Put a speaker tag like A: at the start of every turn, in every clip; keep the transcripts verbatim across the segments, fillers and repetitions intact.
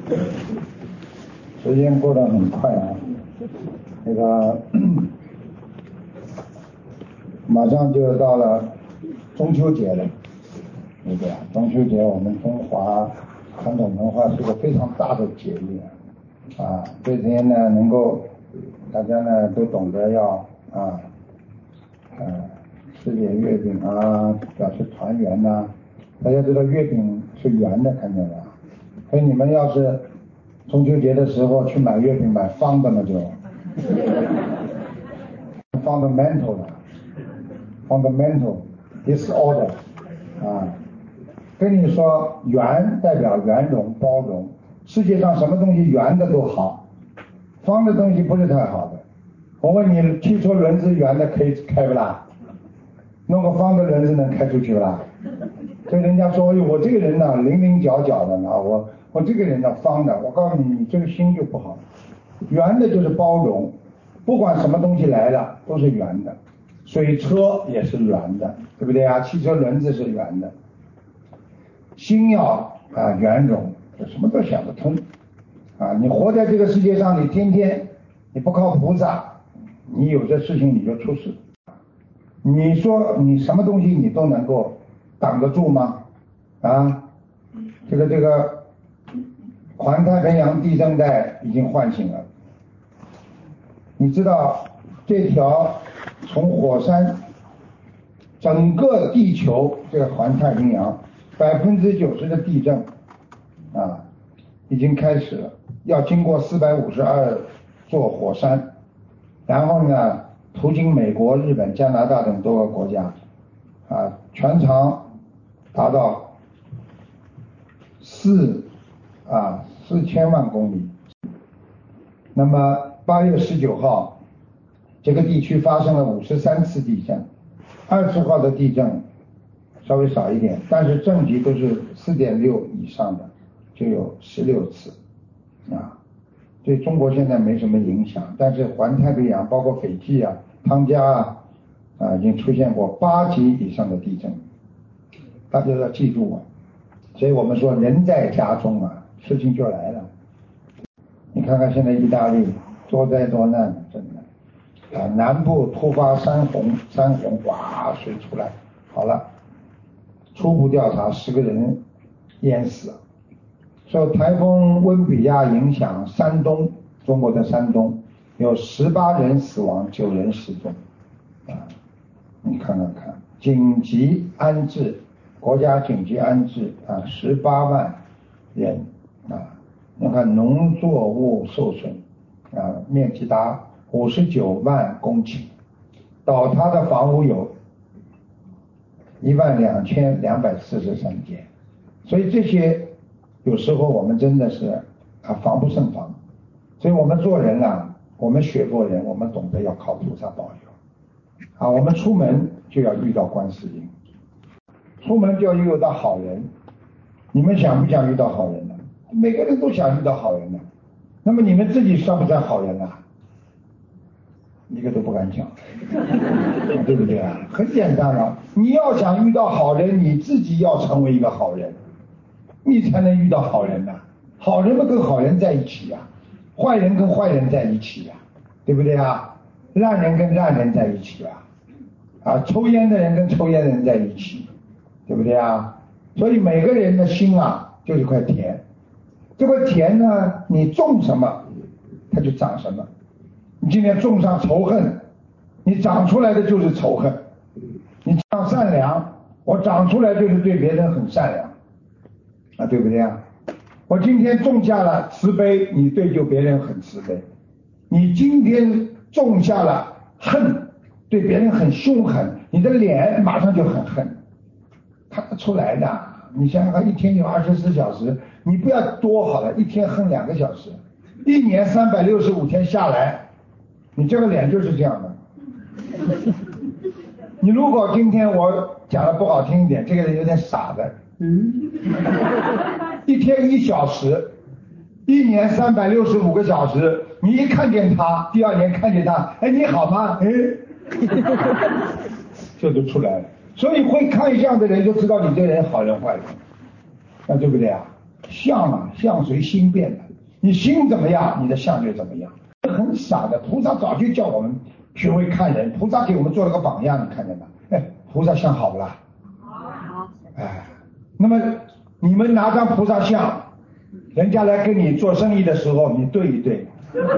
A: 时间过得很快啊，那个马上就到了中秋节了，对不对？中秋节我们中华传统文化是个非常大的节日啊，这天呢能够大家呢都懂得要啊，呃，吃点月饼啊，表示团圆呐、啊。大家知道月饼是圆的，看见了？所以你们要是中秋节的时候去买月饼，买方的嘛就fundamental 的 fundamental disorder 啊，跟你说圆代表圆融包容，世界上什么东西圆的都好，方的东西不是太好的。我问你，汽车轮子圆的可以开不啦？弄个方的轮子能开出去不啦？所以人家说，哎呦，我这个人呢棱棱角角的啊，我我这个人呢方的，我告诉你，你这个心就不好。圆的就是包容，不管什么东西来了都是圆的，水车也是圆的，对不对啊？汽车轮子是圆的，心要啊圆融，就什么都想得通啊。你活在这个世界上，你天天你不靠菩萨，你有这事情你就出事。你说你什么东西你都能够挡得住吗？啊，这个这个环太平洋地震带已经唤醒了。你知道这条从火山整个地球这个环太平洋百分之九十的地震啊已经开始了，要经过四百五十二座火山，然后呢途经美国、日本、加拿大等多个国家啊，全长达到四啊四千万公里。那么八月十九号，这个地区发生了五十三次地震，二十号的地震稍微少一点，但是震级都是四点六以上的就有十六次啊。对中国现在没什么影响，但是环太平洋包括斐济啊、汤加啊啊已经出现过八级以上的地震，大家要记住啊。所以我们说人在家中啊，事情就来了。你看看现在意大利多灾多难，真的啊，南部突发山洪，山洪哗水出来，好了，初步调查十个人淹死了。受台风温比亚影响，山东中国的山东有十八人死亡，九人失踪啊！你看看看，紧急安置，国家紧急安置啊，十八万人啊！你看农作物受损啊，面积达五十九万公顷，倒塌的房屋有一万两千两百四十三间，所以这些。有时候我们真的是啊防不胜防，所以我们做人啊，我们学佛人，我们懂得要靠菩萨保佑啊。我们出门就要遇到观世音，出门就要遇到好人。你们想不想遇到好人呢？每个人都想遇到好人呢。那么你们自己算不算好人啊？一个都不敢讲，对不对啊？很简单了，你要想遇到好人，你自己要成为一个好人。你才能遇到好人呐、啊，好人们跟好人在一起呀、啊，坏人跟坏人在一起呀、啊，对不对啊？烂人跟烂人在一起啊，啊，抽烟的人跟抽烟的人在一起，对不对啊？所以每个人的心啊，就是块田，这块田呢，你种什么，它就长什么。你今天种上仇恨，你长出来的就是仇恨；你长善良，我长出来就是对别人很善良。啊，对不对啊？我今天种下了慈悲，你对就别人很慈悲；你今天种下了恨，对别人很凶狠，你的脸马上就很恨，看得出来的。你想想看，一天有二十四小时，你不要多好了，一天恨两个小时，一年三百六十五天下来，你这个脸就是这样的。你如果今天我讲的不好听一点，这个人有点傻的。嗯，一天一小时，一年三百六十五个小时，你一看见他，第二年看见他，哎，你好吗？哎，这就出来了。所以会看相的人就知道你这个人好人坏人，那对不对啊？ 相啊，相随心变的，你心怎么样，你的相就怎么样。很傻的，菩萨早就叫我们学会看人，菩萨给我们做了个榜样，你看见吗？哎，菩萨像好不啦？好。哎，那么你们拿张菩萨像，人家来跟你做生意的时候，你对一对，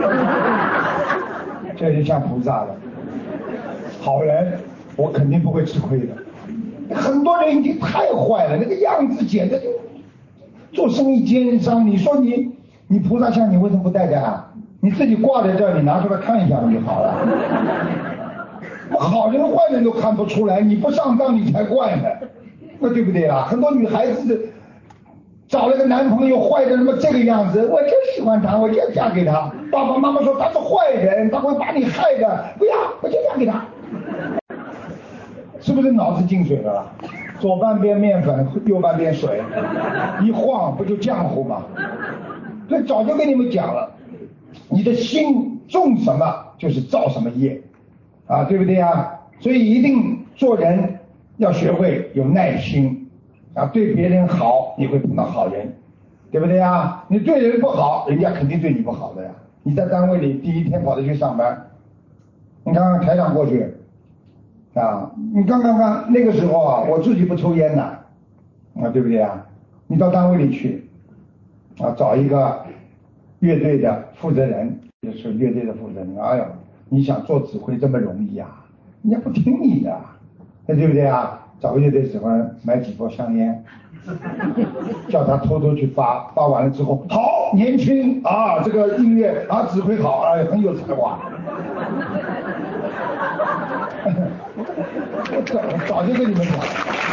A: 这就像菩萨了。好人，我肯定不会吃亏的。很多人已经太坏了，那个样子简直就做生意奸商。你说你你菩萨像你为什么不带着啊？你自己挂在这儿，你拿出来看一下不就好了？好人坏人都看不出来，你不上当你才怪呢，那对不对啊？很多女孩子找了个男朋友坏的什么这个样子，我就喜欢他，我就嫁给他。爸爸妈妈说他是坏人，他会把你害的，不要，我就嫁给他。是不是脑子进水了啦？左半边面粉，右半边水，一晃不就浆糊吗？这早就跟你们讲了，你的心种什么就是造什么业啊，对不对啊？所以一定做人要学会有耐心啊，对别人好你会碰到好人，对不对啊？你对人不好，人家肯定对你不好的呀。你在单位里第一天跑着去上班，你看看台长过去啊，你刚刚刚那个时候啊，我自己不抽烟的啊，对不对啊？你到单位里去啊，找一个乐队的负责人，就是乐队的负责人，哎呦，你想做指挥这么容易啊？人家不听你的，那对不对啊？找个乐队指挥人买几包香烟，叫他偷偷去发，发完了之后，好年轻啊，这个音乐啊指挥好，哎，很有才华。我早早就跟你们讲，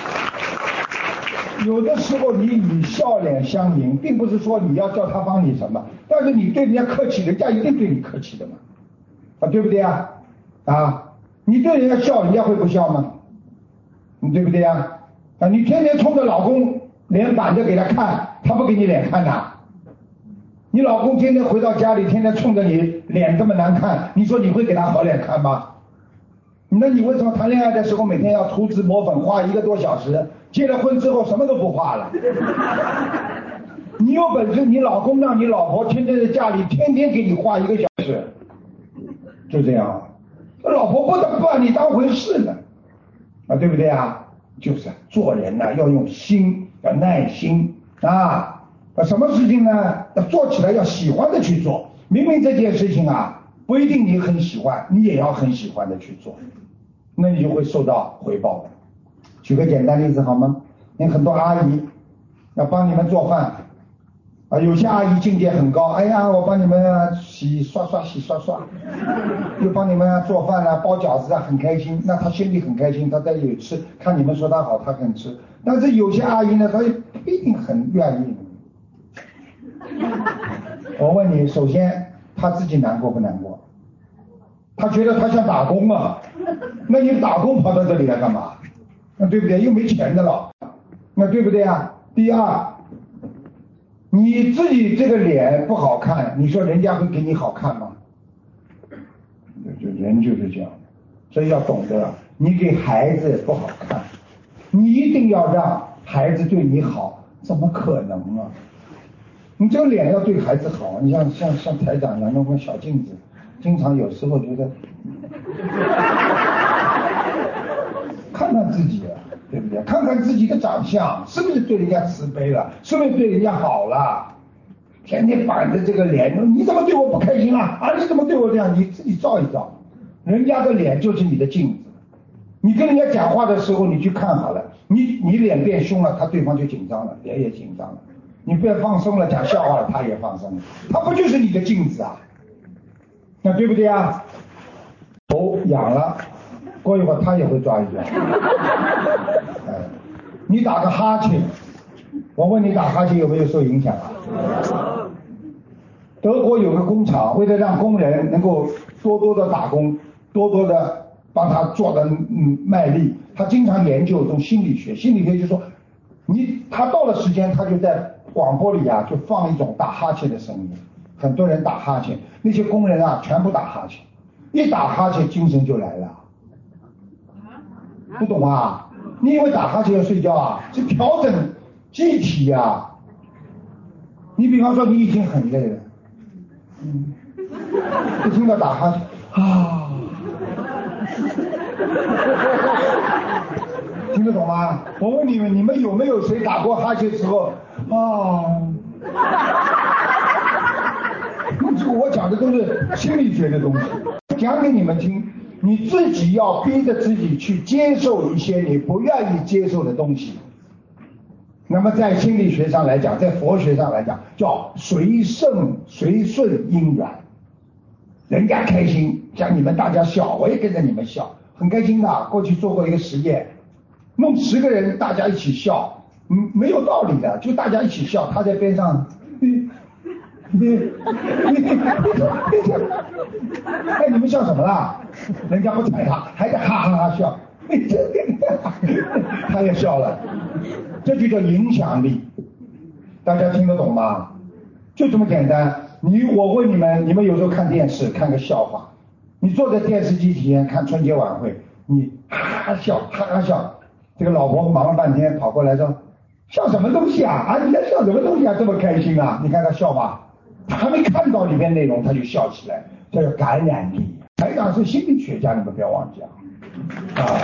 A: 有的时候你以笑脸相迎，并不是说你要叫他帮你什么，但是你对人家客气，人家一定对你客气的嘛，啊，对不对啊？啊，你对人家笑，人家会不笑吗？你对不对啊？啊，你天天冲着老公脸板着给他看，他不给你脸看呐？你老公天天回到家里，天天冲着你脸这么难看，你说你会给他好脸看吗？那你为什么谈恋爱的时候每天要涂脂抹粉画一个多小时，结了婚之后什么都不画了？你有本事你老公让你老婆天天在家里天天给你画一个小时，就这样，老婆不不把你当回事呢，啊，对不对啊？就是做人呢、啊、要用心，要耐心啊，什么事情呢要做起来要喜欢的去做，明明这件事情啊不一定你很喜欢，你也要很喜欢的去做，那你就会受到回报的。举个简单例子好吗？你很多阿姨要帮你们做饭啊，有些阿姨境界很高，哎呀，我帮你们洗刷刷洗刷刷，又帮你们做饭啊，包饺子啊，很开心，那她心里很开心，她在有吃，看你们说她好，她肯吃。但是有些阿姨呢，她不一定很愿意。我问你，首先她自己难过不难过？她觉得她像打工啊，那你打工跑到这里来干嘛？那对不对？又没钱的了，那对不对啊？第二，你自己这个脸不好看，你说人家会给你好看吗？就人就是这样，所以要懂得，你给孩子不好看，你一定要让孩子对你好，怎么可能啊？你这个脸要对孩子好，你像像像台长一样，那么小镜子，经常有时候觉得看看自己，对不对？看看自己的长相，是不是对人家慈悲了？是不是对人家好了？天天板着这个脸，你怎么对我不开心啊？啊，你怎么对我这样？你自己照一照，人家的脸就是你的镜子。你跟人家讲话的时候，你去看好了，你你脸变凶了，他对方就紧张了，脸也紧张了。你变放松了，讲笑话了，他也放松了，他不就是你的镜子啊？那对不对啊？头痒了，过一会儿他也会抓一抓。哎，你打个哈欠，我问你打哈欠有没有受影响啊？德国有个工厂，为了让工人能够多多的打工，多多的帮他做的嗯卖力，他经常研究这种心理学。心理学就是说，你他到了时间，他就在广播里啊，就放一种打哈欠的声音，很多人打哈欠，那些工人啊全部打哈欠，一打哈欠精神就来了。不懂啊？你以为打哈欠要睡觉啊？是调整机体啊。 你比方说你已经很累了，嗯，一听到打哈欠啊，听得懂吗？我问你们，你们有没有谁打过哈欠之后啊？这个我讲的都是心理学的东西，讲给你们听。你自己要逼着自己去接受一些你不愿意接受的东西。那么在心理学上来讲，在佛学上来讲，叫随顺随顺因缘。人家开心，像你们大家笑，我也跟着你们笑，很开心的。过去做过一个实验，弄十个人，大家一起笑，嗯，没有道理的，就大家一起笑，他在边上，嗯，你你你哎，你们笑什么啦？人家不睬他，还在哈哈哈笑，他也笑了，这就叫影响力。大家听得懂吗？就这么简单。你我问你们，你们有时候看电视看个笑话，你坐在电视机前看春节晚会，你哈哈笑哈哈笑，这个老婆忙了半天跑过来说，笑什么东西啊？啊，你在笑什么东西啊？这么开心啊？你看他笑吧，他还没看到里面内容他就笑起来，这叫感染力。台长是心理学家，你们不要忘记啊。啊，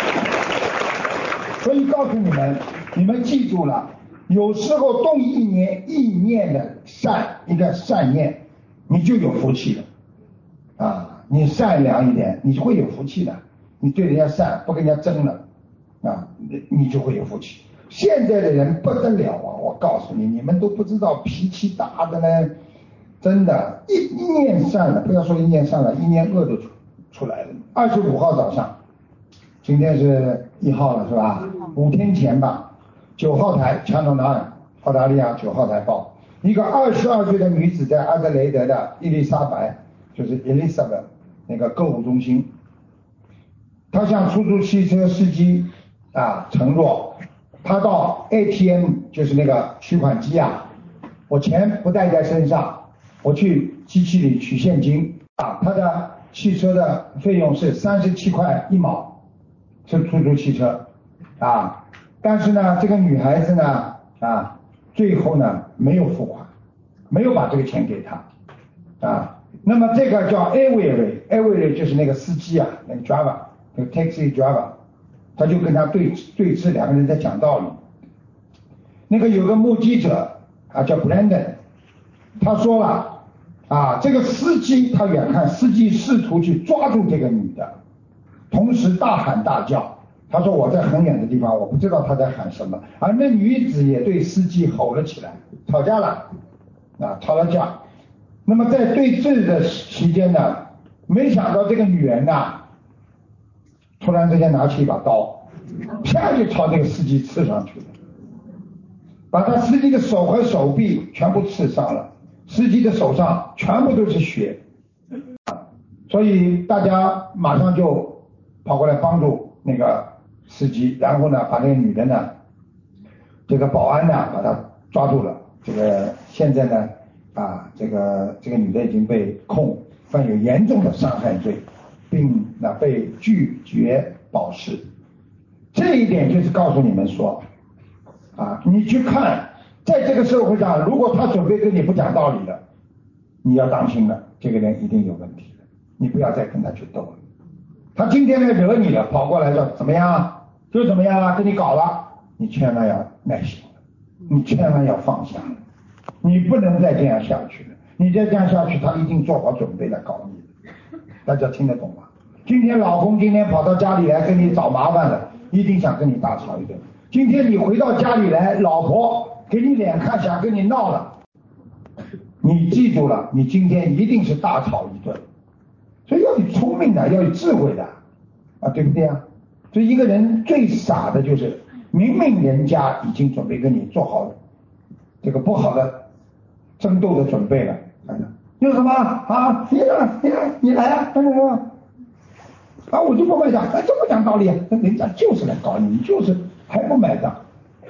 A: 所以告诉你们，你们记住了。有时候动一念意念的善，一个善念，你就有福气了啊！你善良一点，你就会有福气的。你对人家善，不跟人家争了啊，你就会有福气。现在的人不得了啊！我告诉你，你们都不知道脾气大的呢，真的，一一念善了，不要说一念善了，一念恶都出出来了。二十五号早上，今天是一号了是吧？五天前吧。九号台 Channel Nine 澳大利亚九号台报，一个二十二岁的女子在阿德雷德的伊丽莎白，就是 Elizabeth 那个购物中心，她向出租汽车司机啊承诺，她到 A T M 就是那个取款机啊，我钱不带在身上，我去机器里取现金啊，她的汽车的费用是三十七块一毛，是出租汽车啊。但是呢，这个女孩子呢，啊，最后呢没有付款，没有把这个钱给他，啊，那么这个叫 Avery，Avery 就是那个司机啊，那个 driver， 那个 taxi driver， 他就跟他对对峙，两个人在讲道理。那个有个目击者啊，叫 Brandon， 他说了，啊，这个司机他远看，司机试图去抓住这个女的，同时大喊大叫。他说我在很远的地方，我不知道他在喊什么，而那女子也对司机吼了起来，吵架了，啊，吵了架。那么在对峙的期间呢，没想到这个女人呐，突然之间拿起一把刀，啪就朝这个司机刺上去了，把他司机的手和手臂全部刺伤了，司机的手上全部都是血，所以大家马上就跑过来帮助那个司机，然后呢，把那个女的呢，这个保安呢，把她抓住了。这个现在呢，啊，这个这个女的已经被控犯有严重的伤害罪，并呢被拒绝保释。这一点就是告诉你们说，啊，你去看，在这个社会上，如果他准备跟你不讲道理的，你要当心了，这个人一定有问题的，你不要再跟他去斗了。他今天来惹你了，跑过来说怎么样？就怎么样啊，跟你搞了，你千万要耐心了，你千万要放下了，你不能再这样下去了。你再这样下去，他一定做好准备来搞你的。大家听得懂吗？今天老公今天跑到家里来跟你找麻烦了，一定想跟你大吵一顿。今天你回到家里来，老婆给你脸看，想跟你闹了，你记住了，你今天一定是大吵一顿。所以要有聪明的，要有智慧的，啊，对不对啊？所以一个人最傻的就是明明人家已经准备跟你做好这个不好的争斗的准备了，有什么啊？你来，你来，你来啊！干什么？啊，我就不买账，哎，这么讲道理，人家就是来搞你，你就是还不买账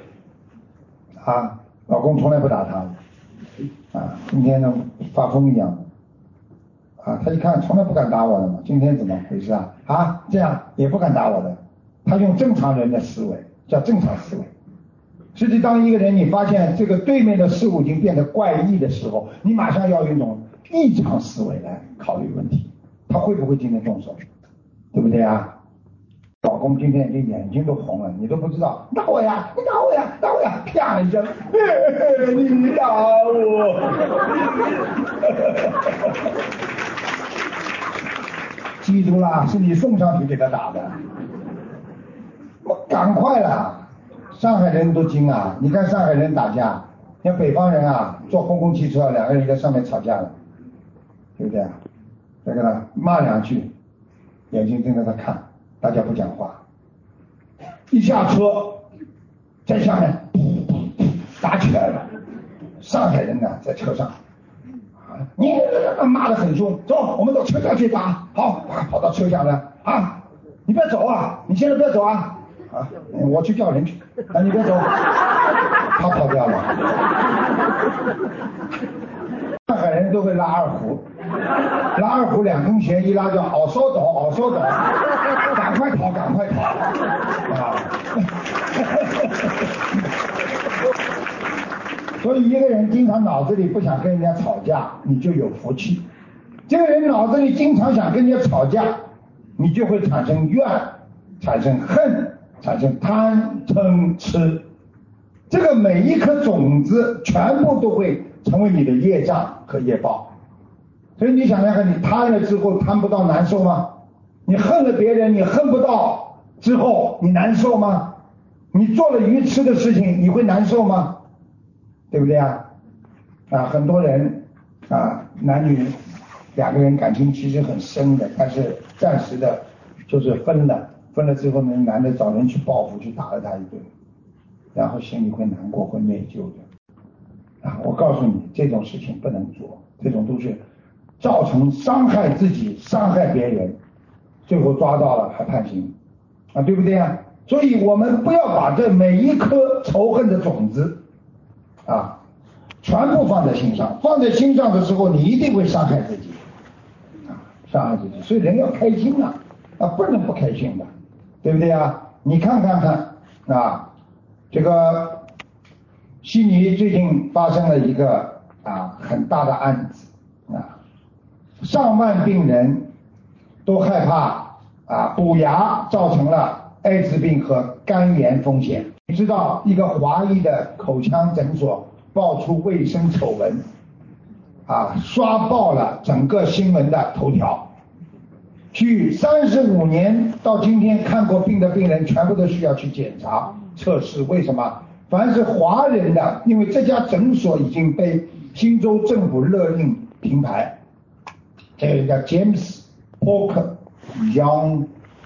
A: 啊！老公从来不打他，啊，今天呢发疯一样。啊，他一看从来不敢打我的嘛，今天怎么回事啊？啊，这样也不敢打我的，他用正常人的思维，叫正常思维。 实际当一个人你发现这个对面的事物已经变得怪异的时候，你马上要用一种异常思维来考虑问题，他会不会今天动手，对不对啊？老公今天已经眼睛都红了，你都不知道，打我呀，你打我呀，打我呀，啪一声，你打我。记住了，是你送上去给他打的。我赶快了，上海人都惊啊！你看上海人打架，像北方人啊，坐公共汽车，两个人在上面吵架了，对不对啊？再给他骂两句，眼睛盯着他看，大家不讲话。一下车，在下面打起来了。上海人呢，在车上。你骂得很凶，走，我们到车下去打。好，跑到车下了啊！你不要走啊！你现在不要走啊！啊，我去叫人去。啊，你别走，他跑掉了。上海人都会拉二胡，拉二胡两根弦一拉就好收抖，好收抖，赶快跑，赶快跑啊！所以一个人经常脑子里不想跟人家吵架，你就有福气；这个人脑子里经常想跟人家吵架，你就会产生怨，产生恨，产生贪嗔痴。这个每一颗种子全部都会成为你的业障和业报。所以你想想看，你贪了之后贪不到难受吗？你恨了别人，你恨不到之后你难受吗？你做了愚痴的事情，你会难受吗？对不对啊？啊，很多人啊，男女两个人感情其实很深的，但是暂时的就是分了，分了之后呢，男的找人去报复，去打了他一顿，然后心里会难过，会内疚的。啊，我告诉你，这种事情不能做，这种都是造成伤害自己、伤害别人，最后抓到了还判刑，啊，对不对啊？所以我们不要把这每一颗仇恨的种子啊，全部放在心上，放在心上的时候，你一定会伤害自己，啊，伤害自己。所以人要开心啊，啊，不能不开心的，对不对啊？你看看看啊，这个悉尼最近发生了一个啊很大的案子啊，上万病人都害怕啊补牙造成了艾滋病和肝炎风险。你知道一个华裔的口腔诊所爆出卫生丑闻，啊，刷爆了整个新闻的头条。据三十五年到今天看过病的病人全部都需要去检查测试，为什么？凡是华人的，因为这家诊所已经被新州政府勒令停牌。这个人叫 James Pork Young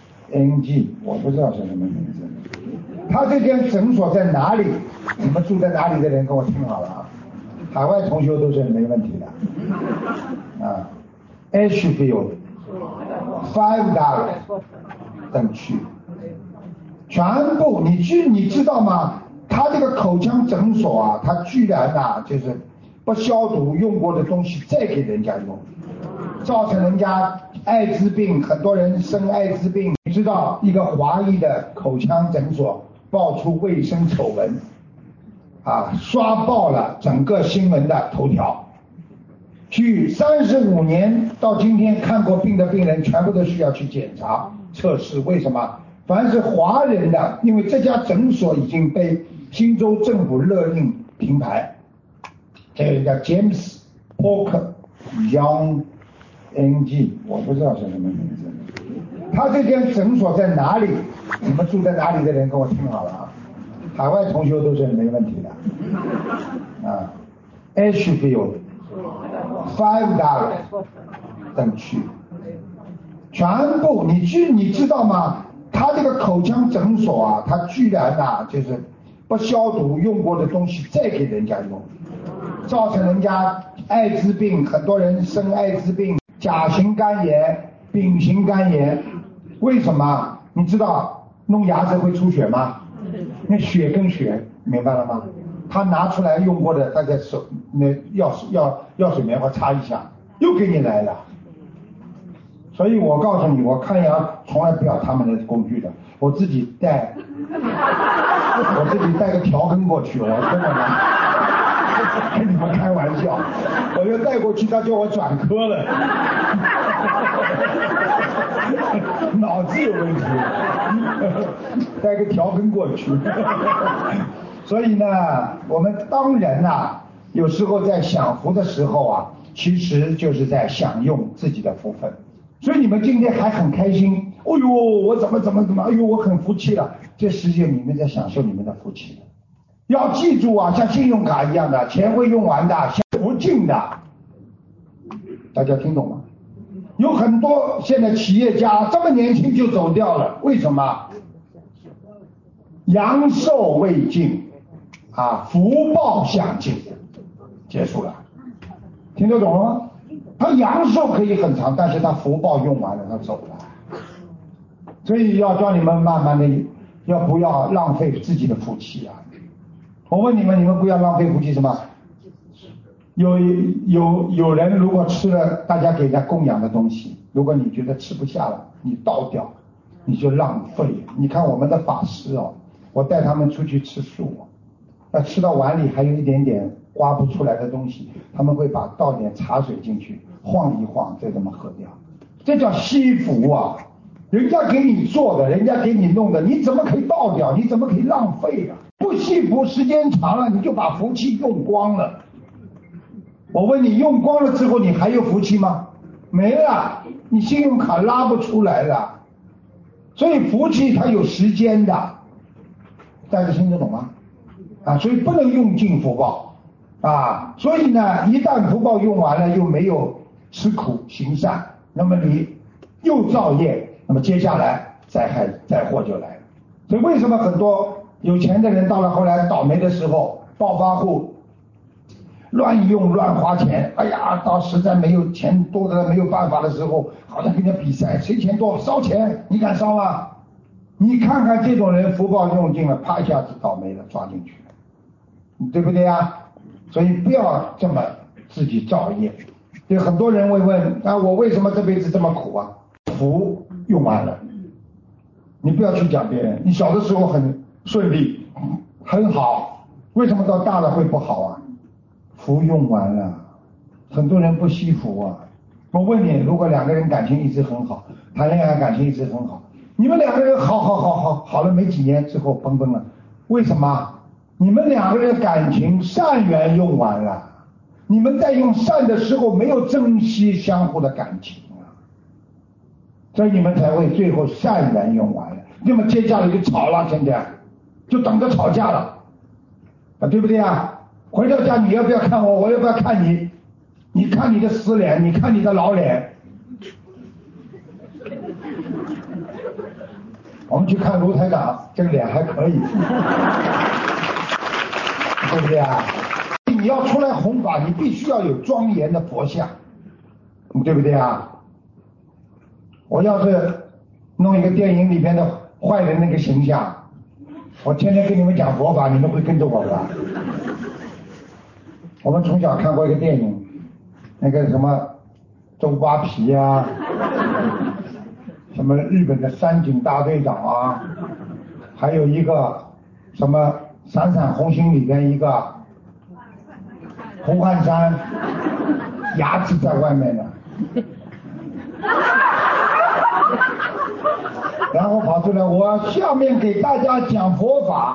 A: N G， 我不知道是什么名字。他这间诊所在哪里？你们住在哪里的人跟我听好了啊，海外同学都是没问题的啊 Ashfield Five Dark 等区，全部你去你知道吗？他这个口腔诊所啊，他居然啊就是不消毒用过的东西再给人家用，造成人家艾滋病，很多人生艾滋病。你知道一个华裔的口腔诊所爆出卫生丑闻，啊，刷爆了整个新闻的头条。据三十五年到今天看过病的病人全部都需要去检查测试，为什么？凡是华人的，因为这家诊所已经被新州政府勒令停牌。这个人叫 James Pork Young N G， 我不知道是什么名字。他这间诊所在哪里？你们住在哪里的人跟我听好了啊，海外同学都是没问题的啊 Ashfield Five Dark 等区，全部你去你知道吗？他这个口腔诊所啊，他居然啊就是不消毒用过的东西再给人家用，造成人家艾滋病，很多人生艾滋病、甲型肝炎、丙型肝炎。为什么？你知道弄牙齿会出血吗？那血跟血，明白了吗？他拿出来用过的，他在手那药药药水棉花擦一下，又给你来了。所以我告诉你，我看牙从来不要他们的工具的，我自己带。 我自己带个调羹过去，我真的跟你们开玩笑，我就带过去，他叫我转科了，脑子有问题，带个调羹过去。所以呢，我们当人呐，有时候在享福的时候啊，其实就是在享用自己的福分。所以你们今天还很开心，哎呦，我怎么怎么怎么，哎呦，我很福气了。这实际你们在享受你们的福气。要记住啊，像信用卡一样的，钱会用完的，享不尽的。大家听懂吗？有很多现在企业家这么年轻就走掉了，为什么？阳寿未尽啊，福报享尽，结束了。听得懂了吗？他阳寿可以很长，但是他福报用完了，他走了。所以要叫你们慢慢的，要不要浪费自己的福气啊？我问你们，你们不要浪费福气什么？有有有人如果吃了大家给他供养的东西，如果你觉得吃不下了，你倒掉，你就浪费。你看我们的法师哦，我带他们出去吃素，那吃到碗里还有一点点刮不出来的东西，他们会把倒点茶水进去，晃一晃，再这么喝掉。这叫惜福啊！人家给你做的，人家给你弄的，你怎么可以倒掉？你怎么可以浪费啊？不惜福，时间长了，你就把福气用光了。我问你，用光了之后，你还有福气吗？没了，你信用卡拉不出来了。所以福气它有时间的，大家听得懂吗？啊，所以不能用尽福报啊。所以呢，一旦福报用完了，又没有吃苦行善，那么你又造业，那么接下来灾害灾祸就来了。所以为什么很多有钱的人到了后来倒霉的时候，暴发户乱用乱花钱，哎呀，到实在没有钱多的没有办法的时候，好像跟人家比赛谁钱多烧钱，你敢烧吗？你看看这种人福报用尽了，啪一下子倒霉了，抓进去了，对不对呀？所以不要这么自己造业。对，很多人会问啊，我为什么这辈子这么苦啊？福用完了，你不要去讲别人，你小的时候很顺利很好，为什么到大了会不好啊？福用完了，很多人不惜福啊。我问你，如果两个人感情一直很好，谈恋爱感情一直很好，你们两个人好好好好好了没几年之后崩崩了，为什么？你们两个人感情善缘用完了，你们在用善的时候没有珍惜相互的感情啊，所以你们才会最后善缘用完了，那么接下来就吵了，现在就等着吵架了啊，对不对啊？回到家你要不要看我，我要不要看你？你看你的死脸，你看你的老脸。我们去看卢台长，这个脸还可以，对不对啊？你要出来弘法，你必须要有庄严的佛像，对不对啊？我要是弄一个电影里边的坏人那个形象，我天天跟你们讲佛法，你们会跟着我吧？我们从小看过一个电影，那个什么周扒皮啊，什么日本的山井大队长啊，还有一个什么闪闪红星里边一个胡汉山，牙齿在外面的，然后跑出来，我下面给大家讲佛法，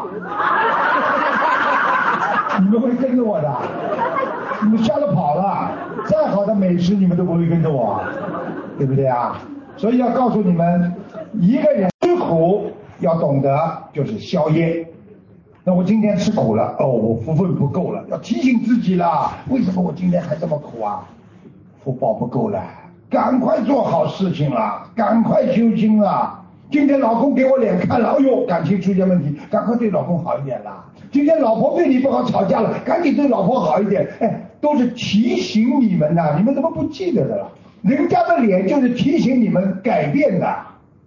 A: 你们会跟着我的，你们吓得跑了，再好的美食你们都不会跟着我，对不对啊？所以要告诉你们，一个人吃苦要懂得就是消业。那我今天吃苦了，哦，我福分不够了，要提醒自己了，为什么我今天还这么苦啊？福报不够了，赶快做好事情了，赶快修心了。今天老公给我脸看了，哎呦，感情出现问题，赶快对老公好一点啦。今天老婆对你不好，吵架了，赶紧对老婆好一点。哎，都是提醒你们的，你们怎么不记得的了？人家的脸就是提醒你们改变的。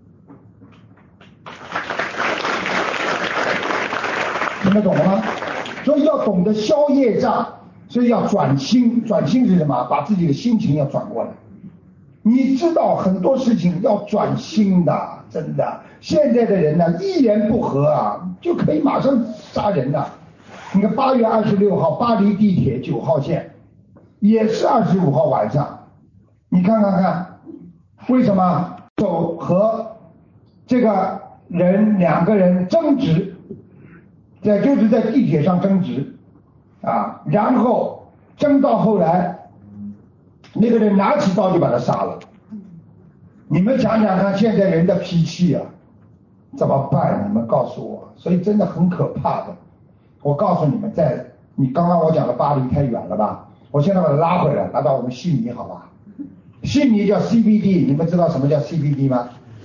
A: 听得懂了吗？所以要懂得消业障，所以要转心。转心是什么？把自己的心情要转过来。 你知道很多事情要转心的，真的。现在的人呢，一言不合啊，就可以马上杀人了。你看八月二十六号，巴黎地铁九号线，也是二十五号晚上，你看看看，为什么手和这个人两个人争执，在就是在地铁上争执啊，然后争到后来，那个人拿起刀就把他杀了。你们想想看，现在人的脾气啊，怎么办？你们告诉我，所以真的很可怕的。我告诉你们，在你刚刚我讲的巴黎太远了吧？我现在把它拉回来，拉到我们悉尼好吧？悉尼叫 C B D， 你们知道什么叫 C B D 吗？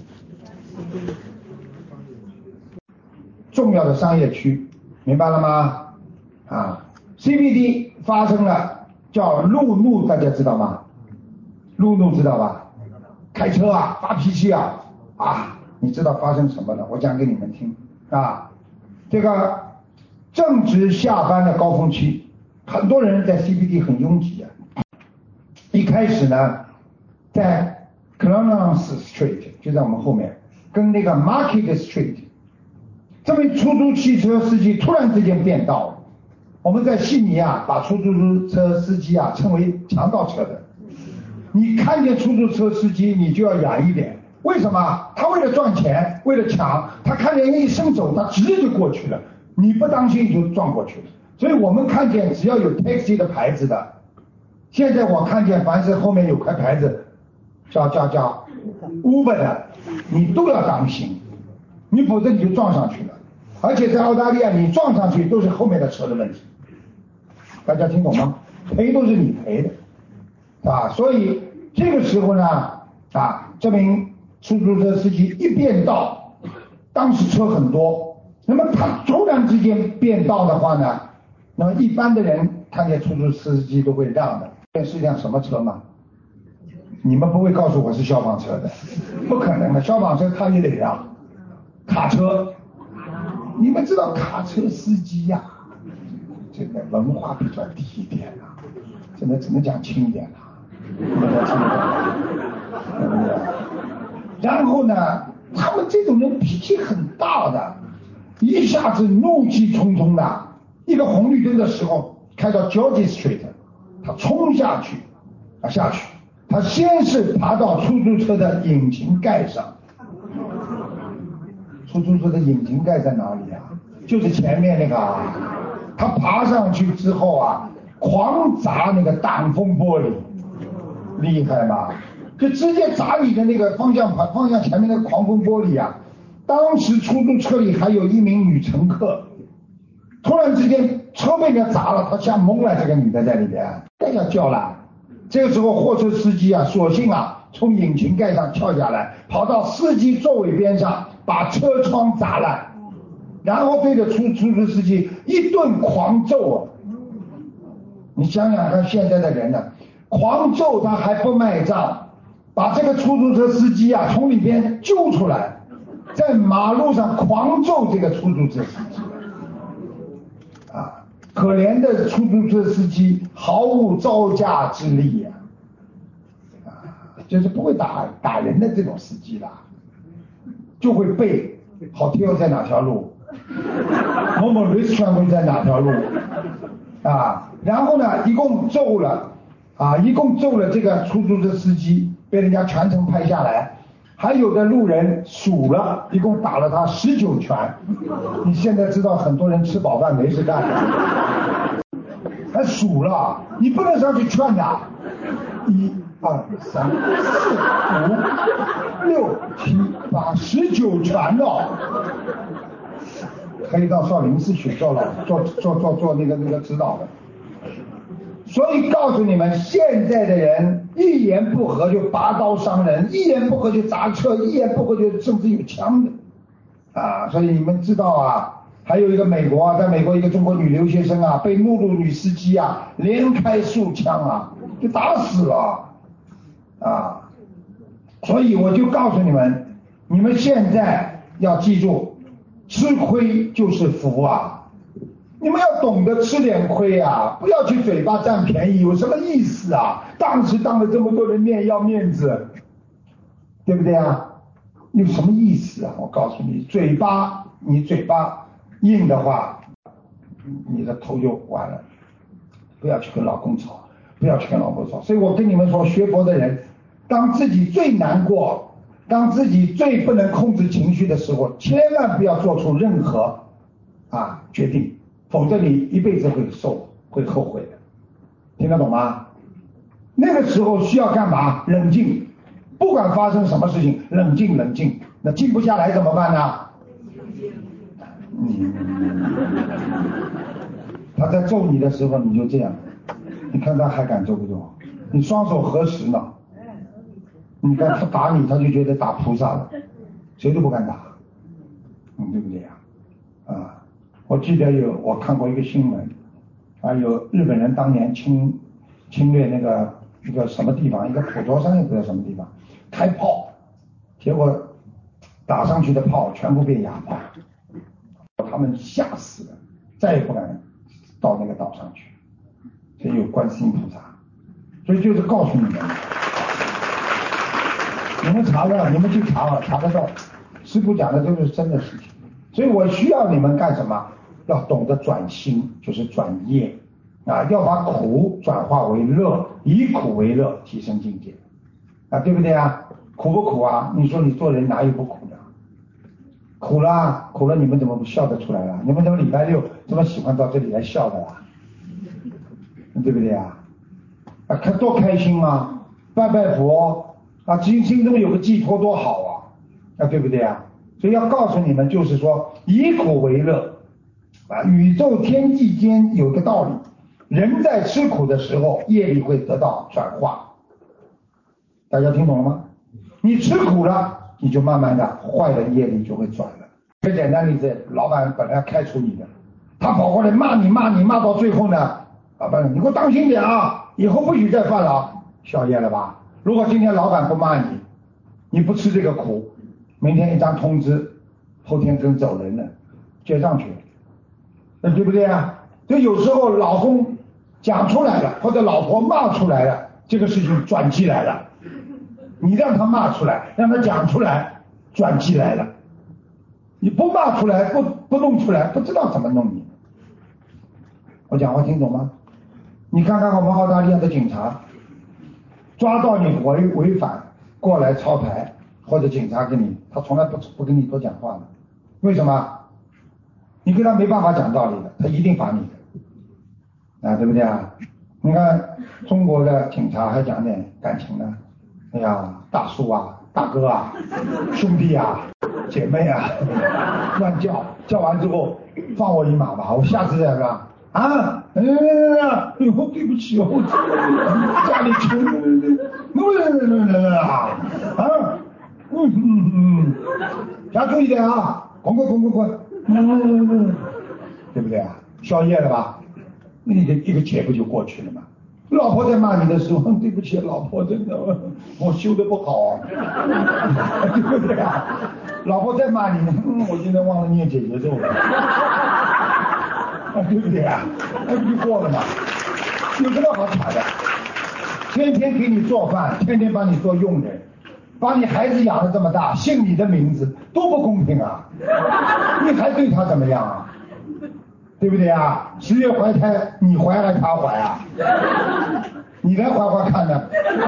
A: 重要的商业区，明白了吗？啊 ，C B D 发生了叫路怒，大家知道吗？路怒知道吧？开车啊，发脾气啊，啊，你知道发生什么了？我讲给你们听啊。这个正值下班的高峰期，很多人在 C B D 很拥挤啊。一开始呢，在 Clarence Street 就在我们后面，跟那个 Market Street， 这位出租汽车司机突然之间变道了。我们在悉尼啊，把出租车司机啊称为强盗车的。你看见出租车司机，你就要远一点。为什么？他为了赚钱，为了抢，他看见人一伸手，他直接就过去了。你不当心就撞过去了。所以我们看见只要有 taxi 的牌子的，现在我看见凡是后面有块牌子，叫叫叫 Uber 的，你都要当心，你否则你就撞上去了。而且在澳大利亚，你撞上去都是后面的车的问题。大家听懂吗？赔都是你赔的。啊，所以这个时候呢，啊，这名出租车司机一变道，当时车很多，那么他突然之间变道的话呢，那么一般的人看见出租车司机都会让的。这是一辆什么车吗？你们不会告诉我是消防车的，不可能的，消防车他也得让。卡车，你们知道卡车司机呀、啊，这个文化比较低一点啊，现在只能讲轻一点了。然后呢，他们这种人脾气很大的，一下子怒气冲冲的，一个红绿灯的时候开到 George Street， 他冲下去啊下去，他先是爬到出租车的引擎盖上。出租车的引擎盖在哪里啊？就是前面那个啊。他爬上去之后啊，狂砸那个挡风玻璃。厉害吧？就直接砸你的那个方向盘，方向前面那个狂风玻璃啊！当时出租车里还有一名女乘客，突然之间车被人砸了，她吓懵了，这个女的在里边，这要叫了。这个时候货车司机啊，索性啊从引擎盖上跳下来，跑到司机座位边上，把车窗砸烂，然后对着出出租司机一顿狂揍啊！你想想看，现在的人呢、啊？狂揍他还不卖账，把这个出租车司机啊从里边揪出来，在马路上狂揍这个出租车司机啊！可怜的出租车司机毫无招架之力呀、啊！啊，就是不会打打人的这种司机啦，就会背好跳在哪条路，某某 restaurant 在哪条路啊？然后呢，一共揍了。啊，一共揍了这个出租车司机，被人家全程拍下来，还有的路人数了，一共打了他十九拳。你现在知道很多人吃饱饭没事干了，还数了，你不能上去劝他。一二三四五六七八，十九拳哦！可以到少林寺去做了，做做做做那个那个指导的。所以告诉你们，现在的人一言不合就拔刀伤人，一言不合就砸车，一言不合就甚至有枪的啊！所以你们知道啊，还有一个美国啊，在美国一个中国女留学生啊，被陆路女司机啊连开数枪啊，就打死了啊！所以我就告诉你们，你们现在要记住，吃亏就是福啊！ 你们要懂得吃点亏啊，不要去嘴巴占便宜，有什么意思啊？当时当了这么多人面要面子，对不对啊？有什么意思啊？我告诉你，嘴巴你嘴巴硬的话，你的头就完了。不要去跟老公吵，不要去跟老婆吵。所以我跟你们说，学佛的人，当自己最难过，当自己最不能控制情绪的时候，千万不要做出任何啊决定，否则你一辈子会受会后悔的。听得懂吗？那个时候需要干嘛？冷静，不管发生什么事情，冷静冷静。那静不下来怎么办呢？嗯，他在揍你的时候，你就这样，你看他还敢揍不揍？你双手合十呢？你看他打你，他就觉得打菩萨了，谁都不敢打，嗯，对不对呀？啊，我记得有我看过一个新闻，啊，有日本人当年侵侵略那个一个什么地方，一个普陀山也不知道什么地方，开炮，结果打上去的炮全部变哑炮，他们吓死了，再也不敢到那个岛上去。所以有观世音菩萨，所以就是告诉你们，你们查了，你们去查了，查得到，师父讲的都是真的事情。所以我需要你们干什么？要懂得转心，就是转业啊，要把苦转化为乐，以苦为乐，提升境界啊，对不对啊？苦不苦啊？你说你做人哪有不苦的？苦了，苦了，你们怎么不笑得出来了？你们怎么礼拜六这么喜欢到这里来笑的啦？对不对啊？啊，看多开心啊！拜拜佛啊，心心中有个寄托多好啊！啊，对不对啊？所以要告诉你们，就是说以苦为乐啊，宇宙天地间有个道理，人在吃苦的时候，业力会得到转化。大家听懂了吗？你吃苦了，你就慢慢的坏的业力就会转了。最简单例子，老板本来要开除你的，他跑过来骂你骂你骂到最后呢，老板你给我当心点啊，以后不许再犯了，消业了吧？如果今天老板不骂你，你不吃这个苦，明天一张通知，后天跟走人了，接上去了，那对不对啊？就有时候老公讲出来了，或者老婆骂出来了，这个事情转机来了，你让他骂出来，让他讲出来，转机来了。你不骂出来，不不弄出来，不知道怎么弄你。我讲话听懂吗？你看看我们澳大利亚的警察，抓到你违违反过来抄牌，或者警察跟你，他从来不不跟你多讲话的。为什么？你跟他没办法讲道理的，他一定罚你的，啊，对不对啊？你看中国的警察还讲点感情呢，哎呀，大叔啊，大哥啊，兄弟啊，姐妹啊，乱叫，叫完之后放我一马吧，我下次再说啊，嗯，以后对不起，我家里穷，啊，啊，嗯嗯嗯，加注意点啊，滚滚滚滚滚，嗯，对不对啊？消业了吧？那个一个劫不就过去了吗？老婆在骂你的时候，对不起，老婆真的我修的不好啊，对不对啊？老婆在骂你，嗯，我今天忘了念姐姐咒了，啊，对不对啊？那不就过了吗？有什么好吵的？天天给你做饭，天天帮你做佣人，把你孩子养得这么大，姓你的名字，多不公平啊！你还对他怎么样啊？对不对啊？十月怀胎，你怀还是他怀啊？你来怀怀看呢？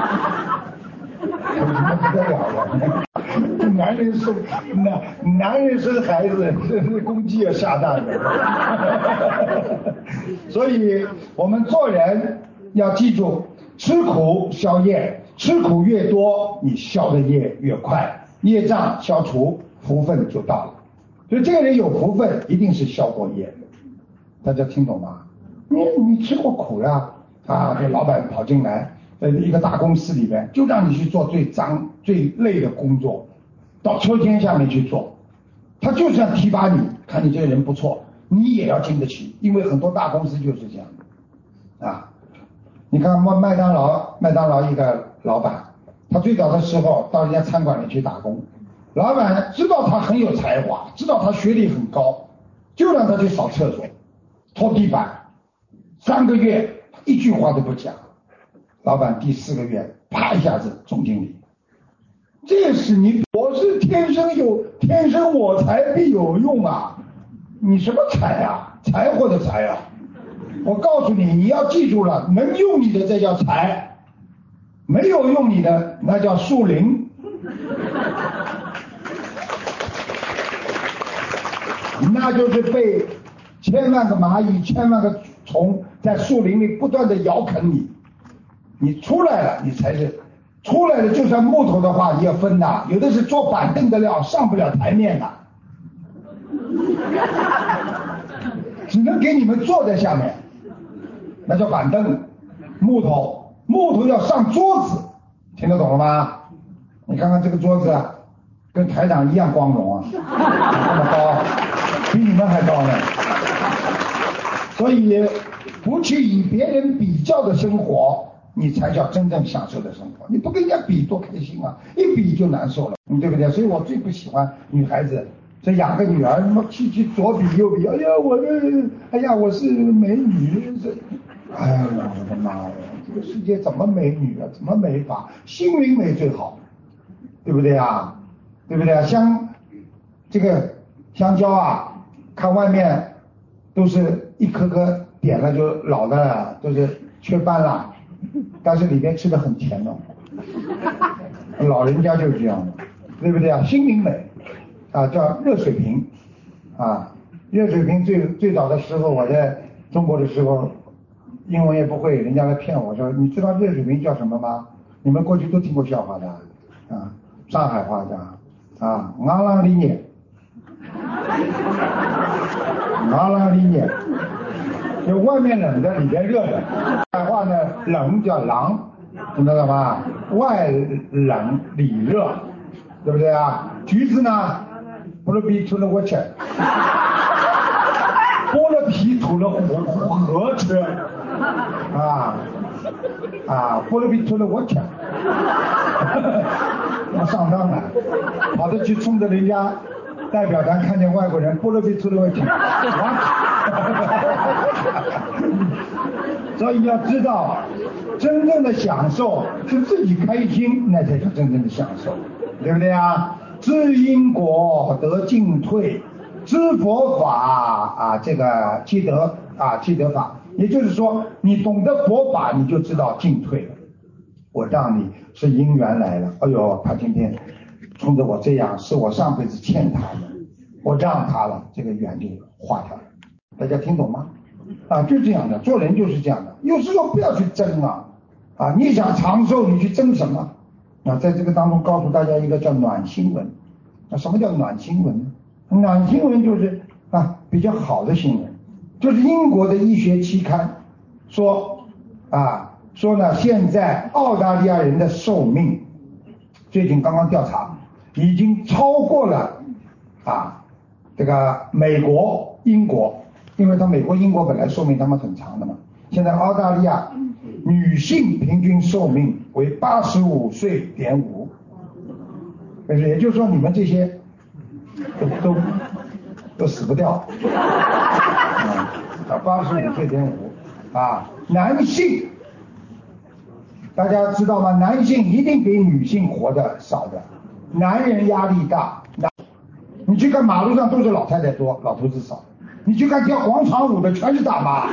A: 有什么不得了的？男人生男男人生孩子，这是公鸡要下蛋的。所以我们做人要记住，吃苦消业，吃苦越多，你消的业越快，业障消除，福分就到了。所以这个人有福分，一定是消过业的。大家听懂吗？你你吃过苦了啊！这老板跑进来，在一个大公司里面，就让你去做最脏、最累的工作，到车间下面去做，他就想提拔你，看你这个人不错，你也要经得起，因为很多大公司就是这样啊。你看麦麦当劳，麦当劳一个老板，他最早的时候到人家餐馆里去打工，老板知道他很有才华，知道他学历很高，就让他去扫厕所。 拖地板，三个月一句话都不讲，老板第四个月啪一下子总经理。这是你，我是天生有，天生我材必有用啊！你什么才啊？才货的才啊！我告诉你，你要记住了，能用你的这叫才，没有用你的那叫树林。那就是被千万个蚂蚁、千万个虫在树林里不断的咬啃你，你出来了，你才是。出来了，就算木头的话也要分的，有的是做板凳的料，上不了台面的，只能给你们坐在下面，那叫板凳。木头，木头要上桌子，听得懂了吗？你看看这个桌子，跟台长一样光荣啊，这么高，比你们还高呢。所以，不去与别人比较的生活。你才叫真正享受的生活，你不跟人家比多开心啊，一比就难受了，对不对？所以我最不喜欢女孩子，这养个女儿，什么去去左比右比，哎呀我这，哎呀我是美女，这，哎呀我的妈呀，这个世界怎么美女啊，怎么美法？心灵美最好，对不对啊？对不对啊？香，这个香蕉啊，看外面都是一颗颗点了就老的了，都是缺瓣了。但是里面吃的很甜的，老人家就是这样的，对不对啊？心灵美啊，叫热水瓶啊，热水瓶最最早的时候，我在中国的时候，英文也不会，人家来骗我说，你知道热水瓶叫什么吗？你们过去都听过笑话的啊，上海话的啊，阿拉里涅，阿拉里涅。就外面冷的，里边热的。上海话呢，冷叫狼，听得懂吗？外冷里热，对不对啊？橘子呢，剥了皮吐了我吃，剥了皮吐了我和吃，啊啊，剥了皮吐了我吃，我上当了，跑着去冲着人家代表团看见外国人剥了皮吐了我吃，所以要知道，真正的享受是自己开心，那才是真正的享受，对不对啊？知因果得进退，知佛法啊，这个积德啊，积德法，也就是说，你懂得佛法，你就知道进退了。我让你是因缘来了，哎呦，他今天冲着我这样，是我上辈子欠他的，我让他了，这个缘就化掉了。大家听懂吗？啊，就这样的，做人就是这样的。有时候不要去争啊，啊，你想长寿，你去争什么？啊，在这个当中告诉大家一个叫暖新闻。啊，什么叫暖新闻呢？暖新闻就是啊比较好的新闻，就是英国的医学期刊说啊说呢，现在澳大利亚人的寿命最近刚刚调查，已经超过了啊这个美国、英国。因为他美国、英国本来寿命他们很长的嘛，现在澳大利亚女性平均寿命为八十五岁点五，也就是说你们这些都都都死不掉啊，八十五岁点五啊，男性大家知道吗？男性一定比女性活得少的，男人压力大，你去看马路上都是老太太多，老头子少。你去看跳广场舞的全是大妈，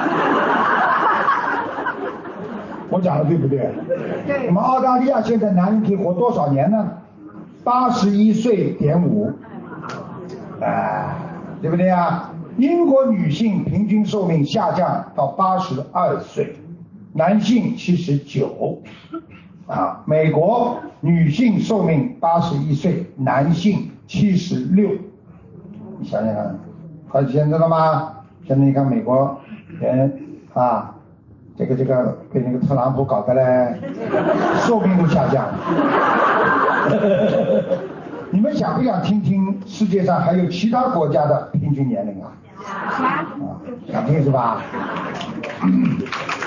A: 我讲的对不对？对。我们澳大利亚现在男人可以活多少年呢？八十一岁点五，哎，对不对啊？英国女性平均寿命下降到八十二岁，男性七十九，啊，美国女性寿命八十一岁，男性七十六，你想想看。好，现在了吗？现在你看美国人啊，这个这个被那个特朗普搞的嘞，寿命都下降了。你们想不想听听世界上还有其他国家的平均年龄啊？啊，想听是吧？嗯、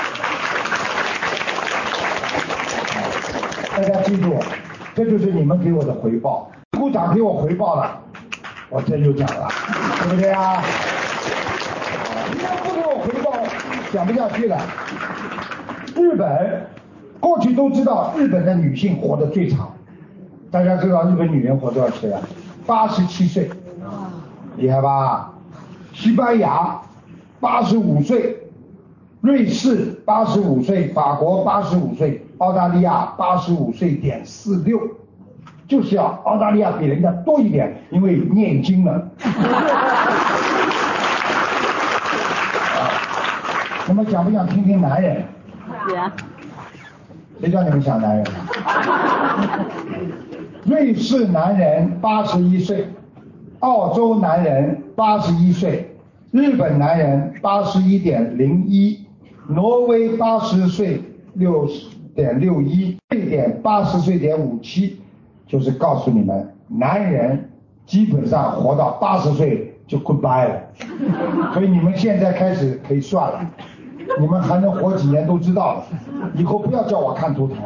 A: 大家记住，这就是你们给我的回报。鼓掌给我回报了，我这就讲了，对不对啊？ 再不给我回报，讲不下去了。日本过去都知道，日本的女性活得最长，大家知道日本女人活多少岁啊？八十七岁，厉害吧？西班牙八十五岁，瑞士八十五岁，法国八十五岁，澳大利亚八十五岁点四六，就是要澳大利亚比人家多一点，因为念经了。那么想不想听听男人？谁叫你们想男人？瑞士男人八十一岁，澳洲男人八十一岁，日本男人八十一点零一，挪威八十岁六点六一，瑞典八十岁点五七，就是告诉你们，男人基本上活到八十岁就 goodbye 了，所以你们现在开始可以算了。你们还能活几年都知道了，以后不要叫我看图腾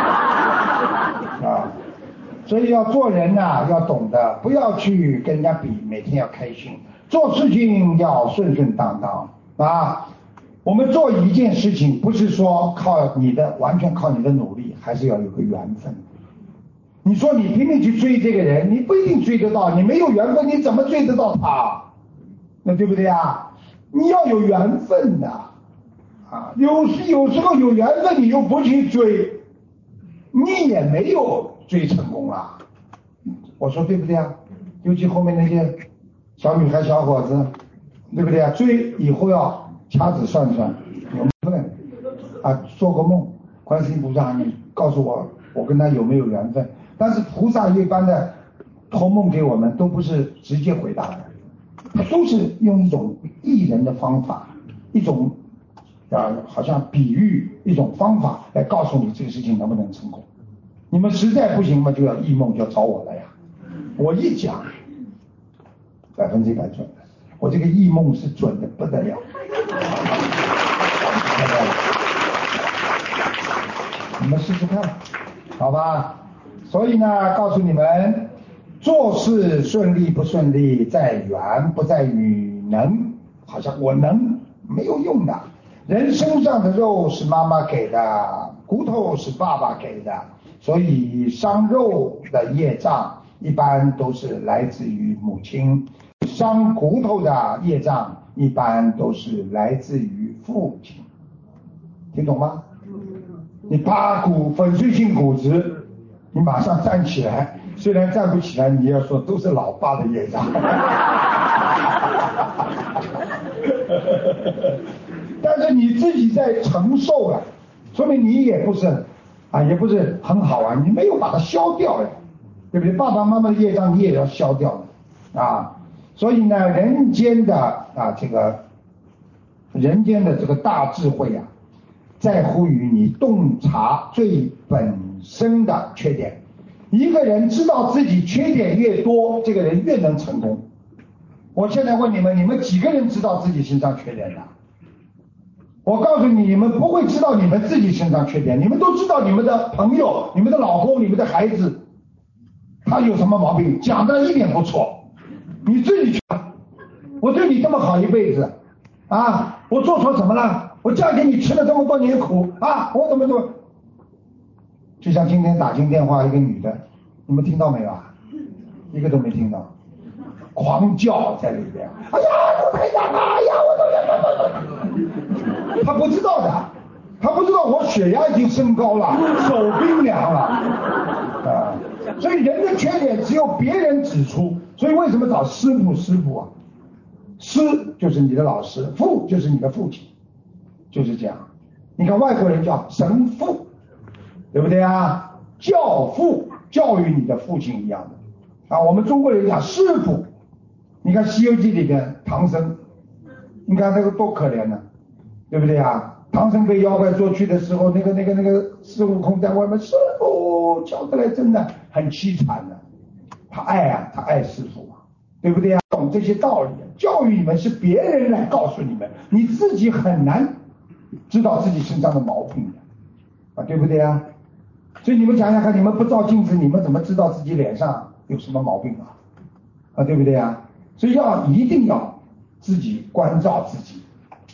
A: 啊！所以要做人呐、啊，要懂得，不要去跟人家比，每天要开心，做事情要顺顺当当啊！我们做一件事情，不是说靠你的，完全靠你的努力，还是要有个缘分。你说你拼命去追这个人，你不一定追得到，你没有缘分，你怎么追得到他？那对不对啊？你要有缘分的。啊，有时有时候有缘分，你又不去追，你也没有追成功了。我说对不对啊？尤其后面那些小女孩、小伙子，对不对啊？追以后要掐指算算，有没有啊？做个梦，观世音菩萨，你告诉我，我跟他有没有缘分？但是菩萨一般的托梦给我们，都不是直接回答的，他都是用一种艺人的方法，一种。啊，好像比喻一种方法来告诉你这个事情能不能成功。你们实在不行嘛，就要异梦，就要找我了呀。我一讲，百分之百准的。我这个异梦是准的不得了。你们试试看，好吧？所以呢，告诉你们，做事顺利不顺利，在缘不在于能。好像我能没有用的。人身上的肉是妈妈给的，骨头是爸爸给的，所以伤肉的业障一般都是来自于母亲，伤骨头的业障一般都是来自于父亲。听懂吗？你趴骨粉碎性骨折，你马上站起来，虽然站不起来，你要说都是老爸的业障。但是你自己在承受了，说明你也不是啊，也不是很好啊，你没有把它消掉呀，对不对？爸爸妈妈的业障你也要消掉的啊。所以呢，人间的啊这个人间的这个大智慧啊，在乎于你洞察最本身的缺点。一个人知道自己缺点越多，这个人越能成功。我现在问你们，你们几个人知道自己身上缺点的？我告诉你，你们不会知道你们自己身上缺点，你们都知道你们的朋友、你们的老公、你们的孩子，他有什么毛病，讲的一点不错。你自己去，我对你这么好一辈子，啊，我做错什么了？我嫁给你吃了这么多年苦啊，我怎么怎么？就像今天打进电话一个女的，你们听到没有啊？一个都没听到。狂叫在里边，哎呀，我太阳啊，哎呀，我都他不知道的，他不知道我血压已经升高了，手冰凉了，啊，所以人的缺点只有别人指出，所以为什么找师傅？师傅啊，师就是你的老师，父就是你的父亲，就是这样。你看外国人叫神父，对不对啊？教父，教育你的父亲一样的啊。我们中国人讲师傅。你看《西游记》里边唐僧，你看那个多可怜呢，对不对啊？唐僧被妖怪捉去的时候，那个那个那个孙悟空在外面，师傅叫得来真的很凄惨的。他爱啊，他爱师傅啊，对不对啊？懂这些道理，教育你们是别人来告诉你们，你自己很难知道自己身上的毛病的啊，对不对啊？所以你们想想看，你们不照镜子，你们怎么知道自己脸上有什么毛病啊？啊，对不对啊？所以要一定要自己关照自己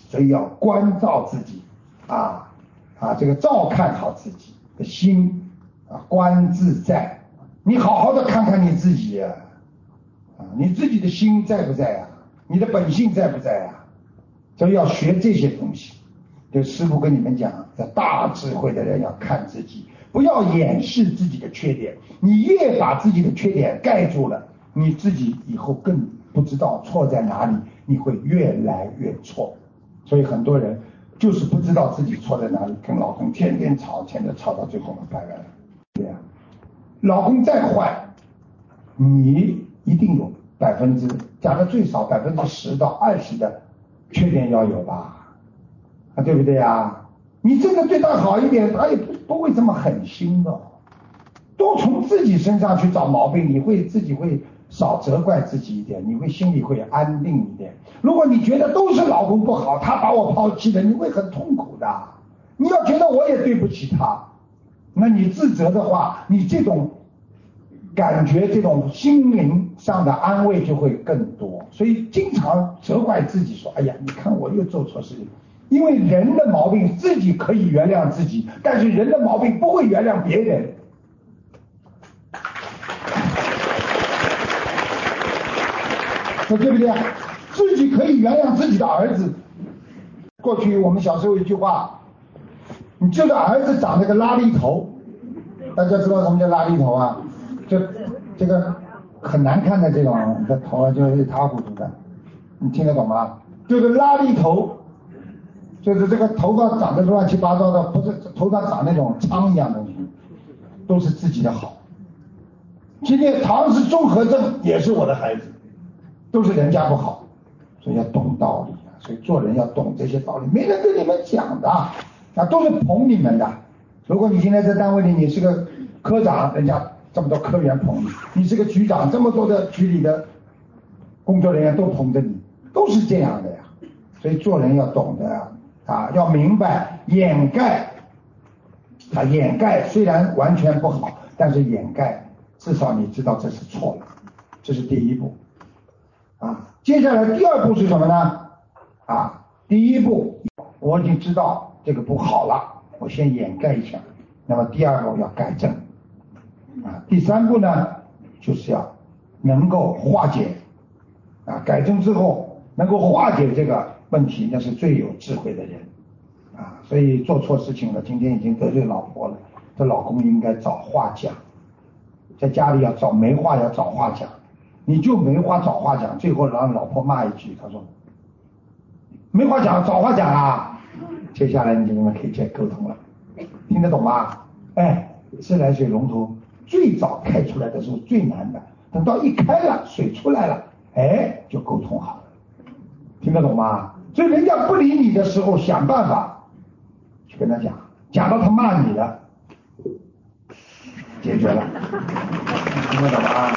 A: 所以要关照自己啊啊，这个照看好自己的心啊，观自在。你好好的看看你自己啊，啊，你自己的心在不在啊？你的本性在不在啊？所以要学这些东西。就师父跟你们讲，这大智慧的人要看自己，不要掩饰自己的缺点。你越把自己的缺点盖住了，你自己以后更不知道错在哪里，你会越来越错。所以很多人就是不知道自己错在哪里，跟老公天天吵，天天吵到最后嘛，拜拜了。对呀、啊，老公再坏，你一定有百分之，假如最少百分之十到二十的缺点要有吧。啊，对不对啊？你真的对他好一点，他也不不会这么狠心的。多从自己身上去找毛病，你会自己会少责怪自己一点，你会心里会安定一点。如果你觉得都是老公不好，他把我抛弃了，你会很痛苦的。你要觉得我也对不起他，那你自责的话，你这种感觉，这种心灵上的安慰就会更多。所以经常责怪自己说，哎呀，你看我又做错事情。因为人的毛病自己可以原谅自己，但是人的毛病不会原谅别人。说对不对？自己可以原谅自己的儿子。过去我们小时候有一句话，你这个儿子长了个拉力头，大家知道什么叫拉力头啊？就这个很难看的这种的头啊，就是一塌糊涂的，你听得懂吗？这个拉力头就是这个头发长得乱七八糟的，不是头上长那种疮一样的东西，都是自己的好。今天唐氏综合症也是我的孩子，都是人家不好，所以要懂道理啊。所以做人要懂这些道理，没人跟你们讲的啊，都是捧你们的。如果你今天在单位里，你是个科长，人家这么多科员捧你；你是个局长，这么多的局里的工作人员都捧着你，都是这样的呀。所以做人要懂得啊，要明白掩盖啊，掩盖虽然完全不好，但是掩盖至少你知道这是错了，这是第一步啊。接下来第二步是什么呢？啊，第一步我已经知道这个不好了，我先掩盖一下。那么第二步要改正啊，第三步呢就是要能够化解啊，改正之后能够化解这个问题，那是最有智慧的人啊。所以做错事情了，今天已经得罪老婆了，这老公应该找话讲，在家里要找没话要找话讲，你就没话找话讲，最后让老婆骂一句，他说没话讲找话讲啊，接下来你们可以再沟通了，听得懂吗？哎，自来水龙头最早开出来的时候最难的，等到一开了水出来了，哎，就沟通好了，听得懂吗？所以人家不理你的时候，想办法去跟他讲，讲到他骂你了，解决了，听得懂吗？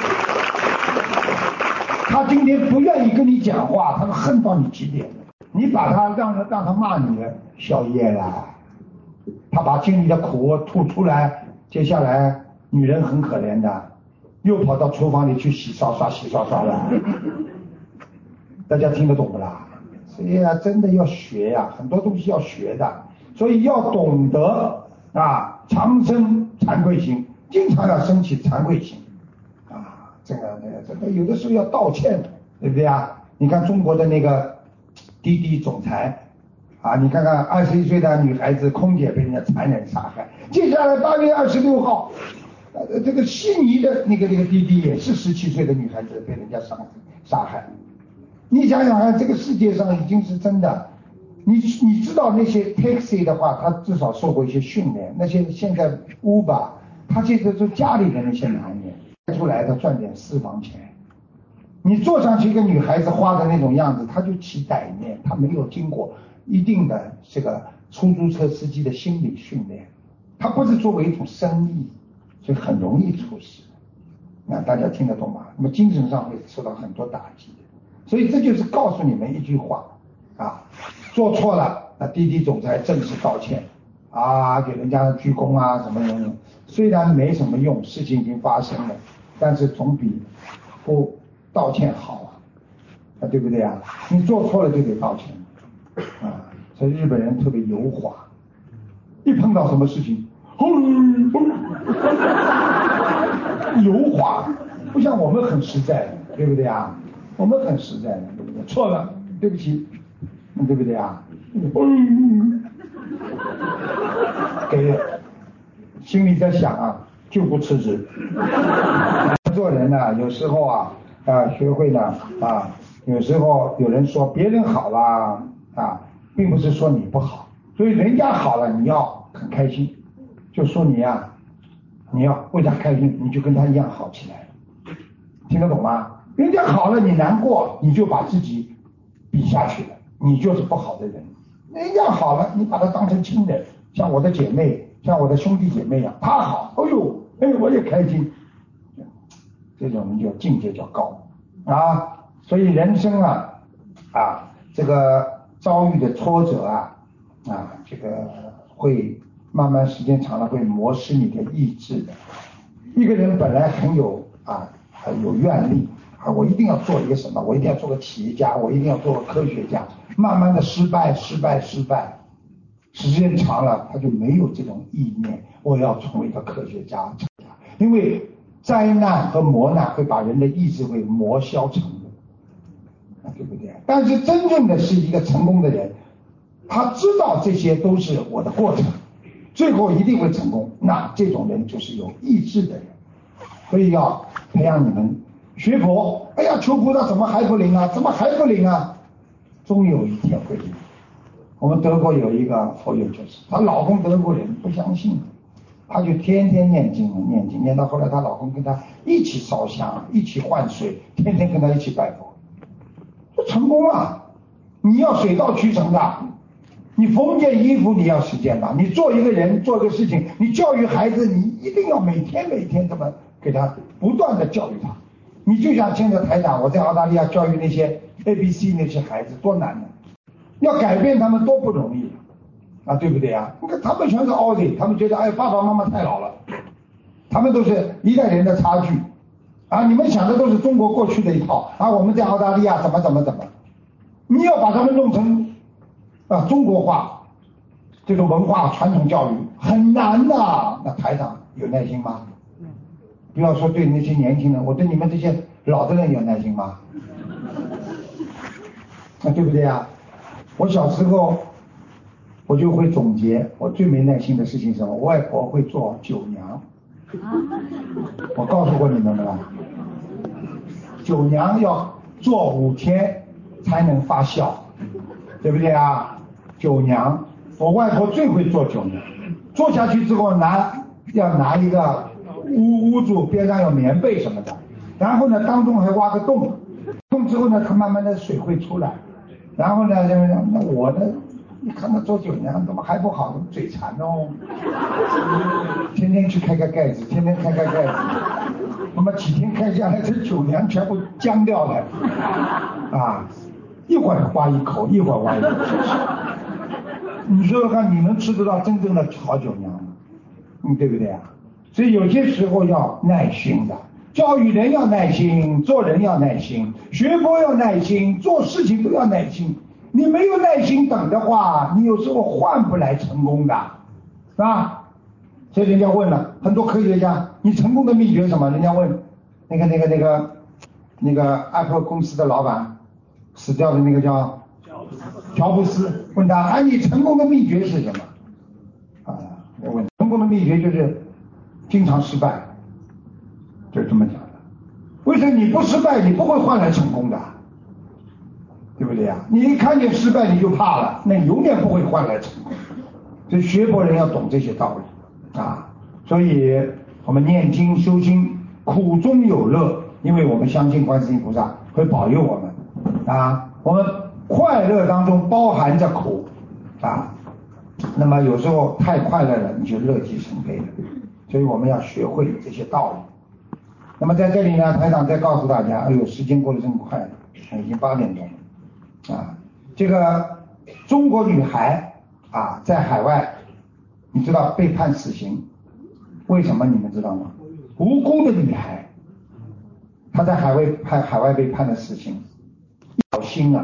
A: 他今天不愿意跟你讲话，他恨到你极点，你把他让他让他骂你了，消业了，他把心里的苦吐出来，接下来女人很可怜的，又跑到厨房里去洗刷刷洗刷刷了，大家听得懂不啦？所以啊，真的要学呀、啊，很多东西要学的，所以要懂得啊，常生惭愧心，经常要升起惭愧心啊，这个这个这个有的时候要道歉，对不对啊？你看中国的那个滴滴总裁啊，你看看二十一岁的女孩子空姐被人家残忍杀害，接下来八月二十六号，呃，这个悉尼的那个那个滴滴也是十七岁的女孩子被人家杀杀害。你想想看，这个世界上已经是真的，你你知道那些 taxi 的话，他至少受过一些训练，那些现在 Uber， 他这个是家里的那些男人开出来的赚点私房钱。你坐上去一个女孩子花的那种样子，她就起歹念，她没有经过一定的这个出租车司机的心理训练，她不是作为一种生意，所以很容易出事。那大家听得懂吗？那么精神上会受到很多打击的。所以这就是告诉你们一句话啊，做错了，那滴滴总裁正式道歉啊，给人家鞠躬啊什么什么，虽然没什么用，事情已经发生了，但是总比不道歉好啊，啊对不对啊？你做错了就得道歉啊，所以日本人特别油滑，一碰到什么事情，油滑，不像我们很实在的，对不对啊？我们很实在的，对不对？错了，对不起，对不对啊？嗯，给心里在想啊，就不辞职。做人呢、啊，有时候啊啊，学会呢啊，有时候有人说别人好啦啊，并不是说你不好，所以人家好了你要很开心，就说你呀、啊，你要为他开心，你就跟他一样好起来，听得懂吗？人家好了你难过，你就把自己比下去了，你就是不好的人。人家好了，你把他当成亲人，像我的姐妹，像我的兄弟姐妹一样，他好，哎呦，哎，我也开心。这种人就境界较高啊，所以人生啊啊，这个遭遇的挫折啊啊，这个会慢慢时间长了会磨蚀你的意志的。一个人本来很有啊有愿力啊，我一定要做一个什么，我一定要做个企业家，我一定要做个科学家，慢慢的失败失败失败，时间长了他就没有这种意念，我要成为一个科学家，因为灾难和磨难会把人的意志会磨消成的，对不对？但是真正的是一个成功的人，他知道这些都是我的过程，最后一定会成功，那这种人就是有意志的人。所以要培养你们学佛，哎呀，求菩萨怎么还不灵啊？怎么还不灵啊？终有一天会灵。我们德国有一个佛友，就是她老公德国人不相信，她就天天念经念经，念到后来她老公跟她一起烧香，一起换水，天天跟她一起拜佛，就成功了。你要水到渠成的，你缝件衣服你要实践的，你做一个人做个事情，你教育孩子，你一定要每天每天这么给他不断的教育他。你就像现在台长，我在澳大利亚教育那些 A B C 那些孩子多难呢，要改变他们多不容易啊，对不对啊？你看他们全是 Aussie， 他们觉得哎爸爸妈妈太老了，他们都是一代人的差距啊，你们想的都是中国过去的一套啊，我们在澳大利亚怎么怎么怎么，你要把他们弄成啊中国化，这个文化传统教育很难的，那台长有耐心吗？不要说对那些年轻人，我对你们这些老的人有耐心吗？那对不对啊？我小时候我就会总结，我最没耐心的事情是什么？我外婆会做酒娘，我告诉过你们的吧？酒娘要做五天才能发酵，对不对啊？酒娘，我外婆最会做酒娘，做下去之后拿要拿一个捂捂住，边上有棉被什么的，然后呢当中还挖个洞，洞之后呢它慢慢的水会出来，然后呢那我呢你看他做酒娘怎么还不好，嘴馋哦，天天去开开盖子，天天开开盖子，那么几天开下来这酒娘全部僵掉了啊，一会儿挖一口，一会儿挖一口，你说说看，你能吃得到真正的好酒娘吗？嗯，对不对啊？所以有些时候要耐心的，教育人要耐心，做人要耐心，学佛要耐心，做事情都要耐心。你没有耐心等的话，你有时候换不来成功的，是吧？所以人家问了很多科学家，你成功的秘诀是什么？人家问那个那个那个那个 Apple 公司的老板死掉的那个叫乔布斯，问他，哎，你成功的秘诀是什么？啊，我问成功的秘诀就是经常失败，就这么讲的。为什么你不失败，你不会换来成功的，对不对呀？你一看见失败你就怕了，那你永远不会换来成功。所以学佛人要懂这些道理啊。所以我们念经修心，苦中有乐，因为我们相信观世音菩萨会保佑我们啊。我们快乐当中包含着苦啊。那么有时候太快乐了，你就乐极生悲了。所以我们要学会这些道理。那么在这里呢，台长再告诉大家，哎呦，时间过得真快，已经八点钟了啊。这个中国女孩啊，在海外，你知道被判死刑，为什么你们知道吗？无辜的女孩，她在海外判海外被判了死刑，小心啊，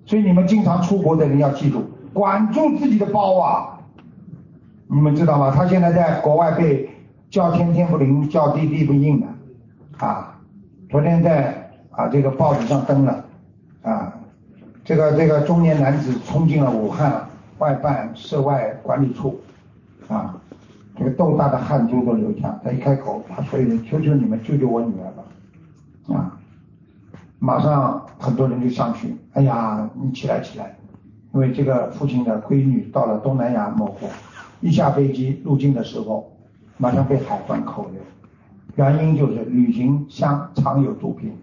A: 所以你们经常出国的人要记住，管住自己的包啊！你们知道吗？他现在在国外被叫天天不灵，叫地地不应的啊！昨天在啊这个报纸上登了啊，这个这个中年男子冲进了武汉外办涉外管理处啊，这个豆大的汗珠都流下，他一开口，他所有人求求你们救救我女儿吧啊！马上很多人就上去，哎呀，你起来起来，因为这个父亲的闺女到了东南亚某国，一下飞机入境的时候，马上被海关扣留，原因就是旅行箱藏有毒品。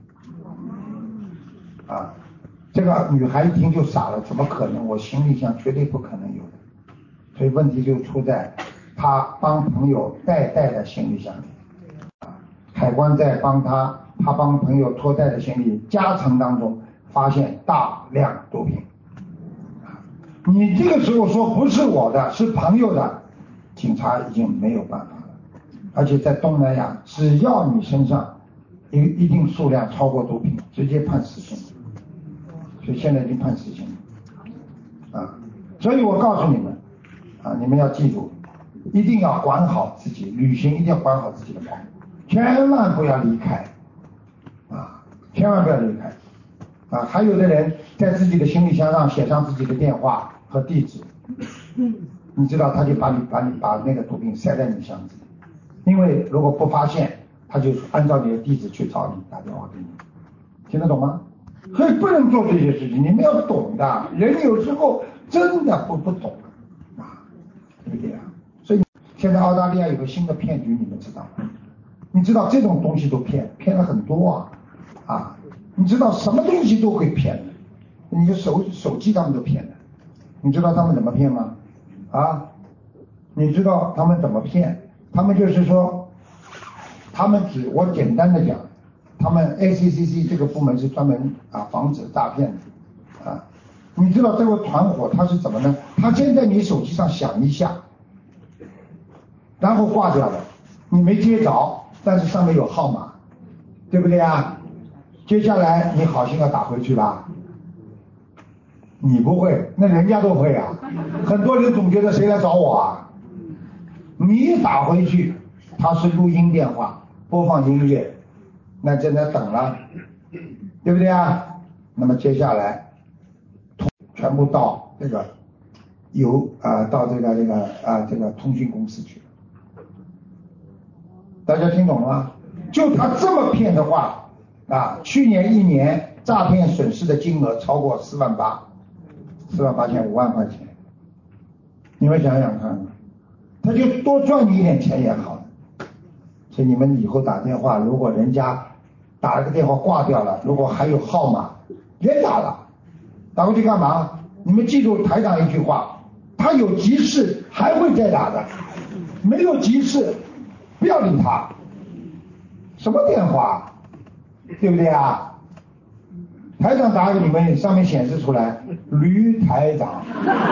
A: 啊，这个女孩一听就傻了，怎么可能？我行李箱绝对不可能有的。所以问题就出在她帮朋友代带的行李箱里。海关在帮他，他帮朋友托带的行李夹层当中发现大量毒品。你这个时候说不是我的，是朋友的，警察已经没有办法了。而且在东南亚，只要你身上一一定数量超过毒品，直接判死刑。所以现在已经判死刑了啊！所以我告诉你们啊，你们要记住，一定要管好自己，旅行一定要管好自己的包。千万不要离开啊！千万不要离开啊！还有的人在自己的行李箱上写上自己的电话和地址，你知道他就把你把你把那个毒品塞在你箱子里，因为如果不发现，他就按照你的地址去找你，打电话给你，听得懂吗？所以不能做这些事情，你们要懂的。人有时候真的不不懂啊，对不对啊？所以现在澳大利亚有个新的骗局，你们知道吗？你知道这种东西都骗，骗了很多啊啊！你知道什么东西都会骗的，你的手手机他们都骗的，你知道他们怎么骗吗？啊，你知道他们怎么骗？他们就是说，他们只我简单的讲，他们 A C C C 这个部门是专门啊防止诈骗的啊。你知道这个团伙他是怎么呢？他先在你手机上响一下，然后挂掉了，你没接着。但是上面有号码，对不对啊？接下来你好心要打回去吧，你不会，那人家都会啊。很多人总觉得谁来找我啊？你打回去，它是录音电话，播放音乐，那在那等了，对不对啊？那么接下来全部到这个邮啊、呃，到这个这个啊、呃、这个通讯公司去。大家听懂了吗？就他这么骗的话啊，去年一年诈骗损失的金额超过四万八，四万八千五万块钱，你们想想看，他就多赚你一点钱也好。所以你们以后打电话，如果人家打了个电话挂掉了，如果还有号码，别打了，打过去干嘛？你们记住台长一句话，他有急事还会再打的，没有急事不要理他。什么电话，对不对啊？台长打给你们，上面显示出来驴台长。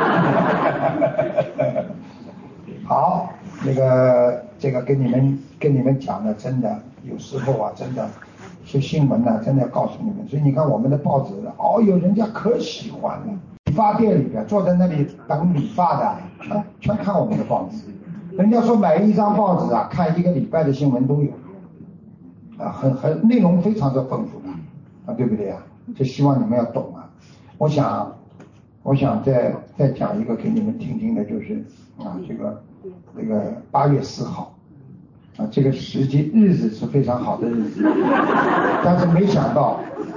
A: 好，那个这个跟你们跟你们讲的，真的有时候啊，真的一些新闻呢、啊，真的要告诉你们。所以你看我们的报纸，哦哟，人家可喜欢了。理发店里边坐在那里等理发的，全全看我们的报纸。人家说买一张报纸啊，看一个礼拜的新闻都有。啊，很很内容非常的丰富的啊，对不对啊？就希望你们要懂啊。我想，我想再再讲一个给你们听听的，就是啊，这个这个八月四号啊，这个时间日子是非常好的日子，但是没想到，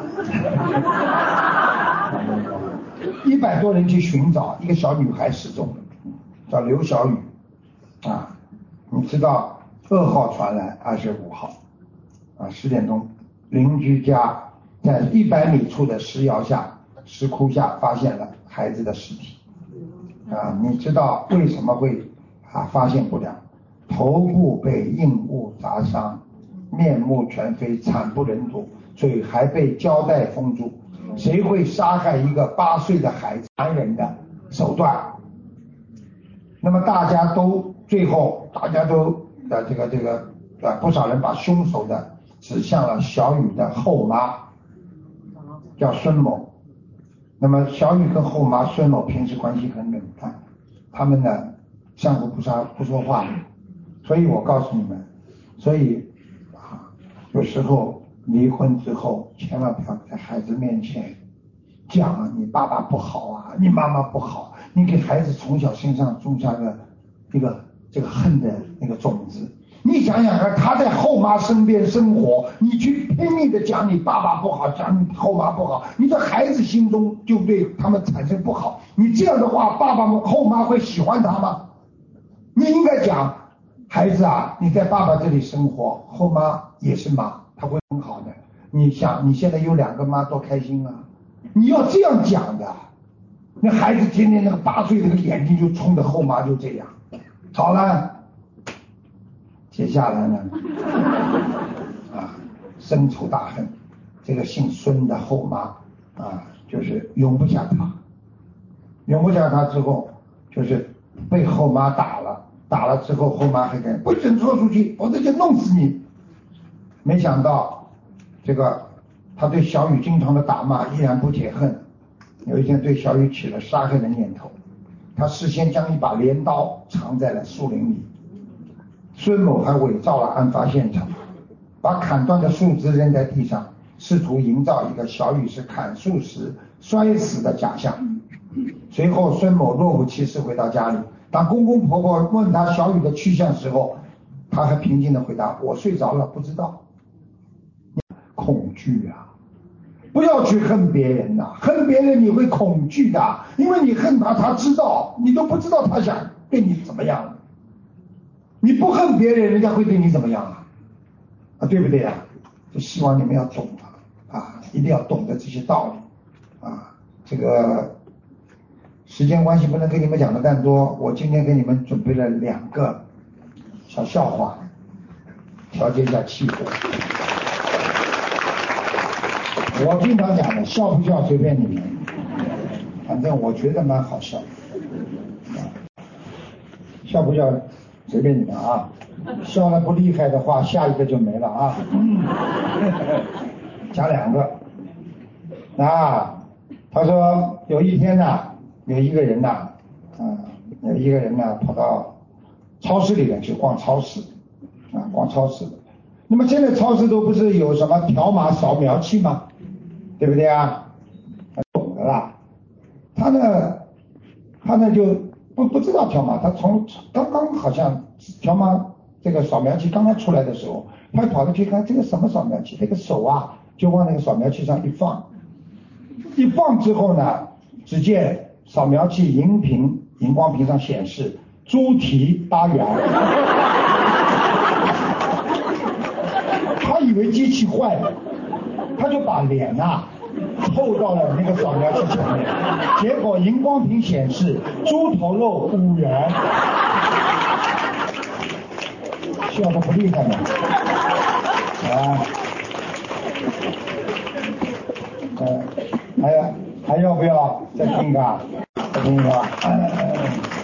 A: 一百多人去寻找一个小女孩失踪了，叫刘小雨啊，你知道噩耗传来二十五号。啊，十点钟，邻居家在一百米处的石窑下、石窟下发现了孩子的尸体。啊，你知道为什么会啊发现不了？头部被硬物砸伤，面目全非，惨不忍睹，嘴还被胶带封住。谁会杀害一个八岁的孩子？残忍的手段。那么大家都最后，大家都的这个这个啊，不少人把凶手的指向了小雨的后妈，叫孙某。 那么小雨跟后妈孙某平时关系很冷淡，他们呢相互不说不说话，所以我告诉你们，所以啊，有时候离婚之后千万不要在孩子面前讲啊你爸爸不好啊，你妈妈不好，你给孩子从小身上种下个这个这个恨的那个种子。你想想看，他在后妈身边生活，你去拼命的讲你爸爸不好，讲你后妈不好，你的孩子心中就对他们产生不好。你这样的话，爸爸后妈会喜欢他吗？你应该讲，孩子啊，你在爸爸这里生活，后妈也是妈，他会很好的。你想，你现在有两个妈，多开心啊！你要这样讲的。那孩子天天那个八岁那个眼睛就冲着后妈就这样，好了。接下来呢，啊，深仇大恨，这个姓孙的后妈啊，就是容不下他，容不下他之后，就是被后妈打了，打了之后后妈还敢不准说出去，否则就弄死你。没想到这个他对小雨经常的打骂依然不解恨，有一天对小雨起了杀害的念头，他事先将一把镰刀藏在了树林里。孙某还伪造了案发现场，把砍断的树枝扔在地上，试图营造一个小雨是砍树时摔死的假象。随后孙某若无其事回到家里，当公公婆婆问他小雨的去向时候，他还平静地回答，我睡着了，不知道。恐惧啊，不要去恨别人呐、啊，恨别人你会恐惧的，因为你恨他，他知道，你都不知道他想对你怎么样。你不恨别人，人家会对你怎么样啊？啊，对不对啊？就希望你们要懂啊，啊，一定要懂得这些道理啊。这个时间关系不能跟你们讲的太多，我今天给你们准备了两个小笑话，调节一下气氛。我经常讲的，笑不笑随便你们，反正我觉得蛮好笑的，啊，笑不笑随便你们啊，笑得不厉害的话，下一个就没了啊。讲两个，啊，他说有一天呢，有一个人呢，啊，有一个人呢跑到超市里面去逛超市，啊，逛超市。那么现在超市都不是有什么条码扫描器吗？对不对啊？懂的啦。他呢，他呢就不不知道条码，他从刚刚好像条码这个扫描器刚刚出来的时候，他跑过去看这个什么扫描器，这个手啊就往那个扫描器上一放，一放之后呢，只见扫描器荧屏荧光屏上显示猪蹄八元。他以为机器坏了，他就把脸啊凑到了那个扫描器前面，结果荧光屏显示猪头肉五元，笑得不厉害吗？啊，呃，还要还要不要再听一个？再听一个。呃，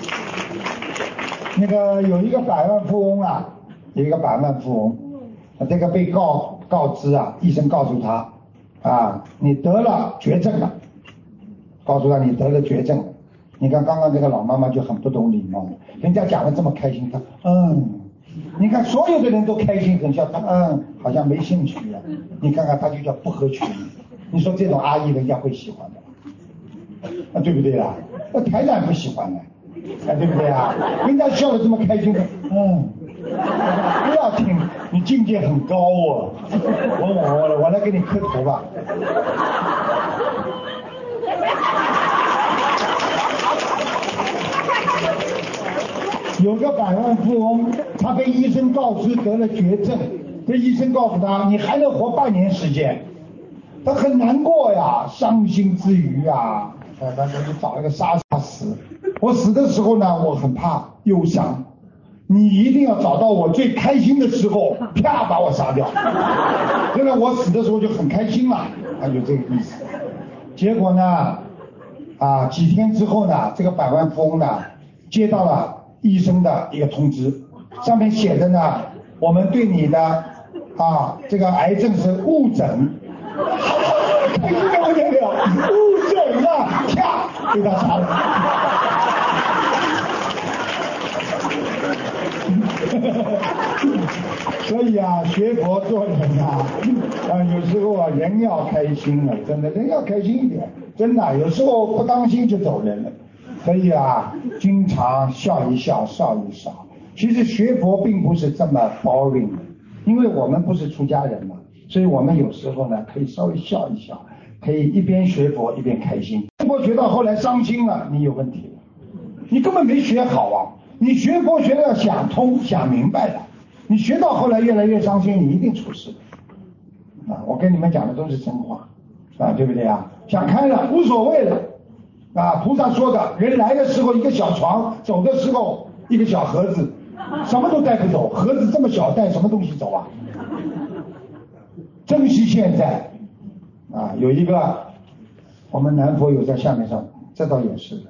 A: 那个有一个百万富翁啊，有一个百万富翁。这个被告告知啊，医生告诉他啊，你得了绝症了，告诉他你得了绝症了。你看刚刚这个老妈妈就很不懂礼貌，人家讲的这么开心，她嗯，你看所有的人都开心很笑，她嗯，好像没兴趣一样。你看看她就叫不合群，你说这种阿姨人家会喜欢的，啊，对不对啊？那台长不喜欢的，啊，对不对啊？人家笑得这么开心的，嗯。不要听，你境界很高哦。我我我来给你磕头吧。有个百万富翁，他被医生告知得了绝症，这医生告诉他，你还能活半年时间。他很难过呀，伤心之余啊，他他就找一个杀杀死。我死的时候呢，我很怕忧伤。你一定要找到我最开心的时候，啪把我杀掉。因为我死的时候就很开心了，他就这个意思。结果呢，啊，几天之后呢，这个百万富翁呢，接到了医生的一个通知，上面写着呢，我们对你的啊这个癌症是误诊。开心的不得了，误诊啊！ 被他杀了。所以啊，学佛做人啊，啊，有时候啊，人要开心啊，真的，人要开心一点，真的，有时候不当心就走人了。所以啊，经常笑一笑，笑一笑。其实学佛并不是这么 boring 的，因为我们不是出家人嘛，所以我们有时候呢，可以稍微笑一笑，可以一边学佛一边开心。如果学到后来伤心了，你有问题了，你根本没学好啊！你学佛学的要想通、想明白的，你学到后来越来越伤心，你一定出事啊！我跟你们讲的都是真话啊，对不对啊？想开了，无所谓了啊！菩萨说的，人来的时候一个小床，走的时候一个小盒子，什么都带不走，盒子这么小，带什么东西走啊？珍惜现在啊！有一个我们南佛友在下面上，这倒也是的。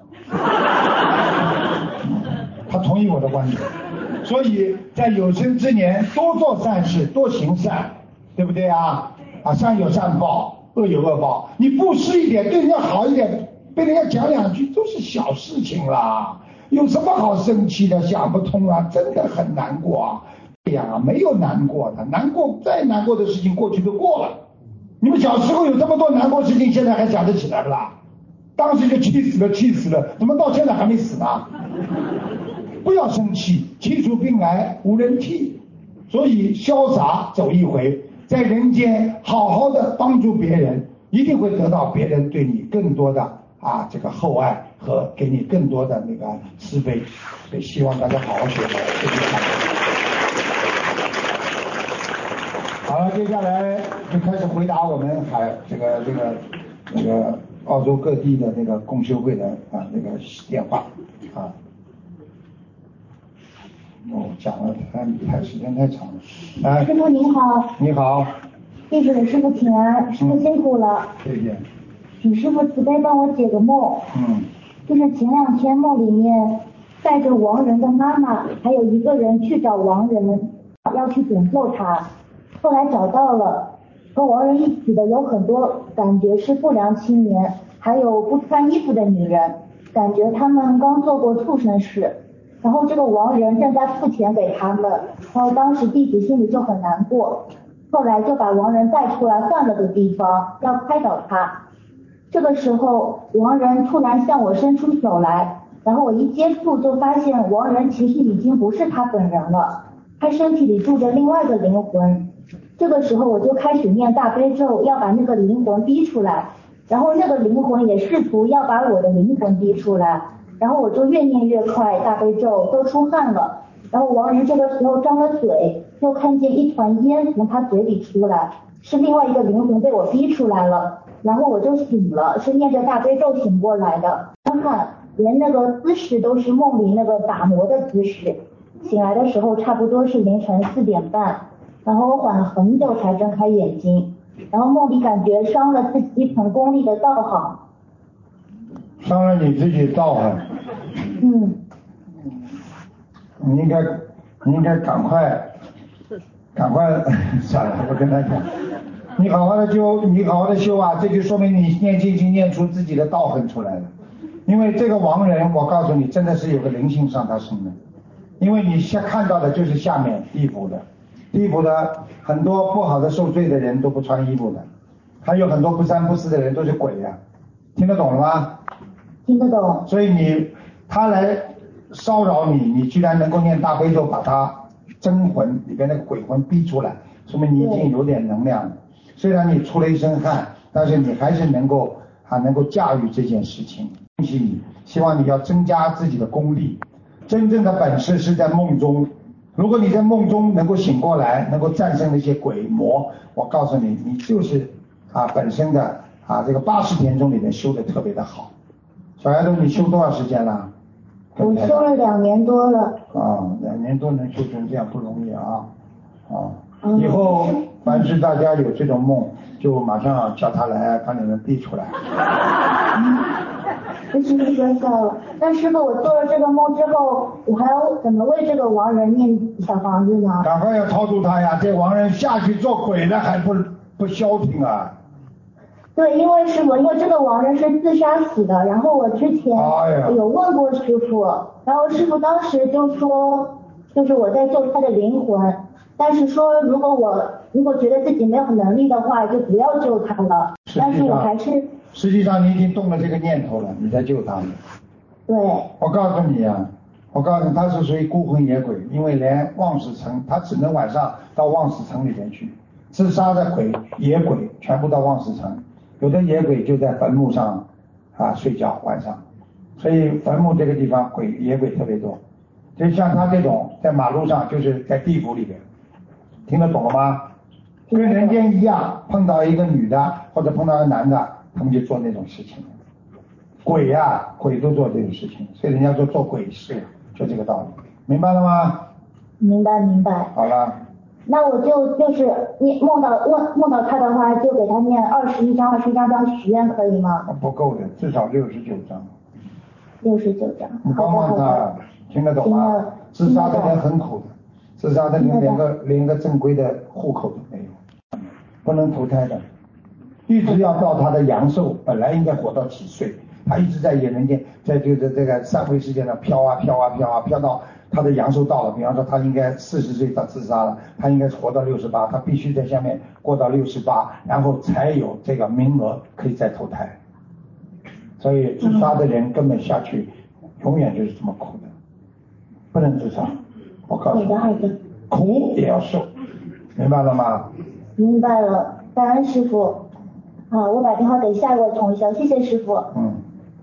A: 他同意我的观点，所以在有生之年多做善事，多行善，对不对啊？啊，善有善报，恶有恶报。你布施一点，对人家好一点，被人家讲两句都是小事情啦，有什么好生气的？想不通啊，真的很难过啊。对呀，没有难过的，难过再难过的事情过去都过了。你们小时候有这么多难过事情，现在还想得起来不啦？当时就气死了，气死了，怎么到现在还没死呢？不要生气，气出病来无人替，所以潇洒走一回，在人间好好的帮助别人，一定会得到别人对你更多的啊这个厚爱和给你更多的那个慈悲，所以希望大家好好学佛，谢谢大家。好了，接下来就开始回答我们海这个这个那个澳洲各地的那个共修会的啊那个电话啊。哦，讲了太太时间太长了。哎，
B: 师傅您好。
A: 你好。
B: 弟子给师傅请安，师傅辛苦了。
A: 谢谢。
B: 请师傅慈悲帮我解个梦。
A: 嗯。
B: 就是前两天梦里面带着亡人的妈妈，还有一个人去找亡人，要去拯救他。后来找到了，和亡人一起的有很多感觉是不良青年，还有不穿衣服的女人，感觉他们刚做过畜生事。然后这个亡人正在付钱给他们，然后当时弟子心里就很难过，后来就把亡人带出来换了个地方，要开导他。这个时候亡人突然向我伸出手来，然后我一接触就发现亡人其实已经不是他本人了，他身体里住着另外的灵魂。这个时候我就开始念大悲咒，要把那个灵魂逼出来，然后那个灵魂也试图要把我的灵魂逼出来，然后我就越念越快，大悲咒都出汗了。然后亡人这个时候张了嘴，又看见一团烟从他嘴里出来，是另外一个灵魂被我逼出来了。然后我就醒了，是念着大悲咒醒过来的。看看连那个姿势都是梦里那个打磨的姿势。醒来的时候差不多是凌晨四点半，然后我缓了很久才睁开眼睛，然后梦里感觉伤了自己一盆功力的道行。
A: 伤了你自己道行。
B: 嗯。
A: 你应该，你应该赶快，赶快，算了，我跟他讲，你好好的修，你好好的修啊，这就说明你念经已经念出自己的道行出来了。因为这个亡人，我告诉你，真的是有个灵性上他身的，因为你下看到的就是下面地府的，地府的很多不好的受罪的人都不穿衣服的，还有很多不三不四的人都是鬼呀、啊，听得懂了吗？
B: 听得懂。
A: 所以你他来骚扰你，你居然能够念大悲咒把他真魂里边那个鬼魂逼出来，说明你已经有点能量了。虽然你出了一身汗，但是你还是能够还能够驾驭这件事情。恭喜你，希望你要增加自己的功力。真正的本事是在梦中，如果你在梦中能够醒过来，能够战胜那些鬼魔，我告诉你，你就是啊本身的啊这个八十天中里面修的特别的好。小丫头，你修多少时间了？
B: 我修了两年多了。
A: 啊，两年多能修成这样不容易啊！啊，以后凡是大家有这种梦，就马上叫他来把你们逼出来。
B: 师傅说笑了。那师傅，我做了这个梦之后，我还要怎么为这个亡人念小房子呢？
A: 赶快要超度他呀！这亡人下去做鬼了还不不消停啊！
B: 对，因为师傅，因为这个亡人是自杀死的，然后我之前有问过师傅，然后师傅当时就说，就是我在救他的灵魂，但是说如果我如果觉得自己没有能力的话，就不要救他了。但是我还是
A: 实际上你已经动了这个念头了，你在救他。
B: 对。
A: 我告诉你啊，我告诉你，他是属于孤魂野鬼，因为连望死城，他只能晚上到望死城里边去。自杀的鬼野鬼全部到望死城，有的野鬼就在坟墓上啊睡觉晚上，所以坟墓这个地方鬼野鬼特别多。就像他这种在马路上，就是在地府里边，听得懂了吗？跟人间一样，碰到一个女的或者碰到一个男的，他们就做那种事情。鬼呀、啊，鬼都做这种事情，所以人家说做鬼事，就这个道理，明白了吗？
B: 明白明白。
A: 好了。
B: 那我就就是你梦到梦梦到他的话，就给他念二十一章二十一章当许愿可以吗？
A: 不够的，至少六十九章。
B: 六十九章。
A: 你帮帮他，听得懂吗？自杀的人很苦的，自杀的人连个连个正规的户口都没有，不能投胎的，一直要到他的阳寿，本来应该活到几岁，他一直在人间，在就是这个三维世界上飘啊飘啊飘啊飘到他的阳寿到了，比方说他应该四十岁他自杀了，他应该活到六十八，他必须在下面过到六十八，然后才有这个名额可以再投胎。所以自杀的人根本下去，永远就是这么苦的，不能自杀。我告诉你，
B: 好的好的，
A: 苦也要受，明白了吗？
B: 明白了，感恩师傅。好，我把电话给下一位同学，谢谢师傅。
A: 嗯。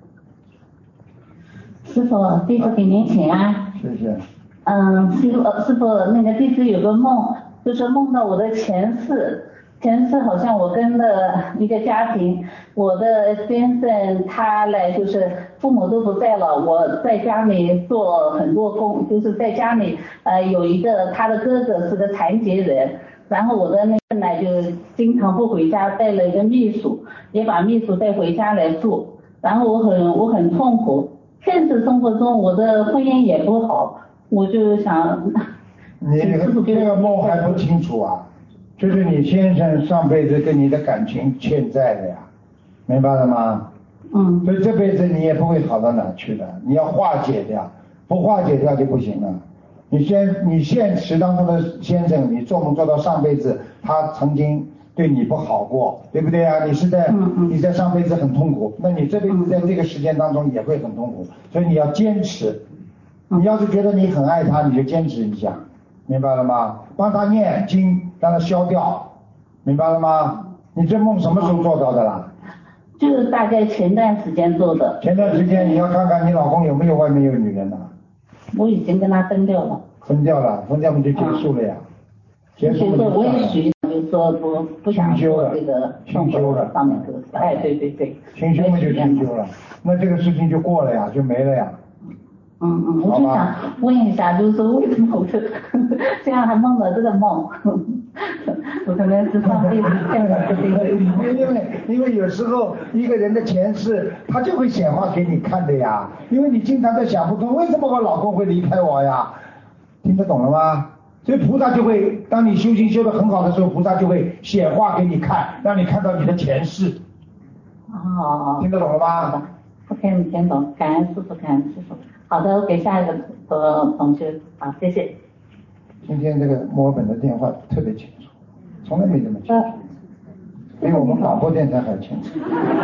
C: 师傅，弟子给您请安。
A: 谢谢。
C: 嗯，师傅，师傅，那个弟子有个梦，就是梦到我的前世。前世好像我跟了一个家庭，我的先生他来就是父母都不在了，我在家里做很多工，就是在家里呃有一个他的哥哥是个残疾人，然后我的那个呢就经常不回家，带了一个秘书，也把秘书带回家来住，然后我很我很痛苦，现实生活中我的婚姻也不好，我就想，
A: 你这个梦还不清楚啊？就是你先生上辈子跟你的感情欠债的呀，明白了吗？
C: 嗯。
A: 所以这辈子你也不会好到哪去的，你要化解掉，不化解掉就不行了。你先，你现实当中的先生，你做梦做到上辈子他曾经对你不好过，对不对啊？你是在你在上辈子很痛苦，那你这辈子在这个时间当中也会很痛苦，所以你要坚持。你要是觉得你很爱他，你就坚持一下，明白了吗？帮他念经，让他消掉，明白了吗？你这梦什么时候做到的啦？
C: 就是大概前段时间做的。
A: 前段时间你要看看你老公有没有外面有女人呢？
C: 我已经跟他分掉了。分
A: 掉了，分掉不就结束了呀？啊、结束了。
C: 我也许就是说不不想做这个
A: 清修了，
C: 上面这个事。哎，对对对。
A: 清修嘛就清修了，那这个事情就过了呀，就没了呀。
C: 嗯嗯，我就想问一下，就是为什么我就这样还梦到这个梦？我可能是上辈子欠了这个。
A: 因为因为有时候一个人的前世，他就会显化给你看的呀。因为你经常在想不通，为什么我老公会离开我呀？听得懂了吗？所以菩萨就会，当你修行修得很好的时候，菩萨就会显化给你看，让你看到你的前世。
C: 哦，
A: 听得懂了吗？
C: 不听不听懂，感恩师傅，感恩师傅。好的，我给下一个呃同学，好，谢谢。
A: 今天这个墨尔本的电话特别清楚，从来没这么清楚，比我们广播电台还清楚。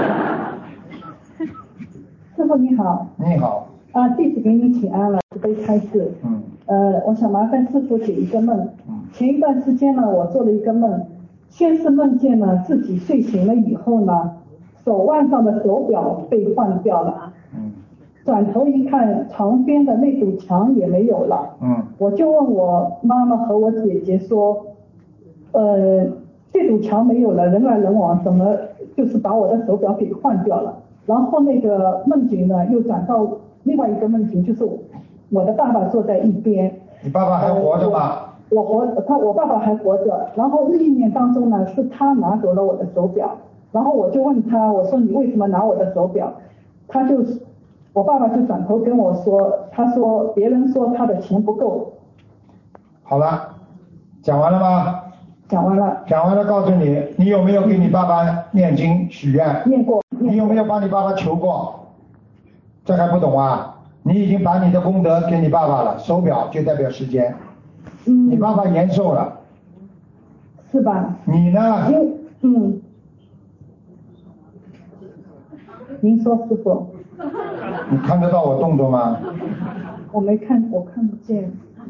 D: 师傅你好。
A: 你好。
D: 啊，弟子给你请安了，慈悲开示。
A: 嗯。
D: 呃，我想麻烦师傅解一个梦。
A: 嗯。
D: 前一段时间呢，我做了一个梦，先是梦见呢自己睡醒了以后呢，手腕上的手表被换掉了。
A: 嗯。
D: 转头一看，床边的那堵墙也没有了。
A: 嗯。
D: 我就问我妈妈和我姐姐说，呃，这堵墙没有了，人来人往，怎么就是把我的手表给换掉了？然后那个梦境呢，又转到另外一个梦境，就是我的爸爸坐在一边。
A: 你爸爸还活着吗？
D: 呃、我活，他我爸爸还活着。然后意念当中呢，是他拿走了我的手表。然后我就问他，我说你为什么拿我的手表？他就。我爸爸就转头跟我说，他说别人说他的钱不够。
A: 好了，讲完了吗？
D: 讲完了。
A: 讲完了，告诉你，你有没有给你爸爸念经许愿？
D: 念过。
A: 你有没有帮你爸爸求过？这还不懂啊？你已经把你的功德给你爸爸了，手表就代表时间。
D: 嗯。
A: 你爸爸延寿了。
D: 是吧？
A: 你呢？
D: 嗯。嗯。您说，师傅。
A: 你看得到我动作吗？
D: 我没看，我看不见。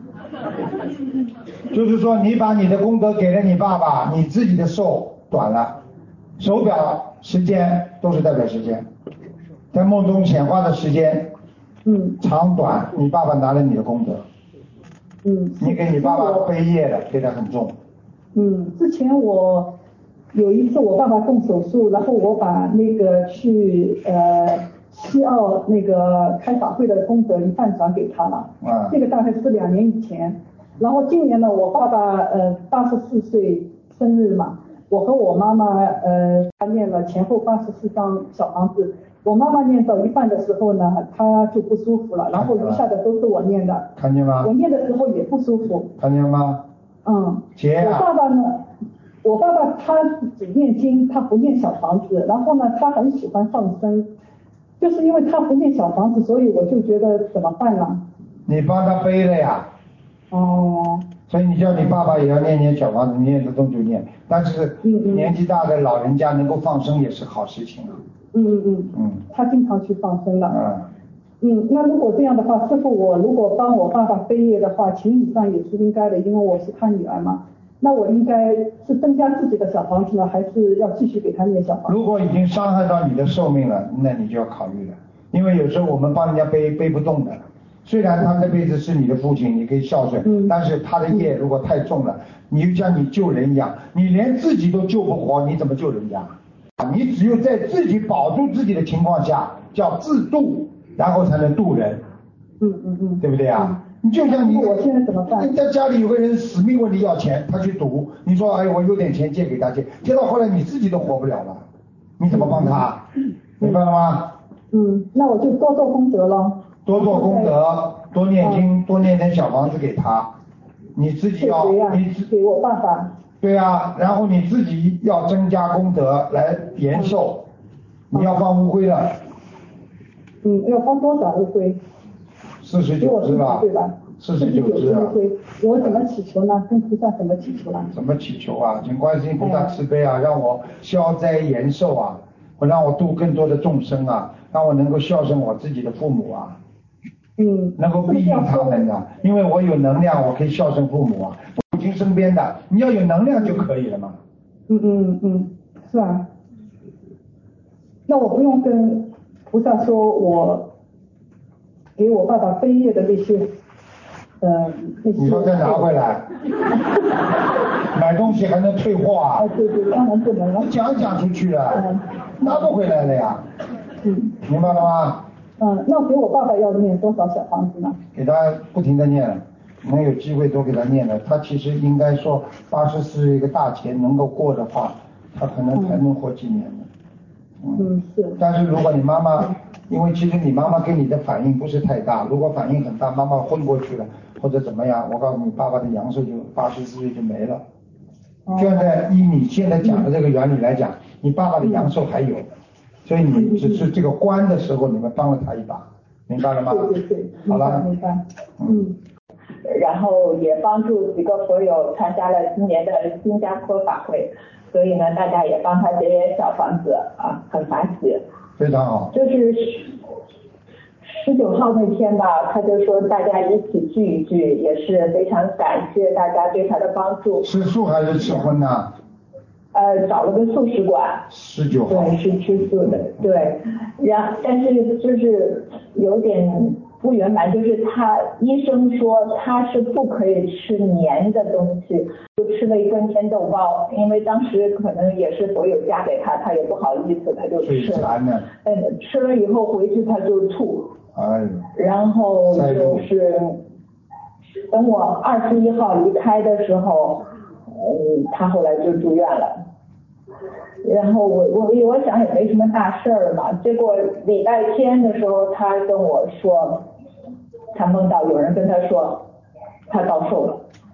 A: 就是说，你把你的功德给了你爸爸，你自己的寿短了。手表时间都是代表时间，在梦中显化的时间，
D: 嗯，
A: 长短，你爸爸拿了你的功德。
D: 嗯。
A: 你给你爸爸背业了，背得很重。
D: 嗯，之前我有一次我爸爸动手术，然后我把那个去呃西澳那个开法会的功德一半转给他了。
A: 啊。
D: 这个大概是两年以前。然后今年呢，我爸爸呃八十四岁生日嘛，我和我妈妈呃他念了前后八十四张小房子。我妈妈念到一半的时候呢，她就不舒服了，然后余下的都是我念的。
A: 看见吗？
D: 我念的时候也不舒服。
A: 看见吗？
D: 嗯。
A: 结啊。
D: 我爸爸呢？我爸爸他只念经，他不念小房子，然后呢，他很喜欢放生，就是因为他不念小房子，所以我就觉得怎么办呢？
A: 你帮他背了呀。
D: 哦。
A: 所以你叫你爸爸也要念念小房子，念得动就念，但是年纪大的老人家能够放生也是好事情啊。
D: 嗯嗯嗯。嗯。他经常去放生了。
A: 嗯。
D: 嗯，那如果这样的话，师傅，我如果帮我爸爸背业的话，情理上也是应该的，因为我是他女儿嘛。那我应该是增加自己的小房子呢，还是要继续给他念小房子？
A: 如果已经伤害到你的寿命了，那你就要考虑了，因为有时候我们帮人家背背不动的，虽然他这辈子是你的父亲，你可以孝顺，嗯、但是他的业如果太重了，你就像你救人一样，你连自己都救不活，你怎么救人家？你只有在自己保住自己的情况下，叫自度，然后才能度人。
D: 嗯嗯嗯，
A: 对不对啊？嗯、你就像你，
D: 我现在怎么办？
A: 人家家里有个人死命问你要钱，他去赌，你说哎我有点钱借给他借，借到后来你自己都活不了了，你怎么帮他？嗯、明白了吗？
D: 嗯，那我就多做功德了。
A: 多做功德，多念经，嗯、多念点小房子给他，你自己要，
D: 啊、
A: 你
D: 给我爸爸。
A: 对啊，然后你自己要增加功德来延寿，嗯、你要放乌龟了。
D: 嗯，要放多少乌龟？
A: 四十九只吧，
D: 对吧？
A: 四十九只啊！
D: 我怎么祈求呢？跟菩萨怎么祈求呢？
A: 怎么祈求啊？请观世音菩萨慈悲啊，让我消灾延寿啊，我让我度更多的众生啊，让我能够孝顺我自己的父母啊，
D: 嗯，
A: 能够庇应他们的，因为我有能量，我可以孝顺父母啊，父亲身边的，你要有能量就可以了嘛。
D: 嗯嗯嗯，是啊。那我不用跟菩萨说我给我爸爸背业的那些，呃，那些。
A: 你说再拿回来，买东西还能退货啊？
D: 啊，对对，当然不能了。
A: 讲讲出去了，嗯、拿不回来了呀。
D: 嗯，
A: 明白了吗？
D: 嗯，那给我爸爸要念多少小房子呢？
A: 给他不停的念，能有机会多给他念的。他其实应该说八十是一个大劫，能够过的话，他可能还能活几年呢。
D: 嗯，嗯是。
A: 但是如果你妈妈，因为其实你妈妈跟你的反应不是太大，如果反应很大，妈妈昏过去了或者怎么样，我告诉你，爸爸的阳寿就八十四岁就没了。
D: 哦、
A: 就在依你现在讲的这个原理来讲，你爸爸的阳寿还有。所以你只是这个关的时候，你们帮了他一把，明白了吗？
D: 对对对，
A: 好了，
D: 明白。嗯。
E: 然后也帮助几个佛友参加了今年的新加坡法会，所以呢，大家也帮他结缘小房子啊，很法喜。
A: 非常好。
E: 就是十九号那天吧，他就说大家一起聚一聚，也是非常感谢大家对他的帮助。
A: 吃素还是吃荤呢？
E: 呃，找了个素食馆，
A: 十九号，
E: 对，是吃素的，对，然但是就是有点不圆满，就是他医生说他是不可以吃黏的东西，就吃了一个粘豆包，因为当时可能也是所有加给他，他也不好意思，他就吃了，嗯，吃了以后回去他就吐，
A: 哎呦，
E: 然后就是等我二十一号离开的时候，嗯，他后来就住院了。然后我我我想也没什么大事儿嘛，结果礼拜天的时候，他跟我说，他梦到有人跟他说，他到寿了。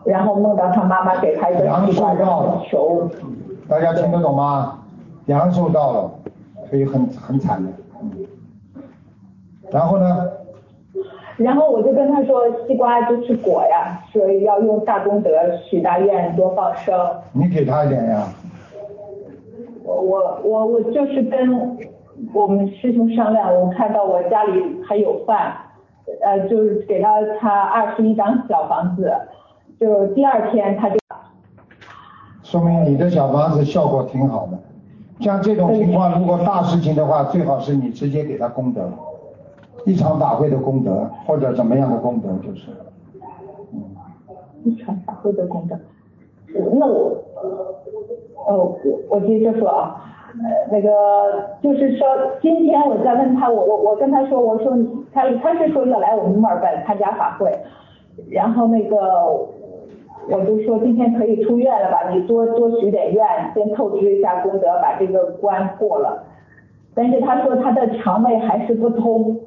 E: 然后梦到他妈妈给他一个
A: 阳寿到
E: 了
A: 了，大家听得懂吗？阳寿到了，所以很很惨的。然后呢？
E: 然后我就跟他说，西瓜就是果呀，所以要用大功德，许大愿，多放生。
A: 你给他一点呀。
E: 我我我我就是跟我们师兄商量，我看到我家里还有饭，呃，就是给他他二十一张小房子，就第二天他就。
A: 说明你的小房子效果挺好的。像这种情况，如果大事情的话，最好是你直接给他功德，一场法会的功德，或者怎么样的功德就是。
E: 嗯、一场法会的功德，那我，哦，我我接着说啊，呃，那个就是说，今天我在问他，我我我跟他说，我说他他是说要来我们墨尔本参加法会，然后那个。我就说今天可以出院了吧，你多多许点愿，先透支一下功德，把这个关过了。但是他说他的肠胃还是不通，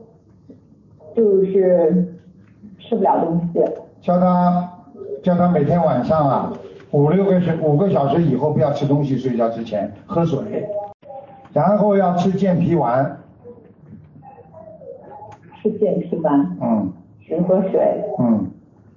E: 就是吃不了东西。
A: 叫他叫他每天晚上啊，五六个小五个小时以后不要吃东西，睡觉之前喝水，然后要吃健脾丸。
E: 吃健脾丸。
A: 嗯。
E: 只喝水。
A: 嗯。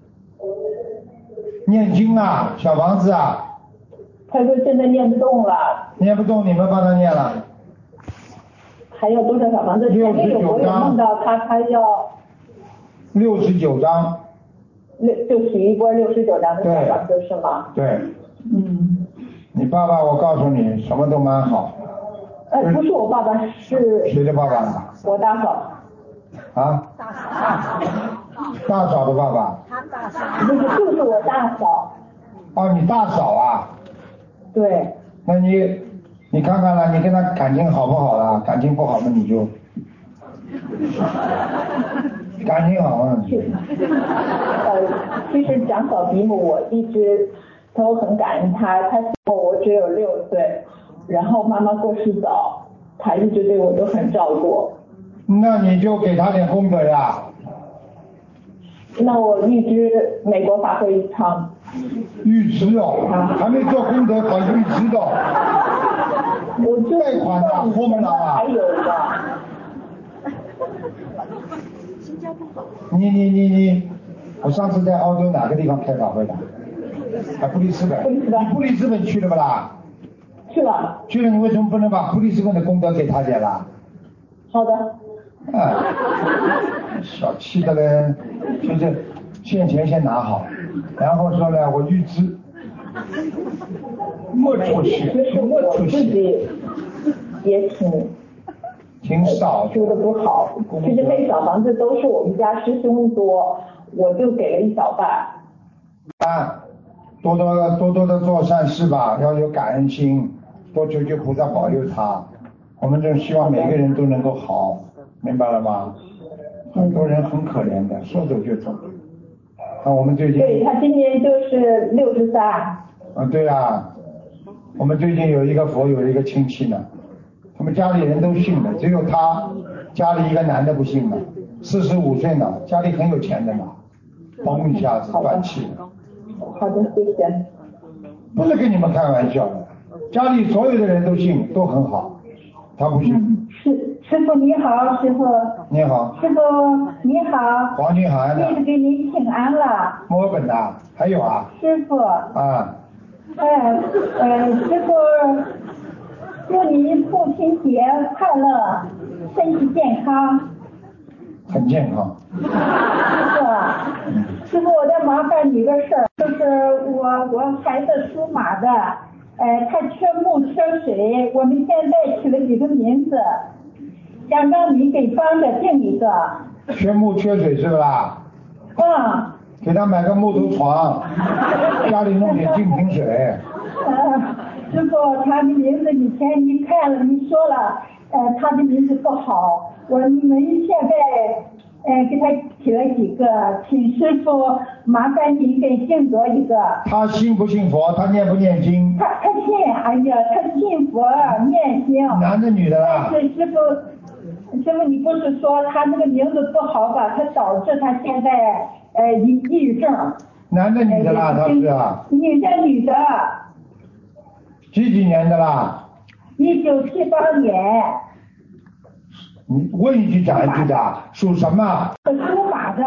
A: 念经啊，小房子啊。
E: 他说现在念不动了。
A: 念不动，你们帮他念了。
E: 还要多少小房子？
A: 六十九张。
E: 梦到他，他要。
A: 六十九张。
E: 六就许一波六十九张的小房子是吗？
A: 对。
E: 嗯。
A: 你爸爸，我告诉你，什么都蛮好。
E: 呃，不是我爸爸，是。
A: 谁的爸爸？
E: 我大嫂。
A: 啊？大嫂。大嫂的爸爸。
E: 不是，就是我大嫂。
A: 哦，你大嫂啊？
E: 对。
A: 那你你看看了，你跟他感情好不好啦？感情不好那你就感情好啊。
E: 呃，其实长嫂比母，我一直都很感恩他。他小我只有六岁，然后妈妈过世早，他一直对我都很照顾。
A: 那你就给他点功德呀。
E: 那我预支美国法会一场。
A: 预支哦，还没做功德搞预支的。
E: 我就
A: 贷款的，后面了啊。
E: 还有的。
F: 新加坡好。
A: 你你你你，我上次在澳洲哪个地方开法会的？啊，布里斯本。布里斯本。你布里斯本去了不啦？
E: 去了。
A: 去了，你为什么不能把布里斯本的功德给他点了？
E: 好的。
A: 啊，小气的嘞，就是现钱先拿好，然后说呢，我预支，没出息，没出息，
E: 也挺
A: 挺少，
E: 修的不好。其实那小房子都是我们家师兄多，我就给了一小半。
A: 啊，多多的多多的做善事吧，要有感恩心，多求求菩萨保佑他。我们就希望每个人都能够好。明白了吗？很多人很可怜的，说走就走。啊，我们最近。
E: 对，他今年就是六十三。
A: 啊，对啊，我们最近有一个佛友一个亲戚呢，他们家里人都信的，只有他家里一个男的不信了，四十五岁呢，家里很有钱的嘛，嘣一下子断气了。
E: 好的，谢谢。
A: 不是跟你们开玩笑的，家里所有的人都信，都很好，他不信。
E: 嗯，师师傅你好，师傅。
A: 你好。
E: 师傅你好。
A: 黄金海
E: 弟子给您请安了。
A: 墨尔本的，还有啊。
E: 师傅。
A: 啊。
E: 哎，呃，师傅，祝您父亲节快乐，身体健康。
A: 很健康。
E: 师傅，师傅，我再麻烦你个事儿，就是我我孩子属马的。呃，他缺木缺水，我们现在起了几个名字，想让你给帮着定一个。
A: 缺木缺水是不啦？
E: 嗯。
A: 给他买个木头床，家里弄点净瓶水。
E: 呃，师傅，他的名字以前你看了，你说了，呃，他的名字不好，我们现在呃给他起了几个，请师傅麻烦您给定夺一个。
A: 他信不信佛？他念不念经？
E: 他他信，哎呀，他信佛念经。
A: 男的女的啦？
E: 但是师傅，师傅你不是说他那个名字不好吧？他导致他现在呃抑抑郁症。
A: 男的女的啦？他是啊。
E: 女的女的。
A: 几几年的啦？
E: 一九七八年。
A: 你问一句讲一句的，属什么？
E: 属马的。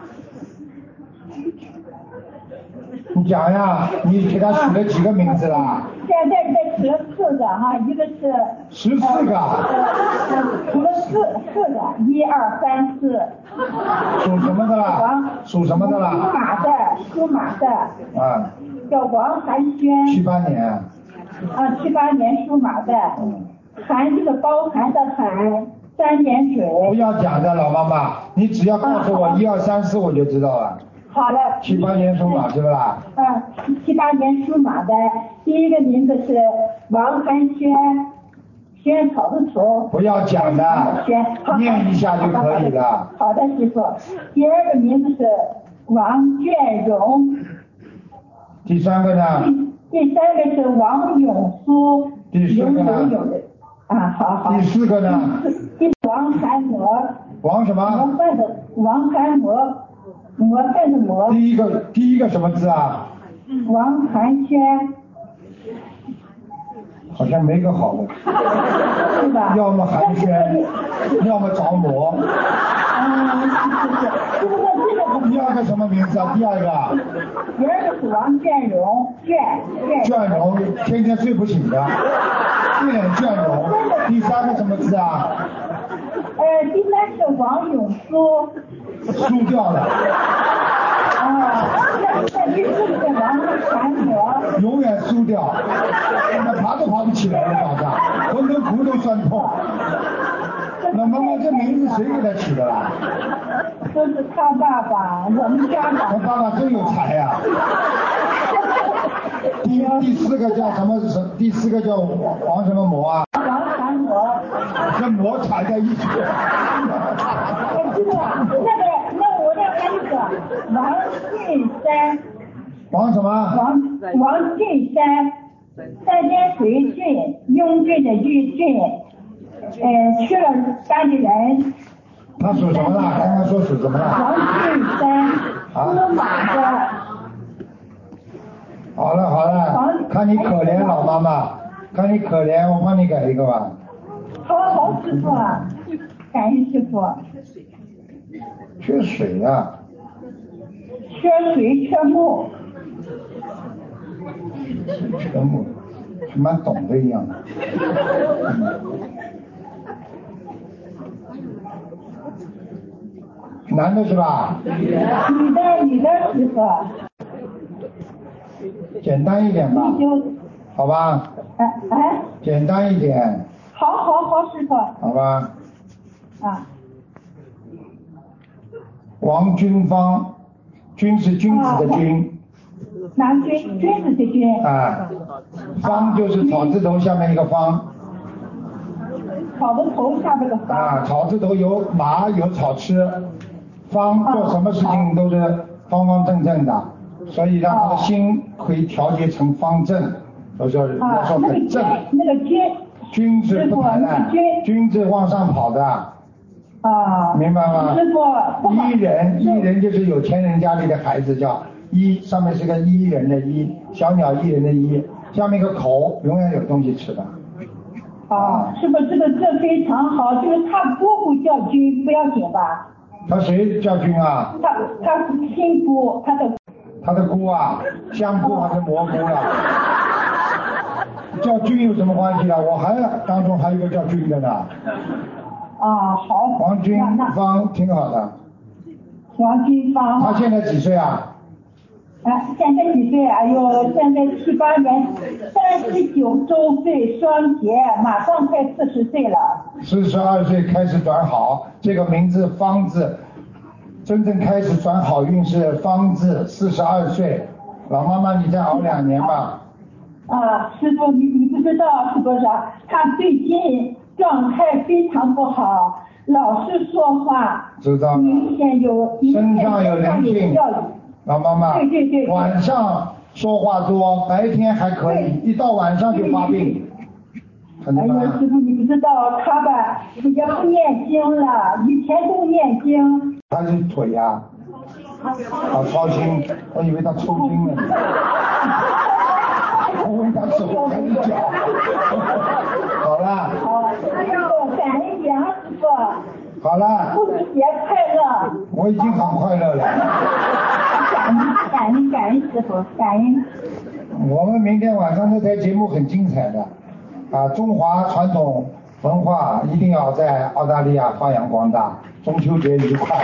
A: 你讲呀，你给他取了几个名字啦？
E: 现在再取了四个哈，一个是
A: 十四个，
E: 取了四四个，一二三四。
A: 属什么的啦？属什么的啦？
E: 属马的，属马的。
A: 啊。
E: 叫王寒轩。
A: 七八年。
E: 啊，七八年属马的。
A: 嗯。
E: 寒这个包含的寒，三点水。
A: 不要讲的老妈妈，你只要告诉我一二三四，我就知道了。
E: 好了。
A: 七八年属马是不啦？
E: 啊，七八年属马的，第一个名字是王寒轩，轩草字头。
A: 不要讲的，念一下就可以了。
E: 好的，师傅。第二个名字是王卷荣。
A: 第三个呢？
E: 第三个是王永苏。
A: 第四个呢？
E: 啊，好好。
A: 第四个呢？
E: 第王寒魔。
A: 王什么？
E: 魔幻的王寒魔，魔幻的魔。
A: 第一个第一个什么字啊？
E: 王寒轩。
A: 好像没个好的。
E: 是吧？
A: 要么寒暄，要么着魔。
E: 嗯，是是。这个这个。
A: 第二个什么名字啊？第二个。
E: 第二个是王卷荣，卷卷。
A: 卷荣，天天睡不醒的。一脸卷荣。第三个什么字啊？
E: 呃，第三是王永苏。
A: 输掉了。
E: 啊，那那第四个王寒魔。
A: 永远输掉，那爬都爬不起来了，早上浑身骨头酸痛。那妈妈这名字谁给他起的啦？
E: 都是他爸爸，我们家的。
A: 他爸爸真有才呀、啊。第第四个叫什么？什第四个叫王王什么魔啊？
E: 王寒魔。
A: 跟魔踩在一起。
E: 我知道，那个那我那还有个王俊山。
A: 王什么？
E: 王王俊山，三点水俊，雍俊的俊俊，呃，去了三个人。
A: 他属什么啦？刚刚说属什么啦？
E: 王俊山，属马的。
A: 好了好了，看你可怜老妈妈，看你可怜，我帮你改一个吧。
E: 好好师傅啊，感恩师傅。
A: 缺水呀、啊。
E: 缺水缺木。
A: 缺木，还蛮懂的一样的。男的是吧？
E: 女的，女的师傅。
A: 简单一点吧。好吧。
E: 哎哎。
A: 简单一点。
E: 好好好，师傅。
A: 好吧。
E: 啊。
A: 王君芳，君是君子的君。
E: 男君，君子的君。
A: 啊。芳就是草字头下面一个芳。
E: 草字头下面个芳。
A: 啊，草字头有马有草吃。方做什么事情都是方方正正的，所以让他的心可以调节成方正，有时候人家说很正。
E: 那个君，
A: 君字不谈的，君字往上跑的。
E: 啊。
A: 明白吗？
E: 师傅。
A: 伊人，伊人就是有钱人家里的孩子，叫伊，上面是个伊人的伊，小鸟伊人的伊，下面一个口，永远有东西吃的。
E: 啊，师傅，这个这非常好，就是他姑姑叫君，不要紧吧？
A: 他谁叫君啊？
E: 他他是亲姑，他的。
A: 他的姑啊，香菇还是蘑菇了？叫君有什么关系啊？我还当中还有一个叫君的呢。
E: 啊，好。
A: 王君芳挺好的。
E: 王君芳。
A: 他现在几岁啊？
E: 哎，现在几岁？哎呦，现在七八年，三十九周岁双节，马上快四十岁了。
A: 四十二岁开始转好，这个名字方字，真正开始转好运是方字，四十二岁。老妈妈，你再熬两年吧。
E: 啊，师傅，你你不知道是不是？他最近状态非常不好，老是说话。
A: 知道了。
E: 明显有，
A: 身上有灵性。老妈妈，
E: 对对对，
A: 晚上说话多，白天还可以，一到晚上就发病。
E: 哎呀，师傅，你不知道他吧，也不念经了，以前都念经。
A: 他是腿呀、啊。 啊，抄经，我以为他抽筋了。我以为他手还是脚。好了。
E: 好，师傅，感恩节啊，师傅。
A: 好了。
E: 父亲节快乐。
A: 我已经很快乐了。
E: 感恩感恩感恩师傅，感恩。
A: 我们明天晚上这台节目很精彩的，啊，中华传统文化一定要在澳大利亚发扬光大。中秋节愉快，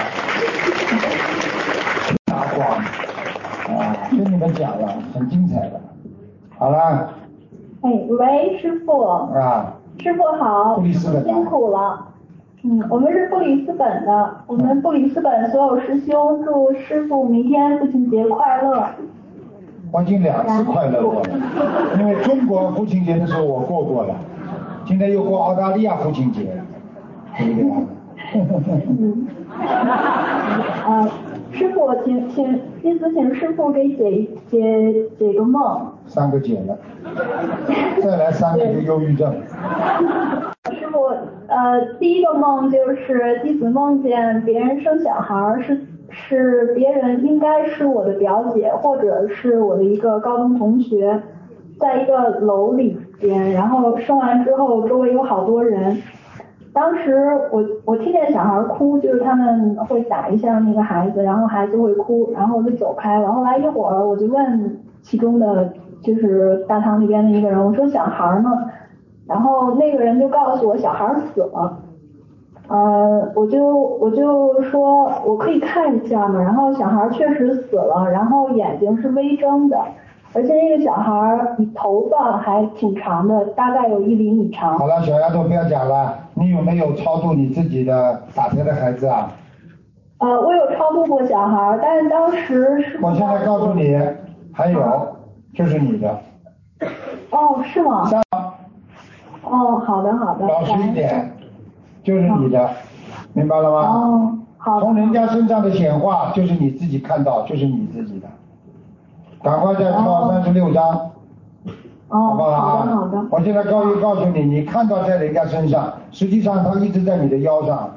A: 打光，啊，跟你们讲了，很精彩的。好了。
E: 哎，喂，师傅。
A: 啊。
E: 师傅好。
A: 布里斯本。
E: 辛苦了。嗯，我们是布里斯本的，我们布里斯本所有师兄祝师傅明天父亲节快乐。
A: 我已经两次快乐过了，因为中国父亲节的时候我过过了，今天又过澳大利亚父亲节，对不对啊？
E: 嗯，啊，师傅，请请弟子请师傅给解解解个梦。
A: 三个解了，再来三个就忧郁症。
E: 师傅，呃，第一个梦就是弟子梦见别人生小孩，是是别人应该是我的表姐或者是我的一个高中同学，在一个楼里边，然后生完之后周围有好多人。当时我我听见小孩哭，就是他们会打一下那个孩子，然后孩子会哭，然后我就走开了。后来一会儿我就问其中的就是大堂里边的一个人，我说小孩呢？然后那个人就告诉我小孩死了。呃，我就我就说我可以看一下嘛，然后小孩确实死了，然后眼睛是微睁的，而且那个小孩头发还挺长的，大概有一厘米长。
A: 好了，小丫头不要讲了，你有没有超度你自己的打胎的孩子啊？
E: 呃，我有超度过小孩，但是当时是。
A: 我现在告诉你，还有就是你的。
E: 哦，是吗？
A: 三。
E: 哦，好的好的。
A: 老实一点，就是你的，明白了吗？
E: 哦，好。
A: 从人家身上的显化，就是你自己看到，就是你自己的。赶快再抄三十六章。
E: 哦，
A: 好不好啊？
E: 好的好的。
A: 我现在告一告诉你，你看到在人家身上，实际上他一直在你的腰上。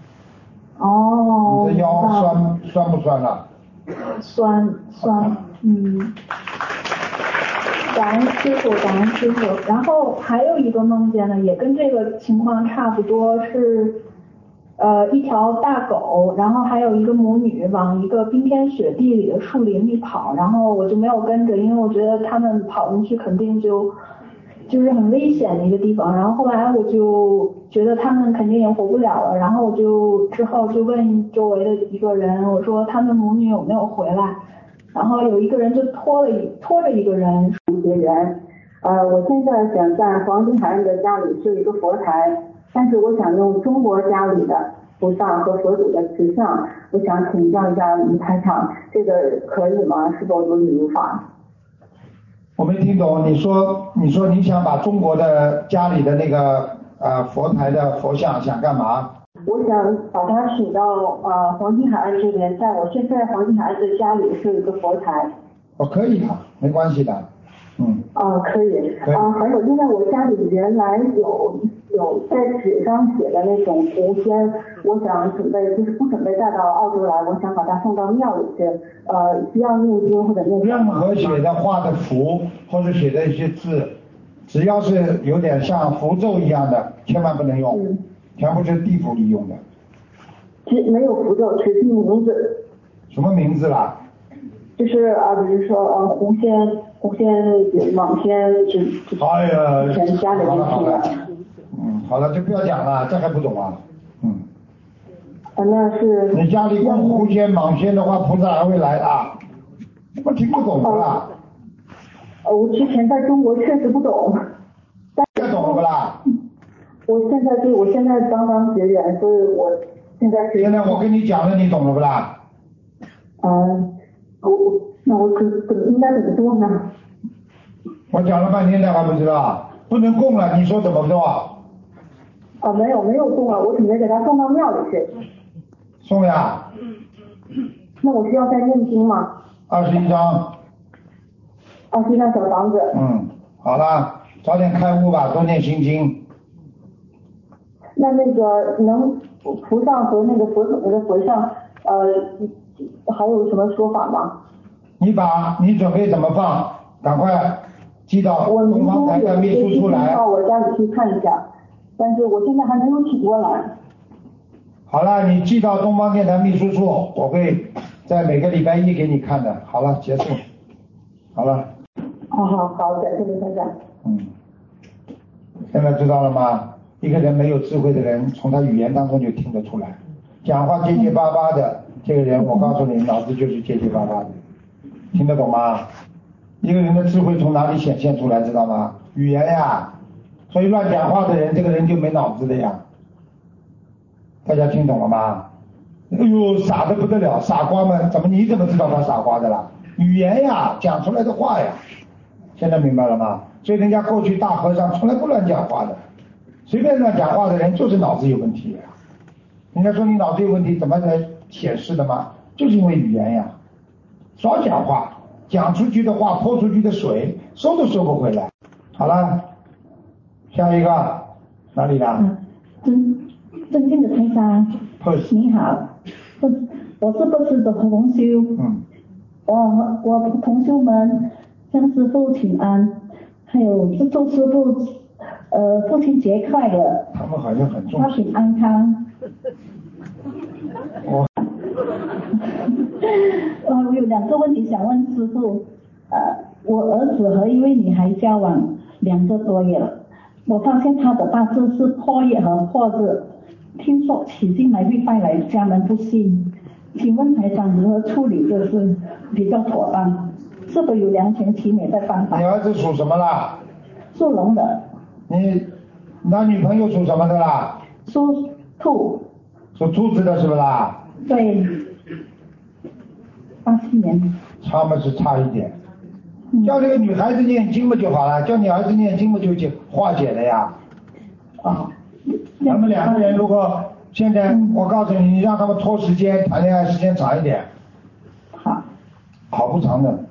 E: 哦。
A: 你的腰酸酸不酸了？
E: 酸酸，嗯。感恩师傅，感恩师傅。然后还有一个梦见呢，也跟这个情况差不多，是呃一条大狗，然后还有一个母女往一个冰天雪地里的树林里跑，然后我就没有跟着，因为我觉得他们跑进去肯定就就是很危险的一个地方。然后后来我就觉得他们肯定也活不了了，然后我就之后就问周围的一个人，我说他们母女有没有回来？然后有一个人就拖了一拖着一个人，
G: 一些人，呃，我现在想在黄金海岸的家里设一个佛台，但是我想用中国家里的菩萨和佛祖的慈像，我想请教一下卢台长，这个可以吗？是否有理如法？
A: 我没听懂，你说你说你想把中国的家里的那个呃佛台的佛像想干嘛？
G: 我想把它请到呃黄金海岸这边，在我现在黄金海岸的家里设一个佛台。
A: 哦，可以的，没关系的，嗯。
G: 啊，可以。
A: 可以
G: 啊，还有，因为我家里原来有有在纸上写的那种狐仙，我想准备就是不准备带到澳洲来，我想把它送到庙里去，呃，需要念经或者念。
A: 任何写的画的符或者写的一些字，只要是有点像符咒一样的，千万不能用。
G: 嗯。
A: 全部是地府里用的。
G: 只没有符咒，只是名字。
A: 什么名字啦？
G: 就是啊，比如说呃，狐仙、狐仙、蟒仙，只只。
A: 哎呀，
G: 全家里
A: 好了好了，
G: 的。
A: 嗯，好了，就不要讲了，这还不懂啊？嗯。
G: 啊，那是。
A: 你家里供狐仙、蟒仙的话，菩萨还会来啊？我听不懂的啦。
G: 呃，我之前在中国确实不懂。
A: 现在懂了不啦？
G: 我现在对我现在刚刚结缘，所以我现在是。
A: 现在我跟你讲了，你懂了不啦？
G: 嗯，我那我怎怎应该怎么做呢？
A: 我讲了半天了还不知道，不能供了，你说怎么做？
G: 啊，没有没有供了，我准备给他送到庙里去。
A: 送呀。
G: 那我需要再念经吗？
A: 二十一张。
G: 二十一张小房子。
A: 嗯，好了，早点开悟吧，多念心经。
G: 那那个能菩萨和那个佛祖那个佛像，呃， 还有什么说法吗？
A: 你把你准备怎么放？赶快寄到
G: 我明
A: 东方台的秘
G: 天有
A: 书出来。
G: 到我家里去看一下，但是我现在还没有请过来。
A: 好了，你寄到东方电台秘书处，我会在每个礼拜一给你看的。好了，结束。好了。
G: 好好好，感谢刘台长。
A: 嗯，现在知道了吗？一个人没有智慧的人，从他语言当中就听得出来。讲话结结巴巴的这个人，我告诉你，脑子就是结结巴巴的，听得懂吗？一个人的智慧从哪里显现出来，知道吗？语言呀。所以乱讲话的人，这个人就没脑子的呀。大家听懂了吗？哎呦，傻得不得了，傻瓜们，怎么你怎么知道他傻瓜的啦？语言呀，讲出来的话呀。现在明白了吗？所以人家过去大和尚从来不乱讲话的，随便乱讲话的人就是脑子有问题呀。人家说你脑子有问题，怎么来显示的吗？就是因为语言呀。少讲话，讲出去的话泼出去的水收都收不回来。好了，下一个哪里的？
H: 尊尊敬的台长，你好，我我是不是的同修？
A: 嗯。
H: 我我同修们向师父请安，还有祝师父呃父亲节快乐。
A: 他们好像很重视。
H: 家庭安康。
A: 我。
H: 呃，我有两个问题想问师父。呃，我儿子和一位女孩交往两个多月了，我发现他的八字是破业和破字，听说娶进来会带来家门不幸，请问台长如何处理这事比较妥当？是否有两全其美的方法？
A: 你儿子属什么啦？
H: 属龙的。
A: 你男女朋友属什么的啦？
H: 属兔。
A: 属兔子的是不啦？
H: 对。八七年。
A: 差嘛是差一点。叫这个女孩子念经嘛就好了，叫你儿子念经嘛就解化解了呀。
H: 啊。
A: 他们两个人如果现在我告诉你，你让他们拖时间谈恋爱时间长一点。
H: 好。
A: 好不长的。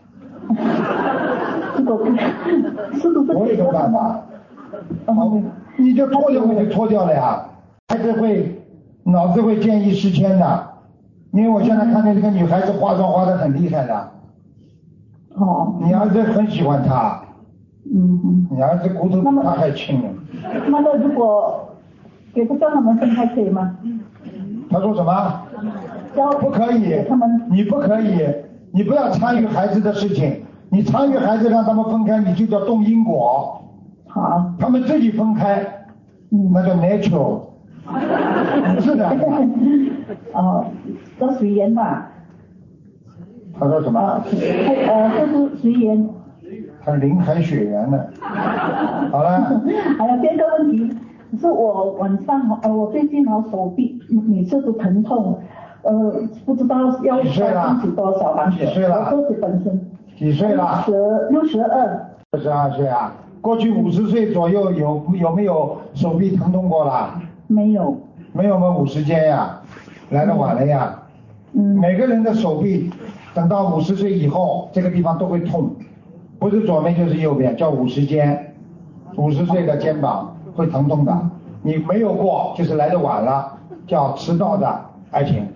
H: 这个是不是？
A: 我有办法。好，你就脱掉就脱掉了呀，孩子会脑子会见异思迁的，因为我现在看见这个女孩子化妆化得很厉害的。
H: 哦。
A: 你儿子很喜欢她。
H: 嗯嗯。
A: 你儿子骨头比他还轻呢。
H: 那么如果给不叫他们分开可以吗？
A: 他说什么？不可以。
H: 他们。
A: 你不可以，你不要参与孩子的事情，你参与孩子让他们分开，你就叫动因果。
H: 好。
A: 他们自己分开，嗯，那叫 natural， 自然的。
H: 哦，都随缘吧。
A: 他说什么？
H: 呃，就是随缘。
A: 他林海雪原的。好了。
H: 还有第二个问题，是我晚上呃，我最近好手臂每次都疼痛，呃，不知道要再升起多少房子。
A: 几岁了？
H: 我自己本身。
A: 几岁了？
H: 十六十二。
A: 六十二岁啊。过去五十岁左右有有没有手臂疼痛过啦？
H: 没有。
A: 没有吗？五十肩呀，来得晚了呀。
H: 嗯。
A: 每个人的手臂等到五十岁以后，这个地方都会痛，不是左边就是右边，叫五十肩。五十岁的肩膀会疼痛的，你没有过就是来得晚了，叫迟到的爱情。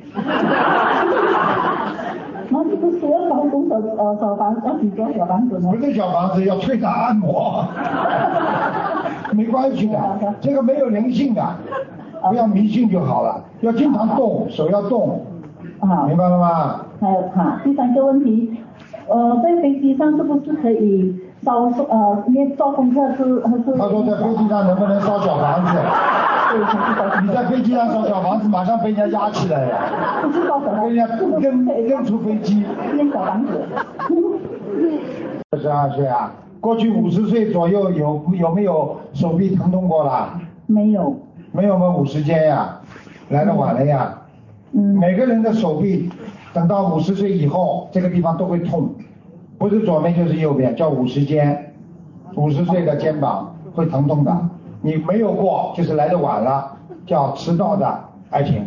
H: 那是不是要包工的呃小房要几间小房子呢？
A: 不是小房子，要推拿按摩。没关系的，这个没有灵性的，不要迷信就好了，要经常动，手要动。
H: 啊。
A: 明白了吗？
H: 还有哈，第三个问题，呃，在飞机上是不是可以烧呃念做功课是还是？
A: 他说在飞机上能不能烧小房子？你在飞机上烧小房子，马上被人家压起来了。
H: 不是烧小房子，
A: 被人家扔扔出飞机。
H: 念小房子。
A: 二十二岁啊，过去五十岁左右有有没有手臂疼痛过啦？
H: 没有。
A: 没有吗？五十肩呀，来得晚了呀。
H: 嗯。
A: 每个人的手臂等到五十岁以后，这个地方都会痛，不是左边就是右边，叫五十肩。五十岁的肩膀会疼痛的，你没有过就是来得晚了，叫迟到的爱情。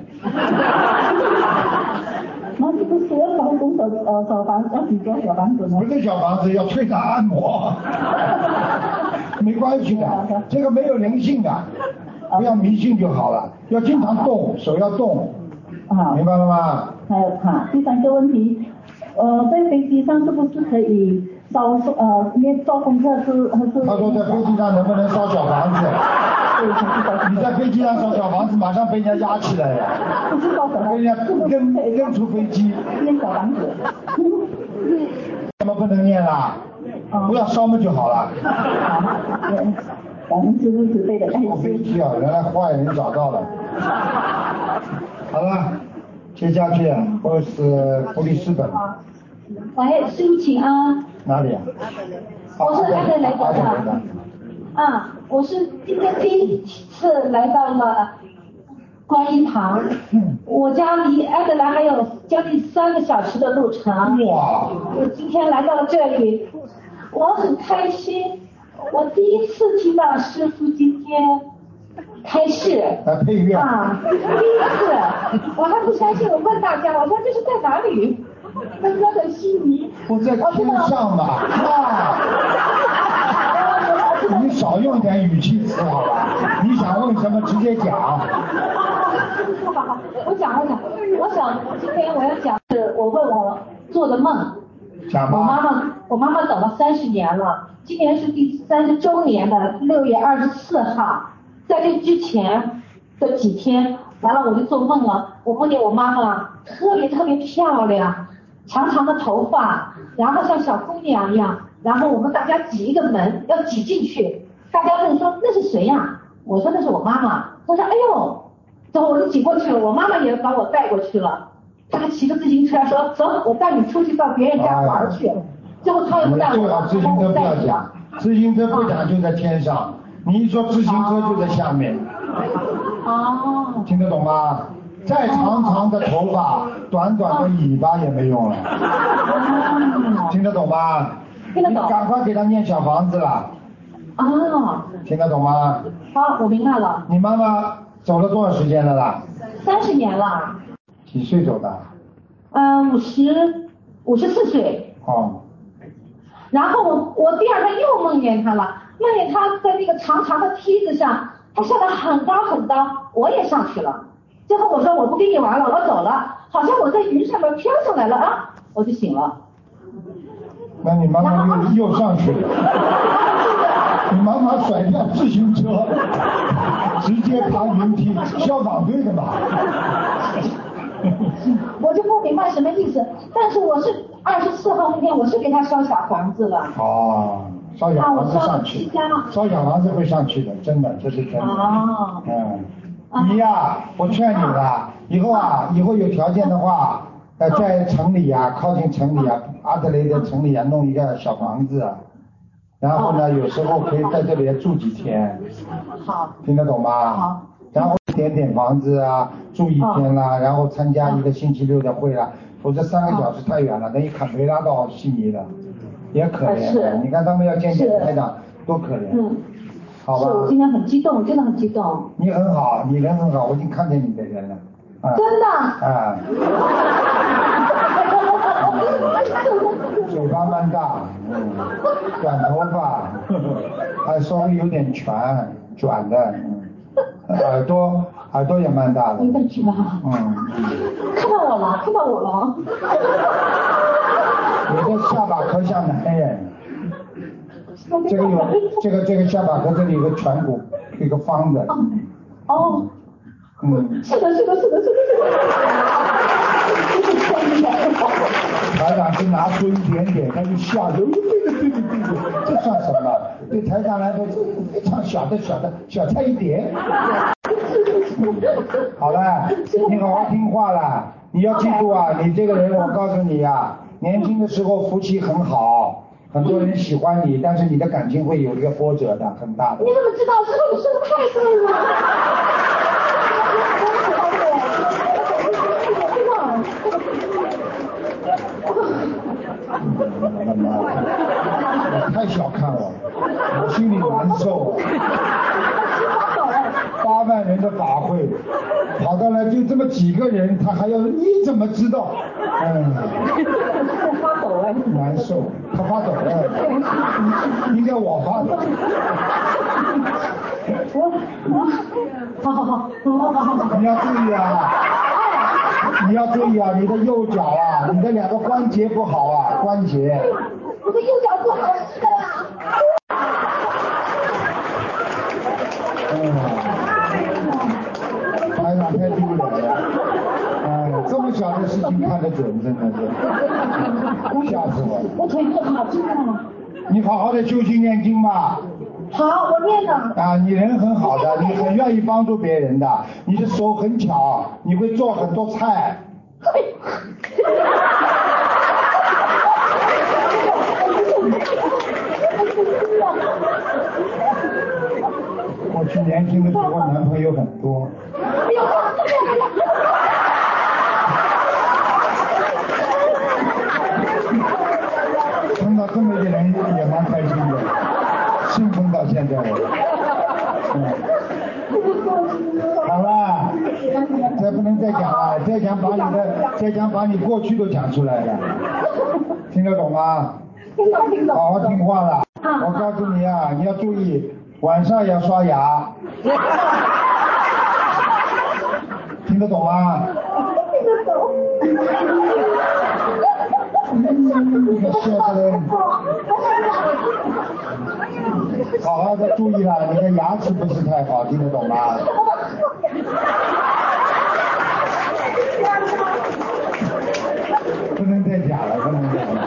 H: 那是不是要包工的呃小房要几间小房子呢？
A: 不是小房子，要推拿按摩。没关系的，这个没有灵性的，不要迷信就好了，要经常动，手要动。
H: 啊。
A: 明白了吗？
H: 还有他。第三个问题，呃，在飞机上是不是可以烧呃，因为做功课是还是？
A: 他说在飞机上能不能烧小房子？你在飞机上烧小房子，马上被人家压起来呀！
H: 不是烧小房子，
A: 被人家扔扔出飞机。
H: 念小房子。
A: 怎么不能念啦？不要烧嘛就好了。
H: 感恩师父慈悲的爱心。
A: 飞机啊，原来坏人找到了。好了，接下去或是布里斯本。
I: 喂，师父请安。
A: 哪里啊？
I: 我是阿德雷德的。啊，我是今天第一次来到了观音堂，我家离阿德莱还有将近三个小时的路程。
A: 哇！
I: 我今天来到了这里，我很开心。我第一次听到师父今天开示。
A: 啊，配乐。
I: 啊，第一次，我还不相信，我问大家，我说这是在哪里？他说在悉尼。
A: 不在天上嘛？啊！你少用点语气词好吧？你想问什么直接讲。
I: 好好好，我讲我讲，我想今天我要讲是我问我做的梦。
A: 讲吧。
I: 我妈妈我妈妈走了三十年了，今年是第三十周年的六月二十四号，在这之前的几天，完了我就做梦了，我梦见我妈妈特别特别漂亮，长长的头发，然后像小姑娘一样。然后我们大家挤一个门，要挤进去。大家问说那是谁呀？我说那是我妈妈。他说哎呦，走，我就挤过去了。我妈妈也把我带过去了。他骑个自行车说走，我带你出去到别人家玩去。最后他也不带我了，
A: 自行车不要讲，自行车不讲就在天上。你一说自行车就在下面。
I: 哦。
A: 听得懂吗？再长长的头发，短短的尾巴也没用了。听得懂吗？
I: 听得懂。
A: 你赶快给他念小房子了。
I: 啊。
A: 听得懂吗？
I: 好，我明白了。
A: 你妈妈走了多少时间了啦？
I: 三十年了。
A: 几岁走的？
I: 嗯，五十五十四岁。
A: 哦。
I: 然后我我第二天又梦见他了，梦见他在那个长长的梯子上，他下得很高很高，我也上去了。最后我说我不跟你玩了，我走了，好像我在云上面飘上来了啊，我就醒了。
A: 那你妈妈又又上去了，你妈妈甩掉自行车，直接爬云梯，消防队的嘛。
I: 我就不明白什么意思，但是我是二十四号那天我是给他烧小房子了。
A: 哦，烧小房子上去，烧小房子会上去的，真的，这是真的。
I: 哦。
A: 嗯，你呀，我劝你了，以后啊，以后有条件的话。呃，在城里啊，靠近城里啊，阿德雷德城里啊，弄一个小房子，然后呢，有时候可以在这里住几天。
I: 好。
A: 听得懂吗？
I: 好。
A: 然后点点房子啊，住一天啦，然后参加一个星期六的会啦，否则三个小时太远了，等于坎培拉到悉尼的，也可怜的。你看他们要见见台长，多可怜。
I: 嗯。
A: 好吧。
I: 是，我今天很激动，真的很激动。
A: 你很好，你人很好，我已经看见你的人了。啊、
I: 真的。
A: 啊。嘴巴蛮大，嗯，短头发，还稍微有点卷卷的，嗯，耳朵耳朵也蛮大的。
I: 有点卷。
A: 嗯。
I: 看到我了，看到我了。
A: 你的下巴颏像男人，这个有这个这个下巴颏这里有个颧骨，一个方的。
I: 哦。
A: 嗯。
I: 是的，是的，是的，是的，是的。
A: 台长是拿出一点点，他就笑，对对对对对对，这算什么？对台长来说，非常小的小的小菜一碟。好了，你好好听话了，你要记住啊，你这个人，我告诉你呀、啊，年轻的时候福气很好，很多人喜欢你，但是你的感情会有一个波折的，很大的。
I: 你怎么知道？师傅，你说的太对了。
A: 太小看我，我心里难受。八万人的法会，跑到来就这么几个人，他还要你怎么知道？嗯，
I: 发抖哎，
A: 难受，他发抖了，应该我发抖。
I: 好好好，好好好好，
A: 你要注意啊！ 你要注意啊，你的右脚啊，你的两个关节不好啊，关节。
I: 我的右脚不好，是的啦。
A: 嗯，台长太丢人了。哎，这么小的事情看得准，真的是，吓死我了。
I: 我腿不好，真的。
A: 你好好的修心念经吧。
I: 好，我念了。
A: 啊，你人很好的，你很愿意帮助别人的，你的手很巧，你会做很多菜。过去年轻的时候男朋友很多。碰到这么一个人也蛮开心的，幸福到现在了。嗯，好了，再不能再讲了，再讲把你的，再讲把你过去都讲出来了，听得懂吗？
I: 听懂听懂。
A: 好好听话了。我告诉你啊，你要注意，晚上要刷牙。听得懂吗？
I: 听得懂。
A: 你笑的人，好好的注意了，你的牙齿不是太好，听得懂吗？不能再讲了，不能再讲了。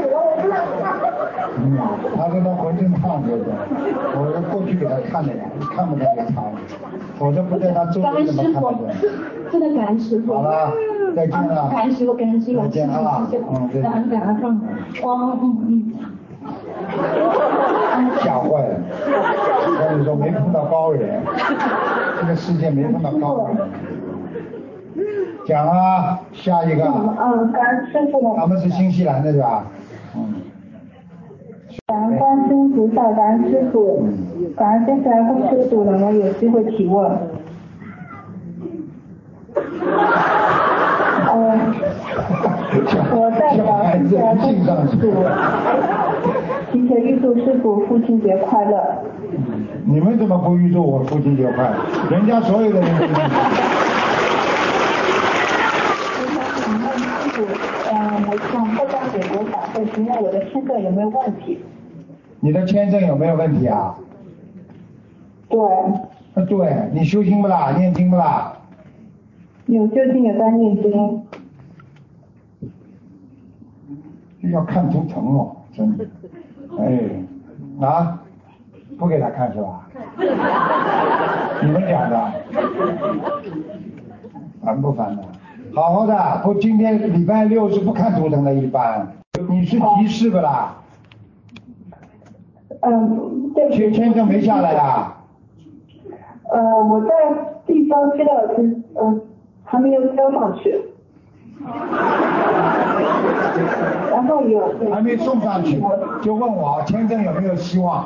A: 嗯，他说他浑身烫着的，我过去给他看的呀，看不到就烫了，否则不在他周围怎么看得见？
I: 真的感恩师傅。
A: 好了，再见了。
I: 感恩师傅，感恩师傅，
A: 再见啊，嗯，再见。
I: 感恩感恩上，哦，嗯嗯。
A: 吓坏了，我跟你说没碰到高人，这个世界没碰到高人。讲啊，下一个。
G: 嗯，感恩师傅。
A: 他们是新西兰的是吧？嗯。
G: 感恩观世音菩萨，感恩师傅，感恩现在不修读能够有机会提问。嗯，我代表现在不师傅，提前预祝师傅父亲节快乐。
A: 你们怎么不预祝我父亲节快乐？人家所有的人都预祝。
G: 嗯，我想参加美国法会，请问我的签证有没有问题？
A: 你的签证有没有问题啊？
G: 对。
A: 啊，对，你修心不啦？念经不啦？
G: 有修心，有在念经。
A: 要看图腾哦，真的。哎，啊，不给他看是吧？你们讲的，烦不烦的？好好的，不，今天礼拜六是不看图腾的，一般。你是提示不啦？
G: 嗯，对。
A: 签签证没下来啊？
G: 呃，我在递交资料时，嗯，还没有交上去。然后有。
A: 还没送上去，就问我签证有没有希望？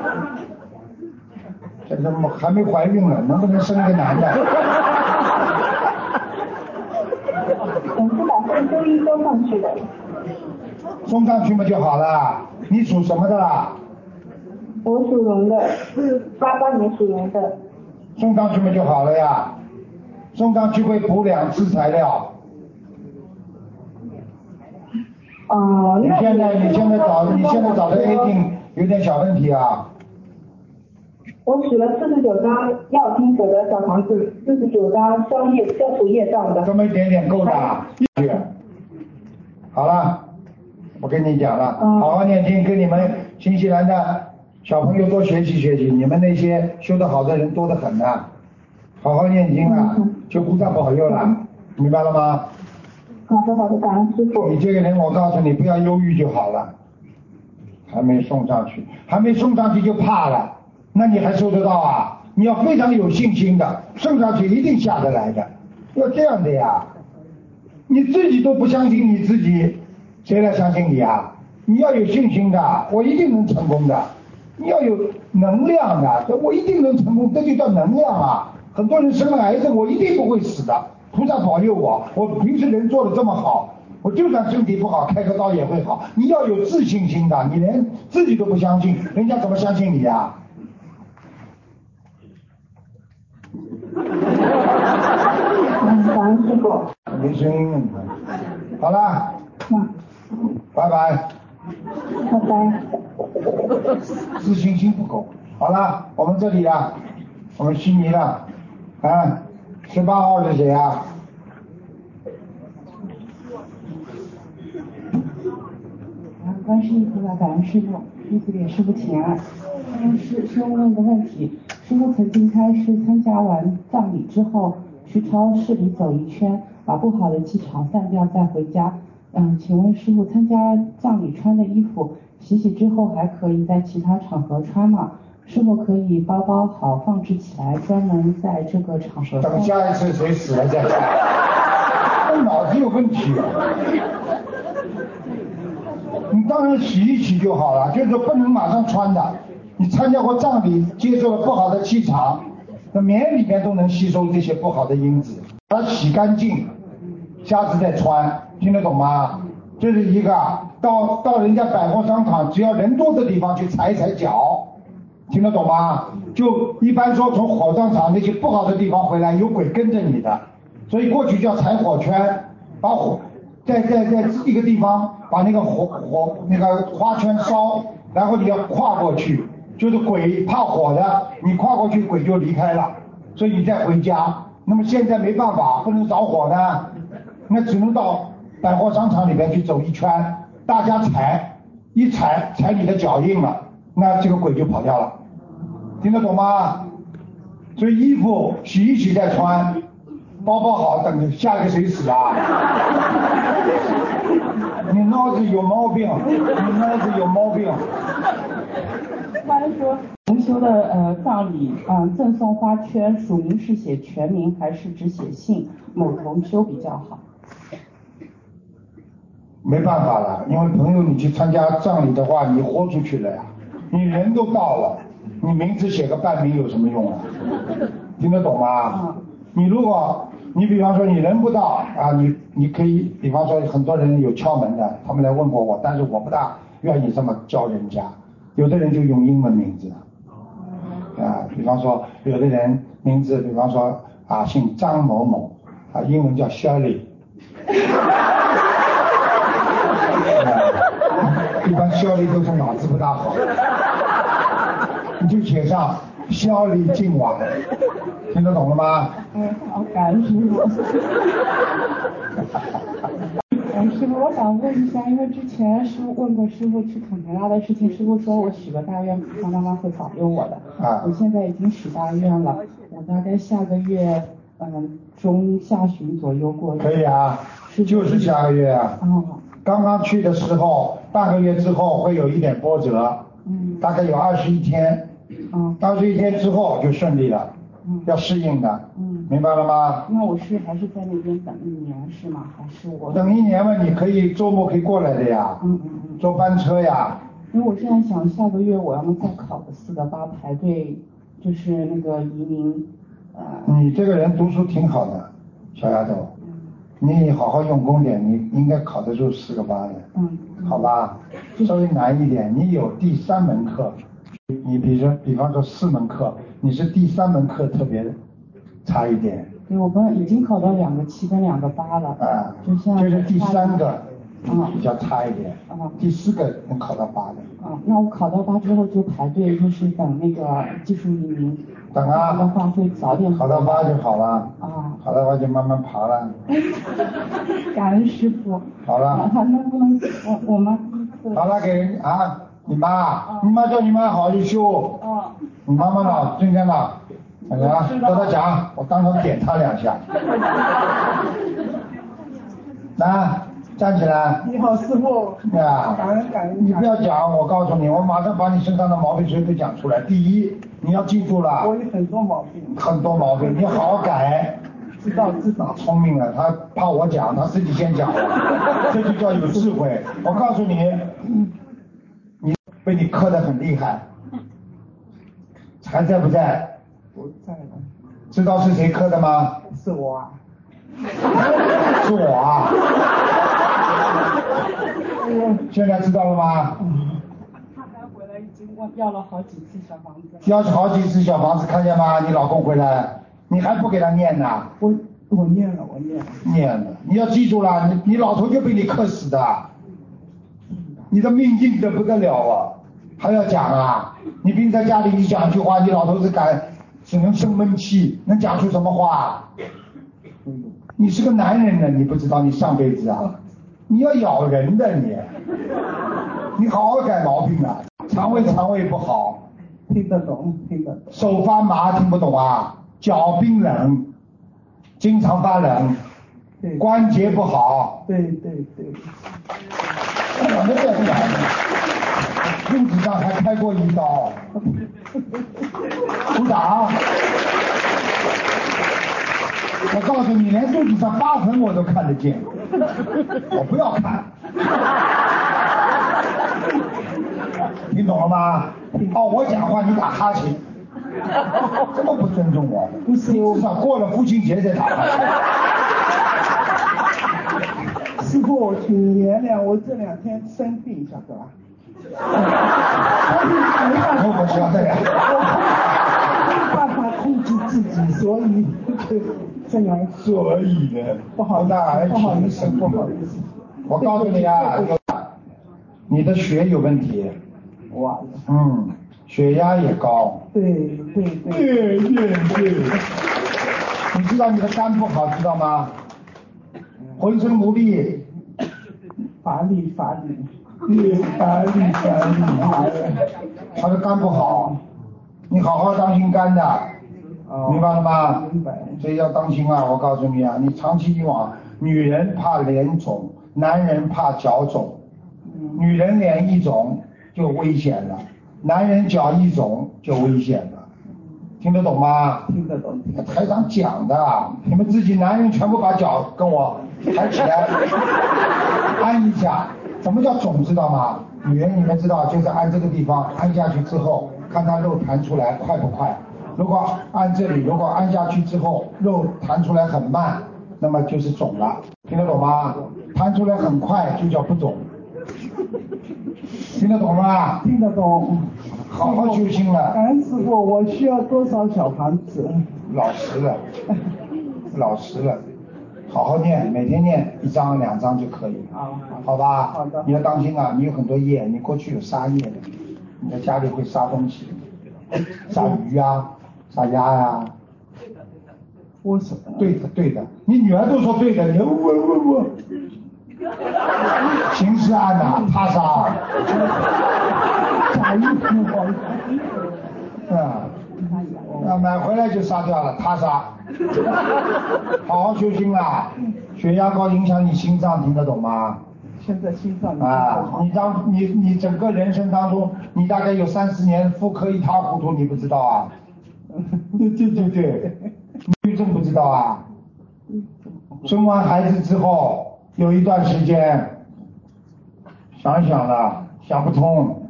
A: 这怎么还没怀孕呢？能不能生一个男的？
G: 我是把这周一交上去的。
A: 送上去嘛就好了。你属什么的啦？
G: 我属龙的，八八年属龙的。
A: 送上去嘛就好了呀。送上去会补两次材料。
G: 哦。
A: 你现在你现在找你现在找的 A 定有点小问题啊。
G: 我许了四十九张要经者的小房子，四十九张消业消除业障的。
A: 这么一点点够的。好了，我跟你讲了，
G: 嗯、
A: 好好念经，跟你们新西兰的小朋友多学习学习，你们那些修得好的人多得很呢、啊，好好念经了，
G: 嗯、
A: 求菩萨保佑了，嗯、明白了吗？
G: 好的好的，感恩师父。
A: 你这个人，我告诉你，不要忧郁就好了。还没送上去，还没送上去就怕了，那你还收得到啊？你要非常有信心的，送上去一定下得来的，要这样的呀。你自己都不相信你自己，谁来相信你啊？你要有信心的，我一定能成功的。你要有能量的，我一定能成功，这就叫能量啊。很多人生了癌症，我一定不会死的，菩萨保佑我，我平时人做的这么好，我就算身体不好，开个刀也会好。你要有自信心的，你连自己都不相信，人家怎么相信你啊？
G: 嗯，感恩师父。
A: 没声音了你看。好了，
D: 嗯，
A: 拜拜。
D: 拜拜。
A: 自信心不够。好了，我们这里啊，我们悉尼了，啊，十八号是谁啊？
J: 观世音菩萨，感恩师父，弟子给师父请安。嗯，师师父问个问题，师父曾经开示参加完葬礼之后，去超市里走一圈，把不好的气场散掉再回家。嗯，请问师父，参加葬礼穿的衣服，洗洗之后还可以在其他场合穿吗？是否可以包包好放置起来，专门在这个场合？
A: 等下一次谁死了再穿，这脑子有问题啊！你当然洗一洗就好了，就是不能马上穿的。你参加过葬礼，接受了不好的气场，那棉里面都能吸收这些不好的因子，把它洗干净，下次再穿，听得懂吗？这是一个。到到人家百货商场，只要人多的地方去踩一踩脚，听得懂吗？就一般说从火葬场那些不好的地方回来，有鬼跟着你的，所以过去叫踩火圈，把火在在在一个地方把那个火火那个花圈烧，然后你要跨过去，就是鬼怕火的，你跨过去鬼就离开了，所以你再回家。那么现在没办法，不能着火呢，那只能到百货商场里面去走一圈，大家踩一踩踩你的脚印了，那这个鬼就跑掉了，听得懂吗？所以衣服洗一洗再穿，包包好，等着下一个谁死啊？你脑子有毛病，你脑子有毛病。
J: 他说同修的呃葬礼，嗯，赠送花圈，署名是写全名还是只写姓某同修比较好？
A: 没办法了，因为朋友你去参加葬礼的话，你豁出去了呀，你人都到了，你名字写个半名有什么用啊？听得懂吗？你如果你比方说你人不到啊，你你可以比方说很多人有窍门的，他们来问过我，但是我不大愿意这么教人家，有的人就用英文名字啊，比方说有的人名字比方说啊姓张某某啊，英文叫 Shirley 一般肖丽都是脑子不大好，你就写上肖丽今晚，听得懂了吗？
J: 嗯，好，感恩师傅。嗯，师傅，我想问一下，因为之前师傅问过师傅去坎培拉的事情，师傅说我许个大愿，菩萨妈妈会保佑我的。
A: 啊。
J: 我现在已经许大愿了，我大概下个月嗯中下旬左右过去。
A: 可以啊，就是下个月啊。
J: 哦。
A: 刚刚去的时候，半个月之后会有一点波折，嗯，大概有二十一天，嗯，二十一天之后就顺利了，嗯，要适应的，嗯，明白了吗？
J: 那我是还是在那边等一年是吗？还是我
A: 等一年嘛，你可以周末可以过来的呀，嗯嗯嗯，坐班车呀。
J: 因为我现在想下个月我要么再考个四个八排队，就是那个移民，呃。
A: 你这个人读书挺好的，小丫头。你好好用功点，你应该考得住四个八的，嗯，好吧，稍微难一点。你有第三门课，你比如说，比方说四门课，你是第三门课特别差一点。
J: 对，我刚已经考到两个七跟两个八了。
A: 啊，
J: 就像
A: 就是第三个，啊，比较差一点。啊，第四个能考到八的。
J: 啊，那我考到八之后就排队，就是等那个技术移民。
A: 等啊。
J: 的话会早点。
A: 考到八就好了。
J: 啊。
A: 考到八就慢慢爬了。
J: 感恩师傅。
A: 好了。
J: 啊，能不能我我妈第一次。
A: 好了，给人啊，你妈，啊、你妈叫你妈好好修。哦、啊。你妈妈呢？今天呢？哎呀，跟他讲，我当场点他两下。来，站起来。
D: 你好，师傅。
A: 对啊。
D: 感恩感恩。
A: 你不要讲，我告诉你，我马上把你身上的毛病全部讲出来。第一，你要记住了。
D: 我有很多毛病。
A: 很多毛病，你好好改。
D: 知道知道。
A: 聪明了，他怕我讲，他自己先讲了，这就叫有智慧。我告诉你，你被你磕得很厉害，还在不在？
D: 不在了。
A: 知道是谁磕的吗？
D: 是我啊。
A: 是我啊。现在知道了吗？
J: 他才回来已经要了好几次小房子。
A: 要好几次小房子，看见吗？你老公回来，你还不给他念呢？
J: 我
K: 我念了，我念了。
A: 念了，你要记住了，你你老头就被你克死的，你的命硬得不得了啊！还要讲啊？你平时在家里一讲一句话，你老头子敢只能生闷气，能讲出什么话？你是个男人呢，你不知道你上辈子啊，你要咬人的你，你好好改毛病啊！肠胃肠胃不好，
K: 听得懂，听得懂。
A: 手发麻听不懂啊，脚冰冷，经常发冷，关节不好。
K: 对对对。
A: 怎么这样？肚子上还开过一刀。鼓掌。我告诉你，连肚子上疤痕我都看得见，我不要看。你懂了吗？哦，我讲话你打哈欠，这么不尊重我？
K: 不是，
A: 你至少过了父亲节再打哈
K: 欠。师父，请原谅我这两天生病，晓得吧？
A: 我不晓得呀。
K: 没办法控制自己，所以这样。
A: 所以呢，
K: 不好意思，不好意思，不好意思。
A: 我告诉你啊，你的血有问题。
K: 哇。
A: 嗯，血压也高。
K: 对对对。
A: 对对对。你知道你的肝不好，知道吗？浑身无力。
K: 乏力乏力。
A: 对，乏力乏力。他的肝不好，你好好当心肝的。哦、明白了吗？
K: 明白。
A: 所以要当心啊！我告诉你啊，你长期以往，女人怕脸肿，男人怕脚肿。嗯、女人脸一肿就危险了，男人脚一肿就危险了。听得懂吗？
K: 听得懂。
A: 台长讲的，你们自己男人全部把脚跟我抬起来，按一下。什么叫肿知道吗？女人你们知道，就是按这个地方按下去之后，看它肉弹出来快不快。如果按这里，如果按下去之后肉弹出来很慢，那么就是肿了，听得懂吗？弹出来很快就叫不肿，听得懂吗？
K: 听得懂。
A: 好好修心了。
K: 感恩师父，我需要多少小房子？
A: 老实了，老实了，好好念，每天念一张两张就可以。
K: 好，
A: 好吧。
K: 好的。
A: 你要当心啊，你有很多业，你过去有杀业的，你在家里会杀东西，杀鱼啊。杀鸭呀！
K: 我是
A: 对的，对的，你女儿都说对的，你我我我，刑事案呐，他杀。
K: 假意不好。
A: 啊，那买回来就杀掉了，他杀。好好修心啦，血压高影响你心脏，听得懂吗？
K: 现在心脏
A: 啊，你当你你整个人生当中，你大概有三十年妇科一塌糊涂，你不知道啊？对对对对，抑郁症不知道啊？生完孩子之后有一段时间想想了，想不通，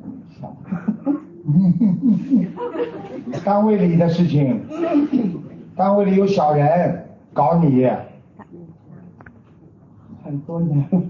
A: 单位里的事情，单位里有小人搞你，
K: 很多年了。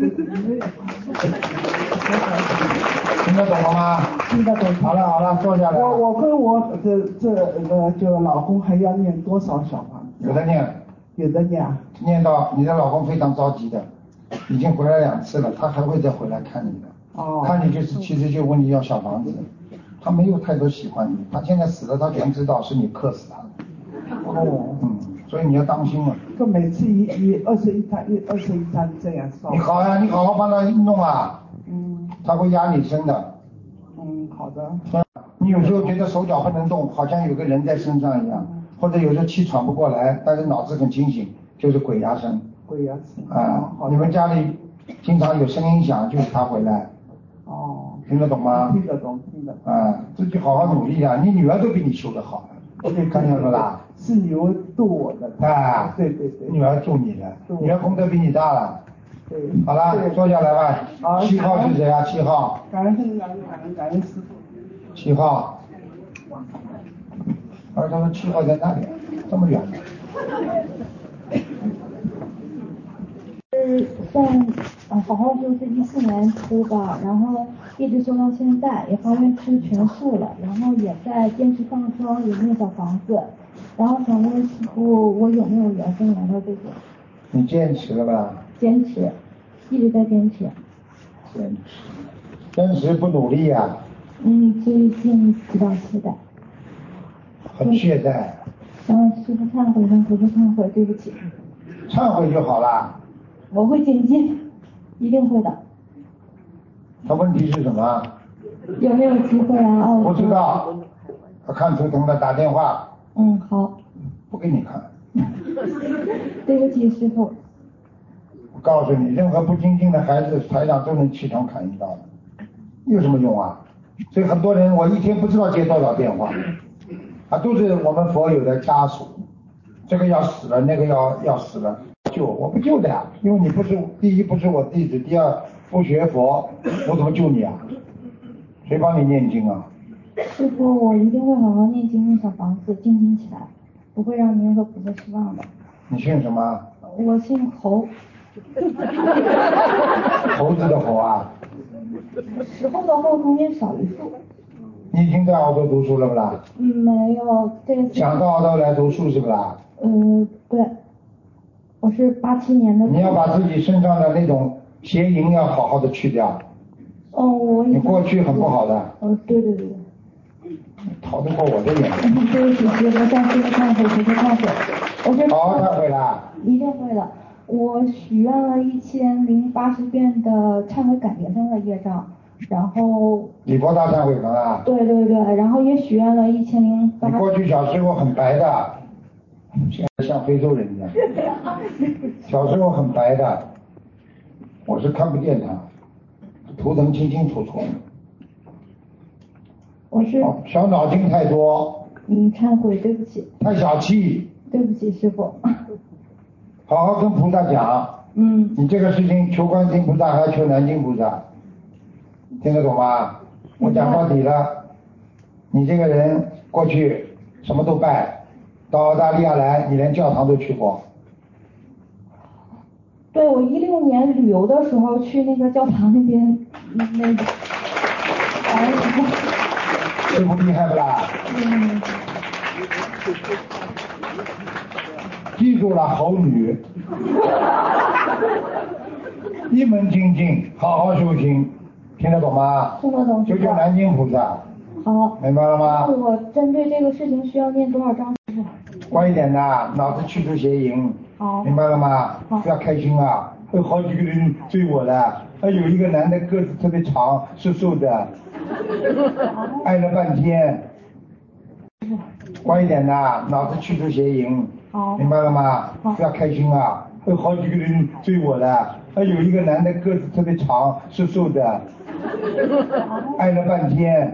A: 听得懂了吗？
K: 听得懂。
A: 好了好了，坐下来。
K: 我我跟我这这个就老公还要念多少小房子？
A: 有的念。
K: 有的念。
A: 念到你的老公非常着急的，已经回来两次了，他还会再回来看你的。
K: 哦。
A: 看你就是其实就问你要小房子，他没有太多喜欢你，他现在死了，他全知道是你克死他的。
K: 哦。
A: 嗯，所以你要当心了。
K: 就每次一一二十一张一二十一张这样烧。
A: 你好呀，你好好帮他弄啊。
K: 嗯。
A: 他会压你身的。
K: 嗯，好的。
A: 你有时候觉得手脚不能动，好像有个人在身上一样，或者有时候气喘不过来，但是脑子很清醒，就是鬼压身。
K: 鬼压身。
A: 啊，你们家里经常有声音响，就是他回来。
K: 哦。
A: 听得懂吗？
K: 听得懂，听得懂。
A: 啊，自己好好努力啊！你女儿都比你修得好了，看见了不啦？
K: 是女儿度我的。
A: 啊。
K: 对对对。
A: 女儿助你的，女儿功德比你大了。
K: 对。
A: 好了，坐下来吧。
K: 好。
A: 七号是谁啊？七号。
K: 感恩感恩感恩感恩师父。
A: 七号。儿童的七号在那里，这么远。
B: 是算呃好好修是一四年初吧，然后
L: 一直修到现在，也发愿吃全素了，然后也在坚持放生，也念小房子，然后想问师傅，我有没有缘分来到这个？
A: 你坚持了吧？
L: 坚持，一直在坚持。
A: 坚持，坚持不努力啊。
L: 嗯，最近比较懈怠。
A: 很懈怠。
L: 向师傅忏悔，向菩萨忏悔，对不起。
A: 忏悔就好了。
L: 我会精进，一定会的。
A: 他问题是什么？
L: 有没有机会啊？哦，
A: 不知道。他看图腾的打电话。
L: 嗯，好。
A: 不给你看。
L: 对不起，师傅。
A: 我告诉你，任何不精进的孩子，台上都能气场感应到的，有什么用啊？所以很多人，我一天不知道接多少电话，啊，都是我们佛友的家属，这个要死了，那个要要死了，救我不救的呀，因为你不是第一不是我弟子，第二不学佛，我怎么救你啊？谁帮你念经啊？
L: 师傅，我一定会好好念经，念小房子，精进起来，不会让您和菩萨失望的。
A: 你姓什么？
L: 我姓侯。
A: 猴子的猴啊？
L: 时候的后中间少一竖。
A: 你已经在澳洲读书了不啦？
L: 嗯，没有，这个。
A: 想到澳洲来读书是不啦？
L: 嗯，对。我是八七年的。
A: 你要把自己身上的那种邪淫要好好的去掉。
L: 哦，我。
A: 你过去很不好的。
L: 嗯，对对对。
A: 逃得过我的眼。
L: 嗯，对不起，师傅，向师傅忏悔，师傅忏悔。我是。
A: 好好忏悔啦。
L: 一定会的。我许愿了一千零八十遍的忏悔感觉上的业障，然后。
A: 礼佛大忏悔文啊。
L: 对对对，然后也许愿了一千零八。
A: 你过去小时候很白的，现在像非洲人一样。小时候很白的，我是看不见他，图腾清清楚楚。
L: 我是。
A: 哦，小脑筋太多。
L: 嗯，忏悔，对不起。
A: 太小气。
L: 对不起，师傅。
A: 好好跟菩萨讲。
L: 嗯。
A: 你这个事情求观世音菩萨还要求南京菩萨，听得懂吗？我讲到底了，你这个人过去什么都拜，到澳大利亚来你连教堂都去过。
L: 对，我一六年旅游的时候去那个教堂那边，那个。哎。
A: 师傅厉害不啦？
L: 嗯。
A: 记住了，猴女，一门精进，好好修行，听得懂吗？
L: 听得懂。
A: 求求南京菩萨。
L: 好。
A: 明白了吗？
L: 我针对这个事情需要念多少章？
A: 乖一点的，脑子去除邪淫。
L: 好。
A: 明白了吗？
L: 好。
A: 不要开心啊！有好几个人追我的，还有一个男的个子特别长，瘦瘦的，爱了半天。乖一点的，脑子去除邪淫。
L: 好。
A: 明白了吗？
L: 好。
A: 不要开心啊！有好几个人追我的，还有一个男的个子特别长，瘦瘦的，爱了半天。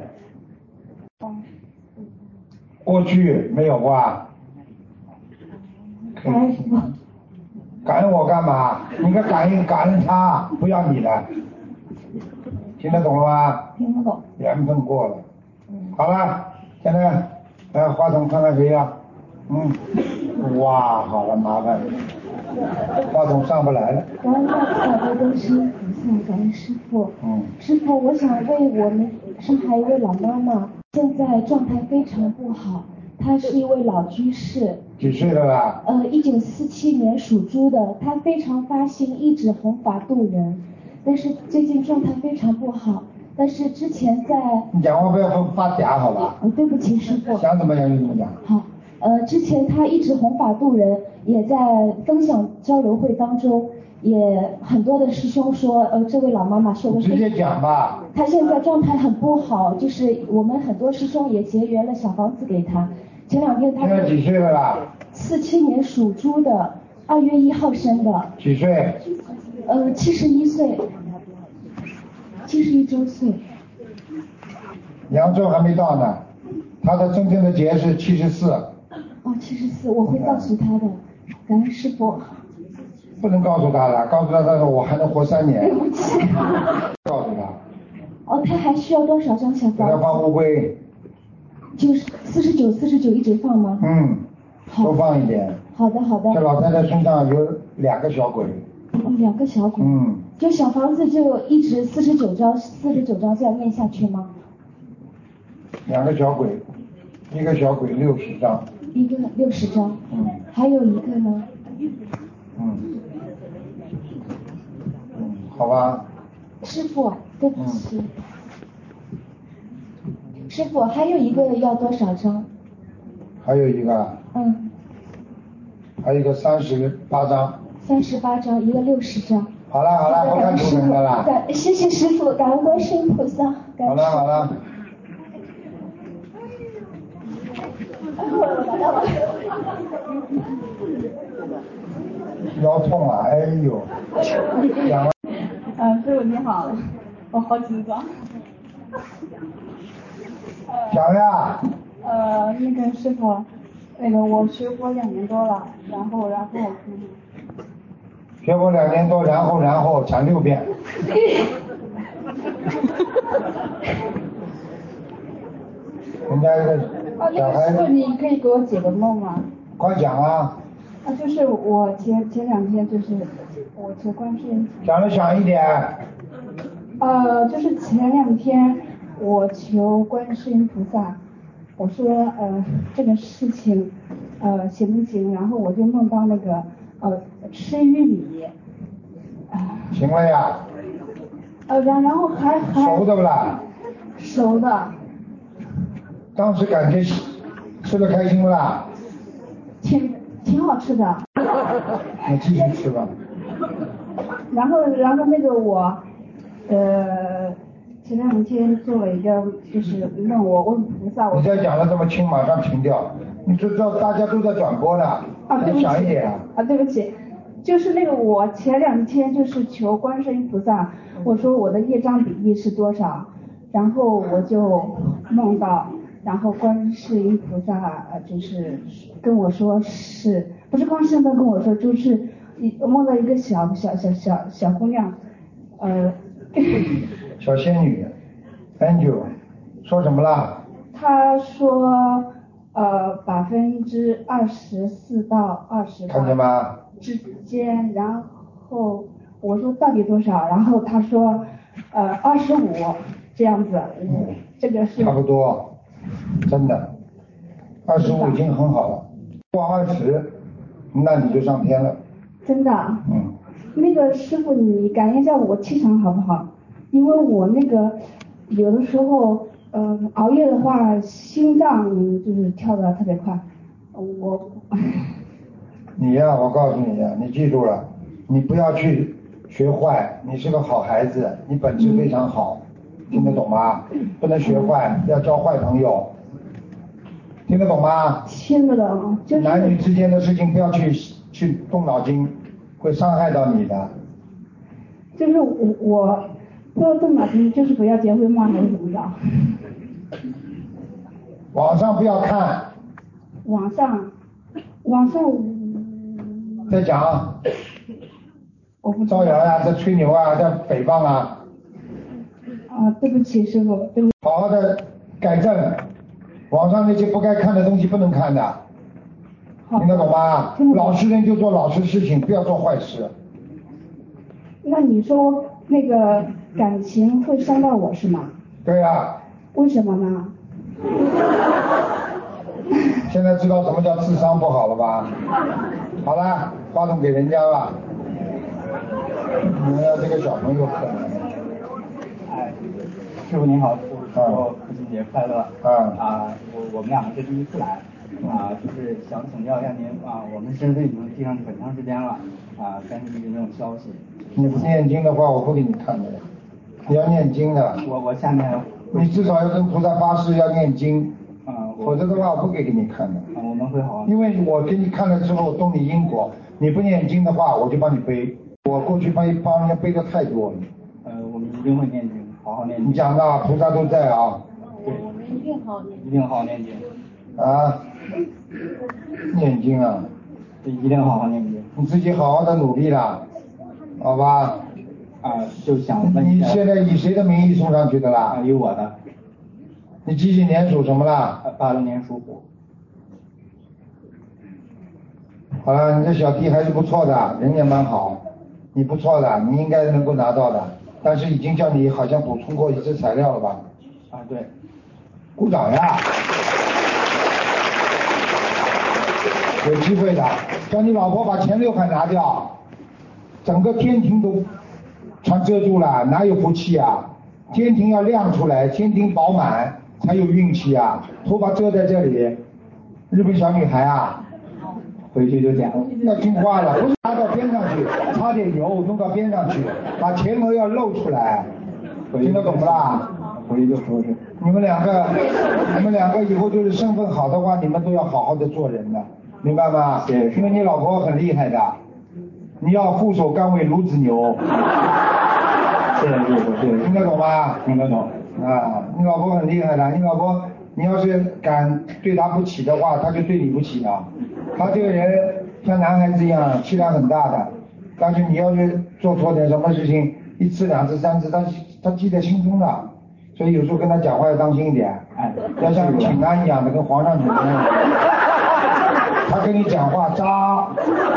A: 过去没有啊？
L: 感恩师傅。
A: 感恩我干嘛？你应该感恩感恩他，不要你了。听得懂了吗？
L: 听得懂。
A: 缘分过了。嗯。好了，现在来话筒看看谁呀？嗯。哇，好了，麻烦了，话筒上不来了。
L: 感恩大慈大悲观世音菩萨，感恩师傅。
A: 嗯。
L: 师傅，我想为我们上海一位老妈妈，现在状态非常不好，她是一位老居士。
A: 几岁了吧？
L: 呃，一九四七年属猪的，她非常发心，一直弘法度人，但是最近状态非常不好。但是之前在……
A: 你讲话不要发嗲好吧？
L: 哦，对不起，师傅。
A: 想怎么讲就怎么讲。
L: 好。呃，之前他一直弘法度人，也在分享交流会当中，也很多的师兄说，呃，这位老妈妈说的
A: 直接讲吧。
L: 她现在状态很不好，就是我们很多师兄也结缘了小房子给她。前两天她
A: 现在几岁了啦？
L: 四七年属猪的，二月一号生的。
A: 几岁？
L: 呃，七十一岁，七十一周岁。
A: 阳寿还没到呢，她的真正的劫是七十四。
L: 哦，七十四，我会告诉他的，感恩师傅。
A: 不能告诉他了，告诉他他说我还能活三年。
L: 对不起。
A: 告诉他。
L: 哦，他还需要多少张小房子？
A: 给他放乌龟。
L: 就是四十九，四十九一直放吗？
A: 嗯。多放一点。
L: 好的，好的。
A: 这老太太身上有两个小鬼。
L: 哦，两个小鬼。
A: 嗯。
L: 就小房子就一直四十九章，四十九章这样念下去吗？
A: 两个小鬼，一个小鬼六十章。
L: 一个六十章。
A: 嗯。
L: 还有一个呢？
A: 嗯。嗯，好吧。
L: 师傅，对不起。嗯、师傅，还有一个要多少章？
A: 还有一个。
L: 嗯。
A: 还有一个三十八章。
L: 三十八章，一个六十章。
A: 好了好了，不看图腾的了。
L: 感谢谢师傅，感恩观世音菩萨。
A: 好了好了。腰痛啊，哎呦。两位。
M: 嗯，师傅你好，我好紧张。
A: 讲呀。
M: 呃，那个师傅，那个我学佛两年多了，然后然后。嗯
A: 学佛两年多，然后然后讲六遍。人家一个小孩。
M: 师傅，你可以给我解个梦吗？
A: 快讲啊！
M: 啊，就是我前前两天就是我求观世音。
A: 讲得响一点。
M: 呃，就是前两天我求观世音菩萨，我说呃这个事情呃行不行？然后我就梦到那个。呃，吃玉米，
A: 啊、行了呀。
M: 呃，然然后还还
A: 熟的不啦？
M: 熟的。
A: 当时感觉吃的开心不啦？
M: 挺挺好吃的。
A: 那继续吃吧。
M: 然后然后那个我，呃，前两天做了一个就是梦，我问菩萨，
A: 你再讲的这么轻，马上停掉。你就知道大家都在转播呢。
M: 啊，对不起。
A: 响一点啊。
M: 啊，对不起，就是那个我前两天就是求观世音菩萨，我说我的业障比例是多少，然后我就梦到，然后观世音菩萨呃就是跟我说是，不是观世音菩萨跟我说，就是一梦到一个小小小小小姑娘，呃。
A: 小仙女 ，Angel， 说什么啦？
M: 她说。呃，百分之二十四到二十八。
A: 看见吗？
M: 之间，然后我说到底多少？然后他说，呃，二十五这样子。嗯，这个是。
A: 差不多，真的，二十五已经很好了。过二十，那你就上天了。
M: 真的。
A: 嗯。
M: 那个师傅，你感应一下我气场好不好？因为我那个有的时候。呃，熬夜的话，心脏就是跳得特别快。我。
A: 你呀、啊，我告诉你呀、啊，你记住了，你不要去学坏，你是个好孩子，你本质非常好，嗯、听得懂吗？不能学坏，要交坏朋友，听得懂吗？
M: 听得懂。就是、
A: 男女之间的事情不要去去动脑筋，会伤害到你的。
M: 就是我我。不要动脑筋，就是不要结婚吗？还是怎么着？
A: 网上不要看。
M: 网上，网上。
A: 在讲。
M: 我不
A: 造谣呀，在吹牛啊，在诽谤啊。
M: 啊，对不起，师傅，对不起。
A: 好好的改正，网上那些不该看的东西不能看的。听得懂吗？老实人就做老实事情，不要做坏事。
M: 那你说那个感情会伤到我是吗？
A: 对呀、啊。
M: 为什么呢？
A: 现在知道什么叫智商不好了吧？好了，话筒给人家吧。你们这个小朋友可能。
N: 哎，师傅您好，祝师傅父亲节快乐。
A: 嗯。
N: 啊，我我们两个是第一次来。啊，就是想请教一下您啊，我们身份已经递上去很长时间了啊，但是一直没有消息。
A: 你不念经的话，我不给你看的。你要念经的。
N: 我我下面。
A: 你至少要跟菩萨发誓要念经。
N: 啊。
A: 否则的话，我不给给你看的。
N: 啊，我们会好。
A: 因为我给你看了之后，动你因果。你不念经的话，我就帮你背。我过去帮帮人家背的太多了。
N: 呃，我们一定会念经，好好念经。
A: 你讲的，菩萨都在啊。
N: 对。
I: 我们一定好念。
N: 一定好好念经。
A: 啊。念经啊，
N: 一定好好念经。
A: 你自己好好的努力啦，好吧？
N: 啊，就想问
A: 你现在以谁的名义送上去的啦？
N: 啊，以我的。
A: 你几几年属什么啦？
N: 八六年属虎。
A: 好了，你这小弟还是不错的，人也蛮好， 你不错的，你应该能够拿到的，但是已经叫你好像补充过一次材料了吧？
N: 啊，对。
A: 鼓掌呀！有机会的，叫你老婆把前刘海拿掉，整个天庭都全遮住了，哪有福气啊？天庭要亮出来，天庭饱满才有运气啊！头发遮在这里，日本小女孩啊，
N: 回去就讲，
A: 要听话了，不是插到边上去，擦点油弄到边上去，把前额要露出来，听得懂不啦？
N: 回去就说是。
A: 你们两个，你们两个以后就是身份好的话，你们都要好好的做人的，明白吗？
N: 对。
A: 因为你老婆很厉害的，你要固守岗位孺子牛。
N: 是是是，
A: 听得懂吗？
N: 听得懂。
A: 啊，你老婆很厉害的，你老婆，你要是敢对她不起的话，她就对你不起啊。她这个人像男孩子一样，气量很大的，但是你要是做错点什么事情，一次两次三次，她她记在心中的。所以有时候跟他讲话要当心一点，哎，要像请安一样的，跟皇上请安。他跟你讲话渣，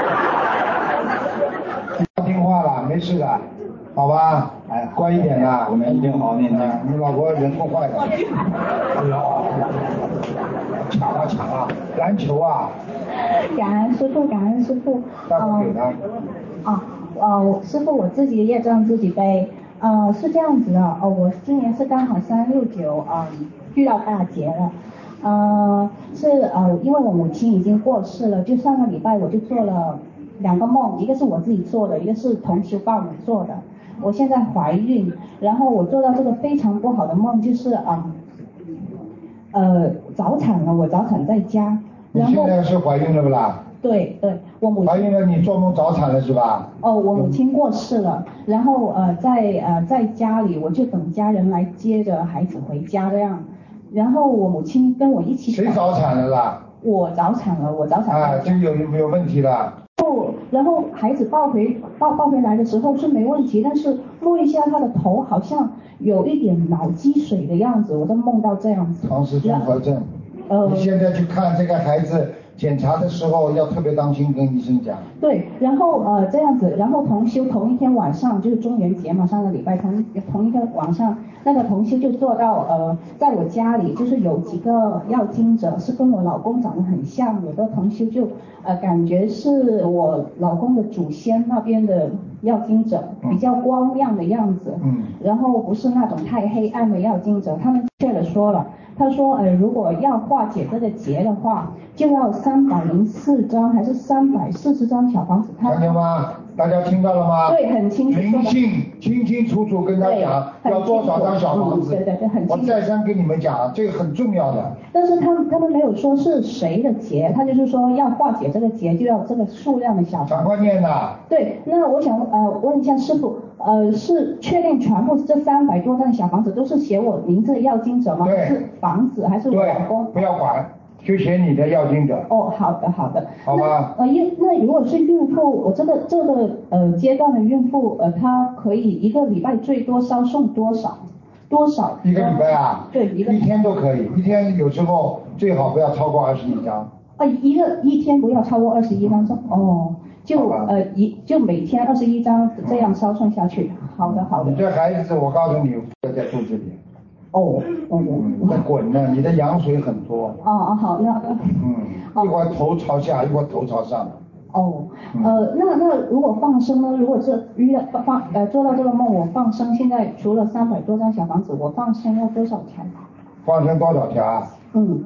A: 听话了，没事的，好吧？哎，乖一点的，
N: 我们一定好好念经。
A: 你老婆人不坏的。哎呀，抢啊抢啊，篮球啊！
L: 感恩师父，感恩师父。
A: 待会给他。
L: 啊，呃，师父，我自己的业障自己背。呃，是这样子的，哦，我今年是刚好三六九，嗯，遇到大劫了，呃，是呃，因为我母亲已经过世了，就上个礼拜我就做了两个梦，一个是我自己做的，一个是同修帮我做的。我现在怀孕，然后我做到这个非常不好的梦，就是啊、呃，呃，早产了，我早产在家，然后。
A: 你现在是怀孕了不啦？
L: 对对，我母亲
A: 怀孕了，你做梦早产了是吧？
L: 哦，我母亲过世了，然后呃在呃在家里，我就等家人来接着孩子回家这样，然后我母亲跟我一起。
A: 谁早产了啦？
L: 我早产了，我早产。
A: 啊，这有有问题了。
L: 哦，然后孩子抱回抱抱回来的时候是没问题，但是摸一下他的头好像有一点脑积水的样子，我都梦到这样子。
A: 唐氏综合症。
L: 呃。
A: 你现在去看这个孩子。检查的时候要特别当心，跟医生讲。
L: 对，然后呃这样子，然后同修同一天晚上就是中元节嘛，上个礼拜同同一个晚上，那个同修就做到呃，在我家里就是有几个要经者是跟我老公长得很像，有个同修就呃感觉是我老公的祖先那边的要经者，比较光亮的样子，嗯，然后不是那种太黑暗的要经者，他们确的说了。他说，呃，如果要化解这个结的话，就要三百零四张还是三百四十张小房子？
A: 看见吗？大家听到了吗？
L: 对，很清楚。
A: 灵性清清楚楚跟他讲，要多少张小房子？
L: 对对对，很清楚。
A: 我再三跟你们讲，这个很重要的。
L: 但是他们他们没有说是谁的结，他就是说要化解这个结，就要这个数量的小房子。
A: 赶快念呐！
L: 对，那我想呃问一下师傅，呃是确定全部这三百多张小房子都是写我名字的要经者吗？
A: 对。
L: 是房子还是我老公？
A: 不要管，就写你的要经者。
L: 哦，好的好的。
A: 好吧。
L: 呃，孕那如果是孕妇，我这个这个呃阶段的孕妇，呃，她可以一个礼拜最多烧送多少？多少？
A: 一个礼拜啊？
L: 对，一个。
A: 一天都可以，一天有时候最好不要超过二十一张。
L: 啊，一个一天不要超过二十一张哦。就呃一就每天二十一张这样烧送下去。好的好的。
A: 你这孩子，我告诉你，在肚子里。
L: 哦哦。
A: 嗯，在滚呢，你的羊水很多。
L: 哦哦好，那。
A: 嗯。一会儿头朝下，一会儿头朝上。
L: 哦，呃，那那如果放生呢？如果这遇到放呃做到这个梦，我放生，现在除了三百多张小房子，我放生要多少条？
A: 放生多少条啊？
L: 嗯。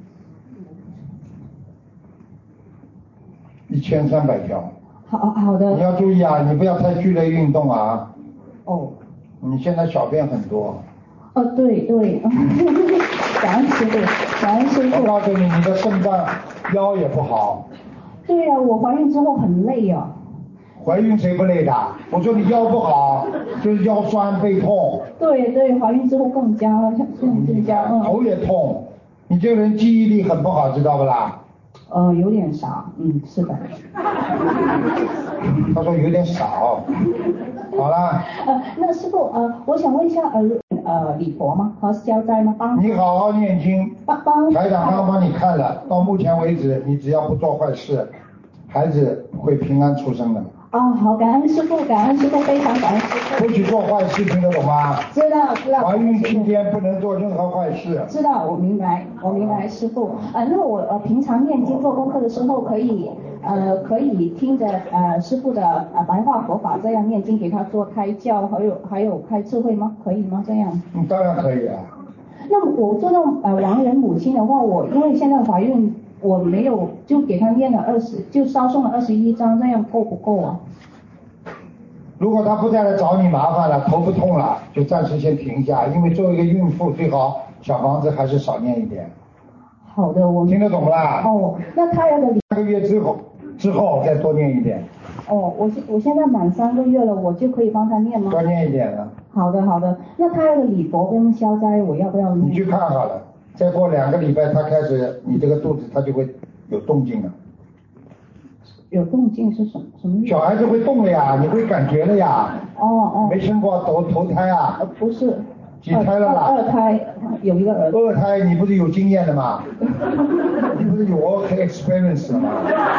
A: 一千三百条。
L: 好好的。
A: 你要注意啊，你不要太剧烈运动啊。
L: 哦。
A: 你现在小便很多。
L: 哦，对对。感恩师傅，感恩师傅。
A: 我告诉你，你的肾脏腰也不好。
L: 对呀、啊，我怀孕之后很累啊。
A: 怀孕谁不累的？我说你腰不好，就是腰酸背痛。
L: 对对，怀孕之后更加更更加。嗯。
A: 头也痛，你这个人记忆力很不好，知道不啦？
L: 呃，有点少，嗯，是的。
A: 他说有点少。好了。
L: 呃，那师傅，呃，我想问一下，呃呃，礼佛吗？和消灾吗？帮
A: 你好好念经。
L: 帮帮。
A: 台长刚帮你看了，到目前为止，你只要不做坏事，孩子会平安出生的。
L: 哦，好，感恩师父，感恩师父，非常感恩师父。
A: 不许做坏事，听得懂吗？
L: 知道，知道。
A: 怀孕期间不能做任何坏事。
L: 知道，我明白，我明白，师父。呃，那我呃平常念经做功课的时候，可以呃可以听着呃师父的呃白话佛法这样念经，给他做开教，还有还有开智慧吗？可以吗？这样？
A: 嗯，当然可以啊。
L: 那么我做那种呃亡人母亲的话，我因为现在怀孕。我没有，就给他念了二十，就烧送了二十一张，这样够不够啊？
A: 如果他不再来找你麻烦了，头不痛了，就暂时先停下，因为作为一个孕妇，最好小房子还是少念一点。
L: 好的，我
A: 听得懂啦？
L: 哦，那他要的
A: 三个月之后，之后再多念一点。
L: 哦，我现我现在满三个月了，我就可以帮他念吗？
A: 多念一点了。
L: 好的，好的。那他要的礼佛跟消灾，我要不要念？
A: 你去看好了。再过两个礼拜，他开始，你这个肚子他就会有动静了。
L: 有动静是什么什么意思？
A: 小孩子会动了呀，你会感觉了呀。
L: 哦哦。
A: 没生过头头胎啊？
L: 呃，不是。
A: 几胎了啦？
L: 二胎，有一个儿子。
A: 二胎，你不是有经验的吗？你不是有 work experience 的吗？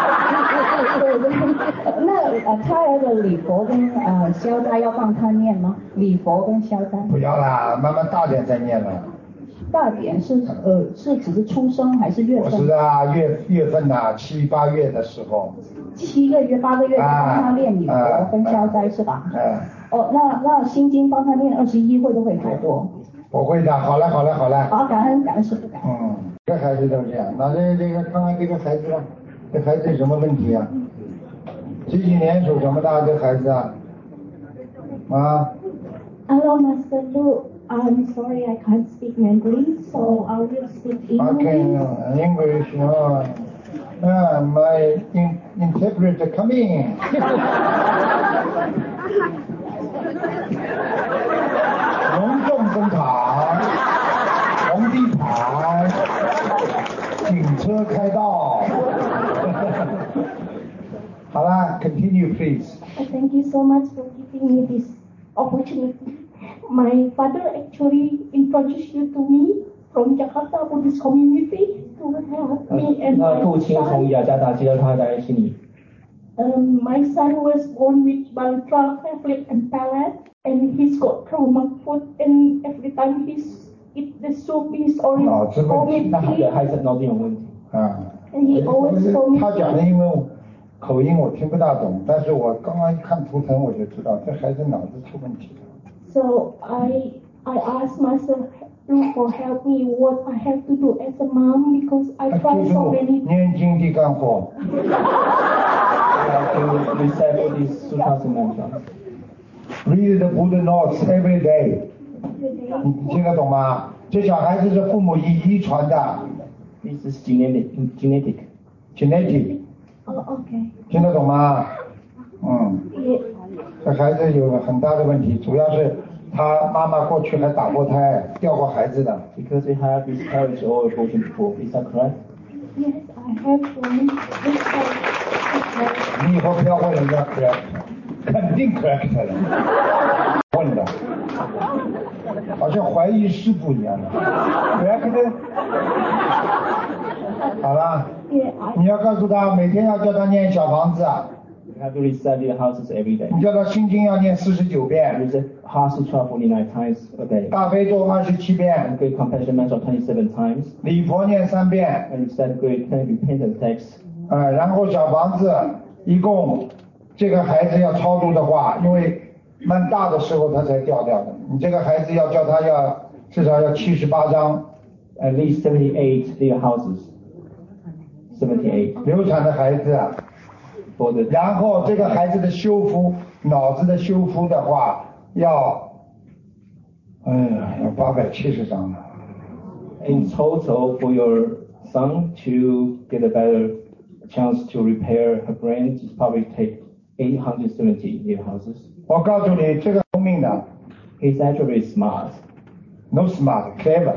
L: 那呃，他儿的礼佛跟呃消灾要帮他念吗？礼佛跟消灾？
A: 不要啦，慢慢大点再念了。
L: 大点是呃是只是出生还是月份？
A: 不是啊，月月份呐、啊，七八月的时候。
L: 七个月八个月帮他练礼佛跟消灾是吧？
A: 嗯。
L: 哦，那那心经帮他念二十一会不会太多？
A: 不会的，好了好了好了。
L: 好，感恩感恩师父感恩。
A: 嗯，这孩子都这样，那这这个看看这个孩子吧，这孩子有什么问题啊？几几年属什么的这孩子啊？啊
O: ？Hello, Master Lu. I'm sorry I can't speak Mandarin, so I will speak English.
A: Okay, uh, English, no. Uh, my in, interpreter come in. 隆重登场，红地毯，警车开道。好了 ，continue please.
O: Thank you so much for giving me this opportunity. My father actually introduced you to me from Jakarta Buddhist community to help me and my
P: 父亲从雅加达接到他来悉尼。
O: Um, my son was born with bilateral tablet and palate, and he's got trauma food, and every time he's eat the soup, he's always vomiting.
P: 那的孩子脑子有问题。
A: 啊。
O: And he always vomiting.
A: 他讲的因为口音我听不大懂，但是我刚刚一看图腾我就知道这孩子脑子出问题了。
O: So I I asked myself for help me what I have to do as a mom because I try so many.
A: 念经的干活。
P: To recite these sutras and mantras.
A: Read the Buddha notes every day. 你听得懂吗？这小孩子是父母遗遗传的。
P: This is genetic. Genetic.
A: Genetic.
O: Oh, okay.
A: 听得懂吗？嗯。这孩子有很大的问题，主要是他妈妈过去还打过胎，掉过孩子的。
P: Because we have miscarriage or abortion before, is that correct?
O: Yes, I have one.
A: 你以后不要问人家 correct， 肯定 correct 的。问的，好像怀疑师傅一样的 correct。好了，你要告诉他每天要叫他念小房子。
P: You have to recite the houses every day.
A: 你叫他心经要念四十九遍。
P: You say Heart Sutra forty-nine times a day.
A: 大悲咒二十七遍。
P: Great Compassion Mantra twenty-seven times.
A: 礼佛念三遍。
P: And recite Great Repentance text.
A: 呃，然后小房子一共这个孩子要超度的话，因为蛮大的时候他才掉掉的。你这个孩子要叫他要至少要七十八张。
P: At least seventy-eight little houses. seventy-eight.
A: 流产的孩子啊。然后这个孩子的修复，脑子的修复的话，要，哎呀，要八百七十张了。
P: In total, for your son to get a better chance to repair her brain, it probably take eight hundred seventy new houses.
A: 我告诉你，这个聪明的。
P: He's actually smart.
A: No smart, clever.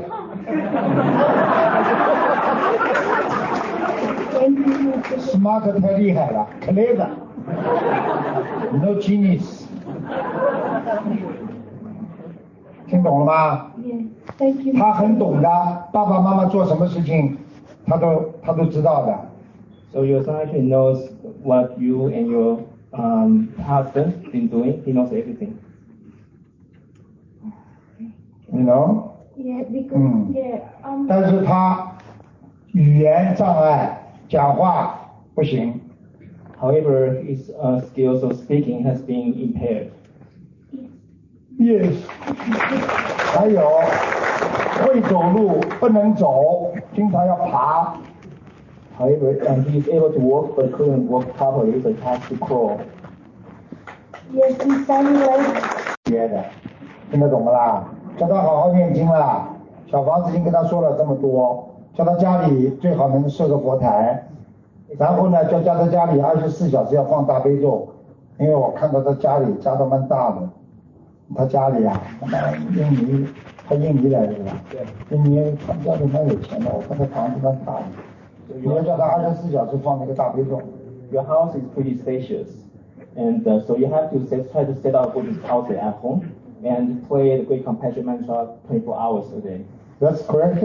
A: Smart 太厉害了 ，clever。No genius。听懂了吗？
O: Thank you.
A: 他很懂的，爸爸妈妈做什么事情，他都他都知道的。
P: So your son actually knows what you and your um, husband been doing? He knows everything.
A: You know?
O: Yeah, because,
A: 嗯
O: yeah, um,
A: 但是他语言障碍，讲话不行。
P: However, his uh, skills of speaking has been impaired.
A: Yes. 还有会走路不能走，经常要爬。
P: However, um, he is able to walk but couldn't walk properly, so he has to crawl.
O: yes, he's signing like,
A: 学的，听得懂不啦？叫他好好念经啦。小房子已经跟他说了这么多，叫他家里最好能设个佛台，然后呢，叫叫他家里二十四小时要放大悲咒，因为我看到他家里家都蛮大的，他家里啊，他妈印尼，他印尼来的是吧？对，印尼他们家里蛮有钱的，我看他房子蛮大的。 你要叫他二十四小时放那个大悲咒。
P: Your house is pretty spacious, and uh, so you have to set, try to set up Buddhist altar at home and play the Great Compassion Mantra twenty-four hours a day.
A: That's correct.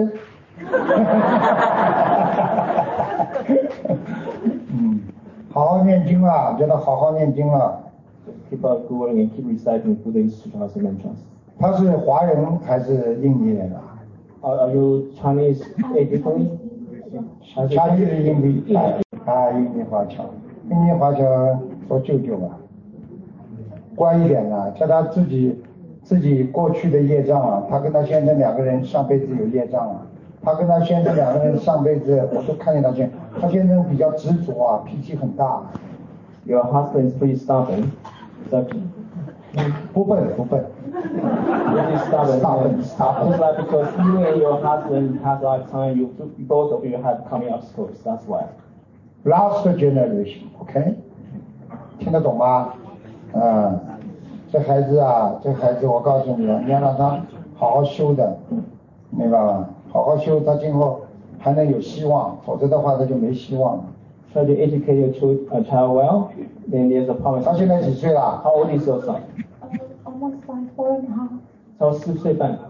A: 嗯，好好念经啊，叫他好好念经啊。
P: Keep on going and keep reciting Buddhist two thousand mantras.
A: 他是华人还是印尼人啊
P: Are, are you Chinese ethnically?
A: 他是印尼啊，印尼华侨，印尼华侨说舅舅吧，乖一点啊，叫他自己自己过去的业障啊，他跟他先生两个人上辈子有业障啊，他跟他先生两个人上辈子我都看见他先，他先生比较执着啊，脾气很大。
P: Your husband is pretty stubborn. So,
A: 不笨不笨。
P: Really stubborn.
A: Stubborn, stubborn.
P: Just like because you and your husband have lifetime, you both of you have coming obstacles. That's why.
A: Last generation, OK？ 听得懂吗？嗯，这孩子啊，这孩子我告诉你啊，你要让他好好修的，明白吗？好好修，他今后还能有希望，否则的话他就没希望了。
P: Try to educate your child, uh, child well, then there's a promise.
A: 他现在几岁了
P: How old is your son?
O: almost like four and a half.
P: 超四岁半。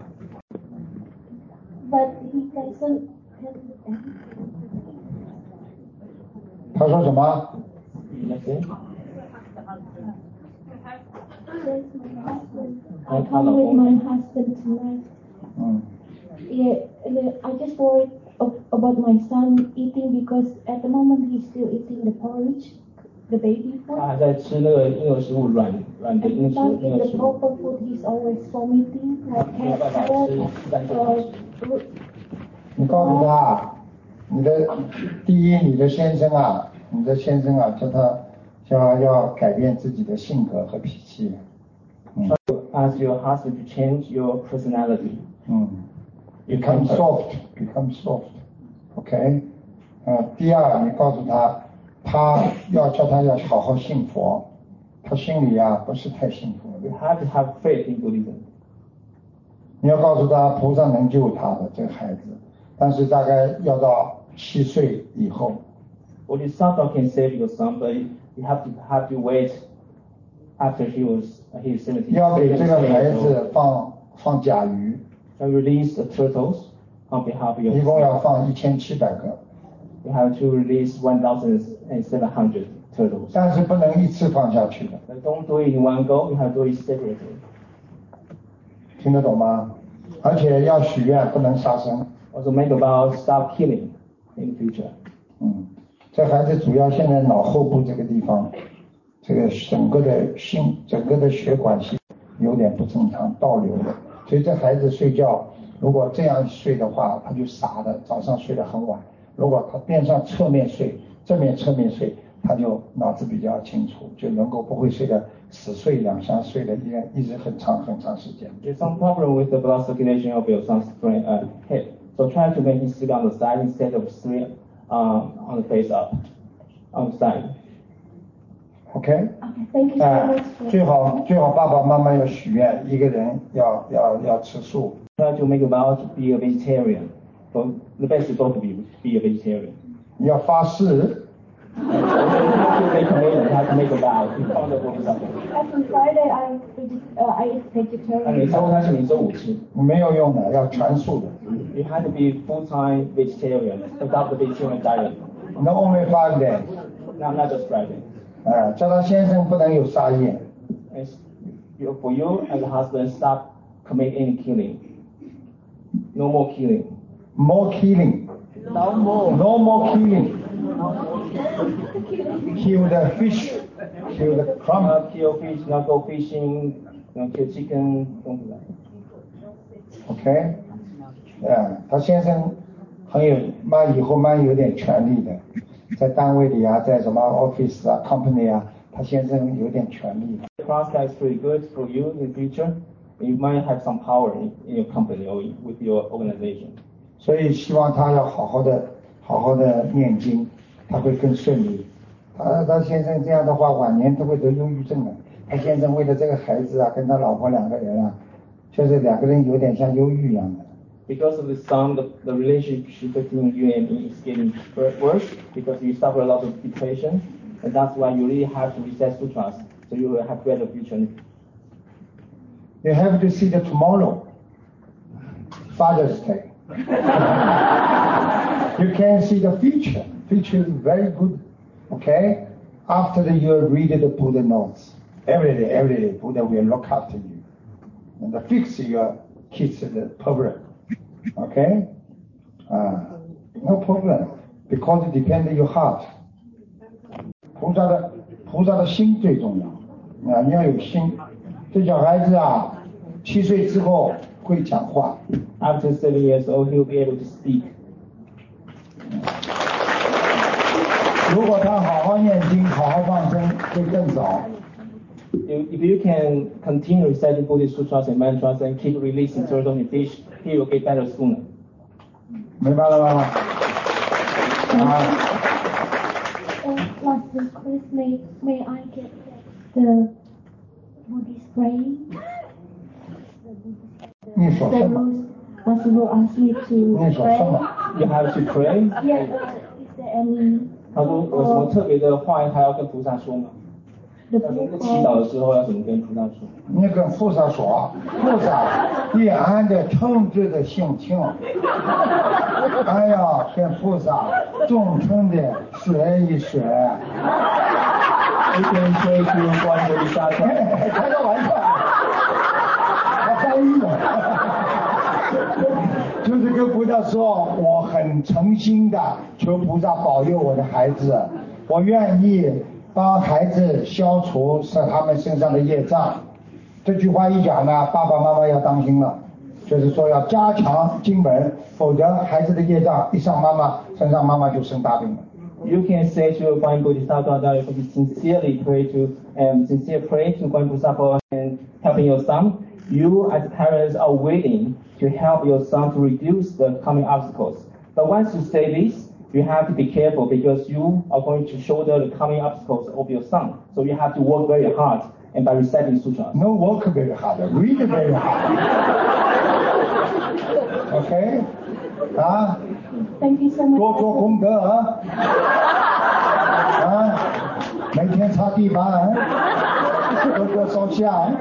O: But he doesn't have any.
A: 他说什么？
P: Okay.
O: Yes, my husband. I come with my husband tonight.
A: 嗯。
O: Yeah, yeah, I just worried of, about my son eating because at the moment he's still eating the porridge, the baby food.
P: 他还在吃那个婴儿食物，软软的婴
O: Without
P: 婴
O: eating
P: 儿
O: the
P: 食物。
O: proper food, he's always vomiting like carrot, uh,
A: 你告诉他，你的第一，你的先生啊，你的先生啊，叫他叫要改变自己的性格和脾气。嗯。
P: Ask your husband to change your personality.
A: 嗯。Become soft, become soft, OK？ 呃，第二，你告诉他，他要叫他要好好信佛，他心里啊不是太幸福。
P: You have to have faith in Buddhism.
A: 你要告诉他，菩萨能救他的这个孩子，但是大概要到七岁以后。
P: Bodhisattva can save your son, but you have to have to wait after he was he is seventeen.
A: 要给这个孩子放放甲鱼。
P: To release the turtles on behalf of your.
A: 一共要放一千七百个。
P: You have to release one thousand and seven hundred turtles.
A: 但是不能一次放下去的。
P: Don't do it in one go. You have to do it separately.
A: 听得懂吗？而且要许愿，不能杀生。
P: Also make a vow, stop killing in the future.
A: 嗯，这孩子主要现在脑后部这个地方，这个整个的心、整个的血管系有点不正常，倒流的。 所以这孩子睡觉，如果这样睡的话，他就傻的，早上睡得很晚。如果他边上侧面睡，正面侧面睡，他就脑子比较清楚，就能够不会睡得死睡一样，像睡了一样一直很长很长时间。
P: There's some problem with the blood circulation of your son's brain uh, head, so try to make him sleep on the side instead of sleep um, on the face up, on the side.
A: OK。
O: Okay, thank you so
A: 哎
O: much.
A: 最好最好爸爸妈妈要许愿，一个人要要要吃素。
P: Try to make a vow to be a vegetarian. So the best is both of you be a vegetarian.
A: 你要发誓。
P: You have to make a commitment. You have to make a vow. You can't avoid something.
O: Every Friday I uh, I eat
P: 那
O: vegetarian.
P: 每周他是每周五吃。
A: 没有用的，要全素的。
P: You have to be full-time vegetarian, adopt the vegetarian diet.
A: Not only five days.
P: Not not just Friday.
A: 啊，叫他先生不能有杀业。
P: As you, for you as a husband, stop commit any killing. No more killing.
A: More killing.
P: No more.
A: No more killing. Kill the fish. Kill the crumb.
P: Not kill fish, not go fishing, not kill chicken, don't do that.
A: OK， 啊，他先生很有蛮以后蛮有点权利的，在单位里啊，在什么 office 啊 company 啊，他先生有点权利。
P: The prospect is pretty good for you in the future. You might have some power in, in your company or with your organization.
A: 所以希望他要好好的、好好的念经，他会更顺利。他他先生这样的话，晚年都会得忧郁症的。他先生为了这个孩子啊，跟他老婆两个人啊。就是两个人有点像忧郁一样的。
P: Because of the son, the, the relationship between you and me is getting worse because you suffer a lot of depression, and that's why you really have to reset sutras so you will have better future.
A: You have to see the tomorrow, Father's Day. You can see the future. Future is very good. Okay, after the you read the Buddha notes every day, every day Buddha will look after you. And fix your kids' problem. Okay? Uh, no problem. Because it depends on your heart. 菩萨的菩萨的心最重要啊！你要有心。这小孩子啊，七岁之后会讲话。
P: After seven years old, he'll be able to speak.
A: 如果他好好念经，好好放生，会更早。
P: If you can continue reciting Buddhist sutras and mantras and keep releasing turtle and fish, he will get better sooner.
A: 明白了吗？啊。
O: Last request, may may I get the Buddhist praying?
A: 你说什么？
O: Possible ask me to
A: 你说什么
P: You have to pray.
O: Yeah. Is there any?
P: 他说有什么特别的话他要跟菩萨说吗？祈祷的时候要怎么跟菩萨说？
A: 你跟菩萨说，菩萨，以俺的诚挚的心情，哎呀，跟菩萨忠诚的说一说。
P: 一天说一句观世音菩萨，
A: 开个玩笑，他翻译了，就是跟菩萨说，我很诚心的求菩萨保佑我的孩子，我愿意。帮孩子消除是他们身上的业障，这句话一讲呢，爸爸妈妈要当心了，就是说要加强经文，否则孩子的业障一上妈妈身上，妈妈就生大病了。
P: You can say to your Guan Bodhisattva that you sincerely pray to and um, sincere pray to Guan Bodhisattva and helping your son. You as parents are willing to help your son to reduce the coming obstacles. But once you say this, you have to be careful because you are going to shoulder the coming obstacles of your son. So you have to work very hard and by reciting sutras.
A: No work very hard, read very hard. Okay? 啊
O: Thank you so much.
A: 多做功德啊！啊，每天擦地板，多多烧香。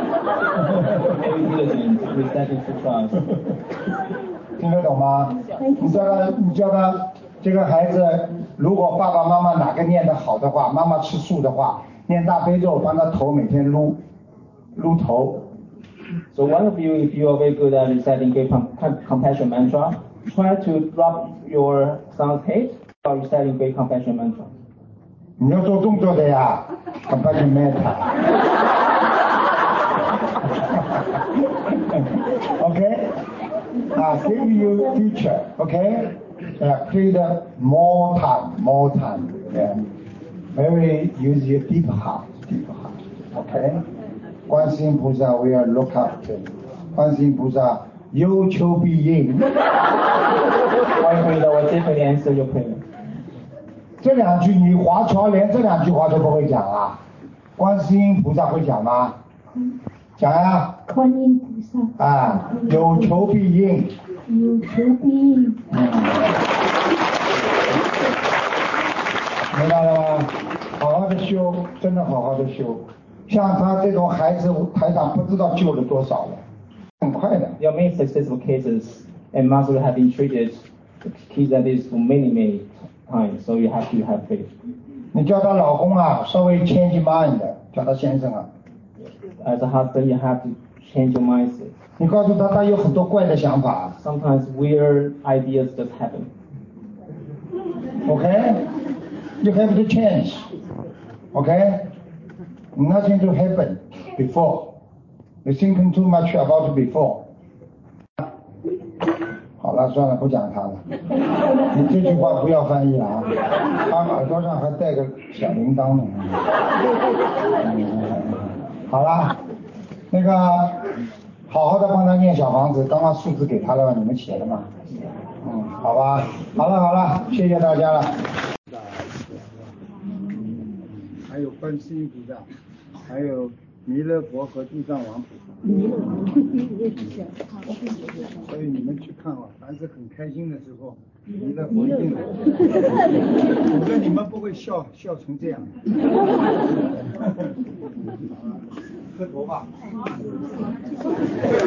A: 听得懂吗？你叫他，你叫他。这个孩子，如果爸爸妈妈哪个念得好的话，妈妈吃素的话，念大悲咒，帮他头每天撸撸头。
P: So one of you, if you are very good at reciting great compassion mantra, try to rub your son's head while reciting great compassion mantra.
A: 你要做动作的呀 ，compassion mantra. Okay? Ah, give you future. Okay? Yeah, create more time, more time. Yeah. Very use your deep heart, deep heart. Okay? 观世音菩萨 will look after. 观世音菩萨有求必应。
P: 欢迎回答我这份颜色就可以了。
A: 这两句你华侨连这两句话都不会讲啊？观世音菩萨会讲吗？讲呀。
O: 观音菩萨。
A: 啊，有求必应。
O: 有求必应。
A: 嗯。明白了吗？好好的修，真的好好的修。像他这种孩子，台长不知道救了多少了，很快的。
P: There are many successful cases, and Master have been treated kids like this for many, many times. So you have to have faith.
A: 你叫她老公啊，稍微 change mind， 叫她先生啊。
P: As a husband, you have to change your mindset.
A: 你告诉她，她有很多怪的想法。
P: Sometimes weird ideas just happen.
A: Okay? You have to change. Okay? Nothing to happen before. You thinking too much about before. 好了，算了，不讲他了。你这句话不要翻译啊，他耳朵上还带个小铃铛呢。好了，那个好好的帮他念小房子，刚刚数字给他了，你们写了吗？嗯，好吧，好了好了，谢谢大家了。还有观世音菩萨，还有弥勒佛和地藏王菩萨。弥勒佛也是想看，所以你们去看啊，凡是很开心的时候，弥勒佛一定来，否则你们不会笑笑成这样。磕头吧。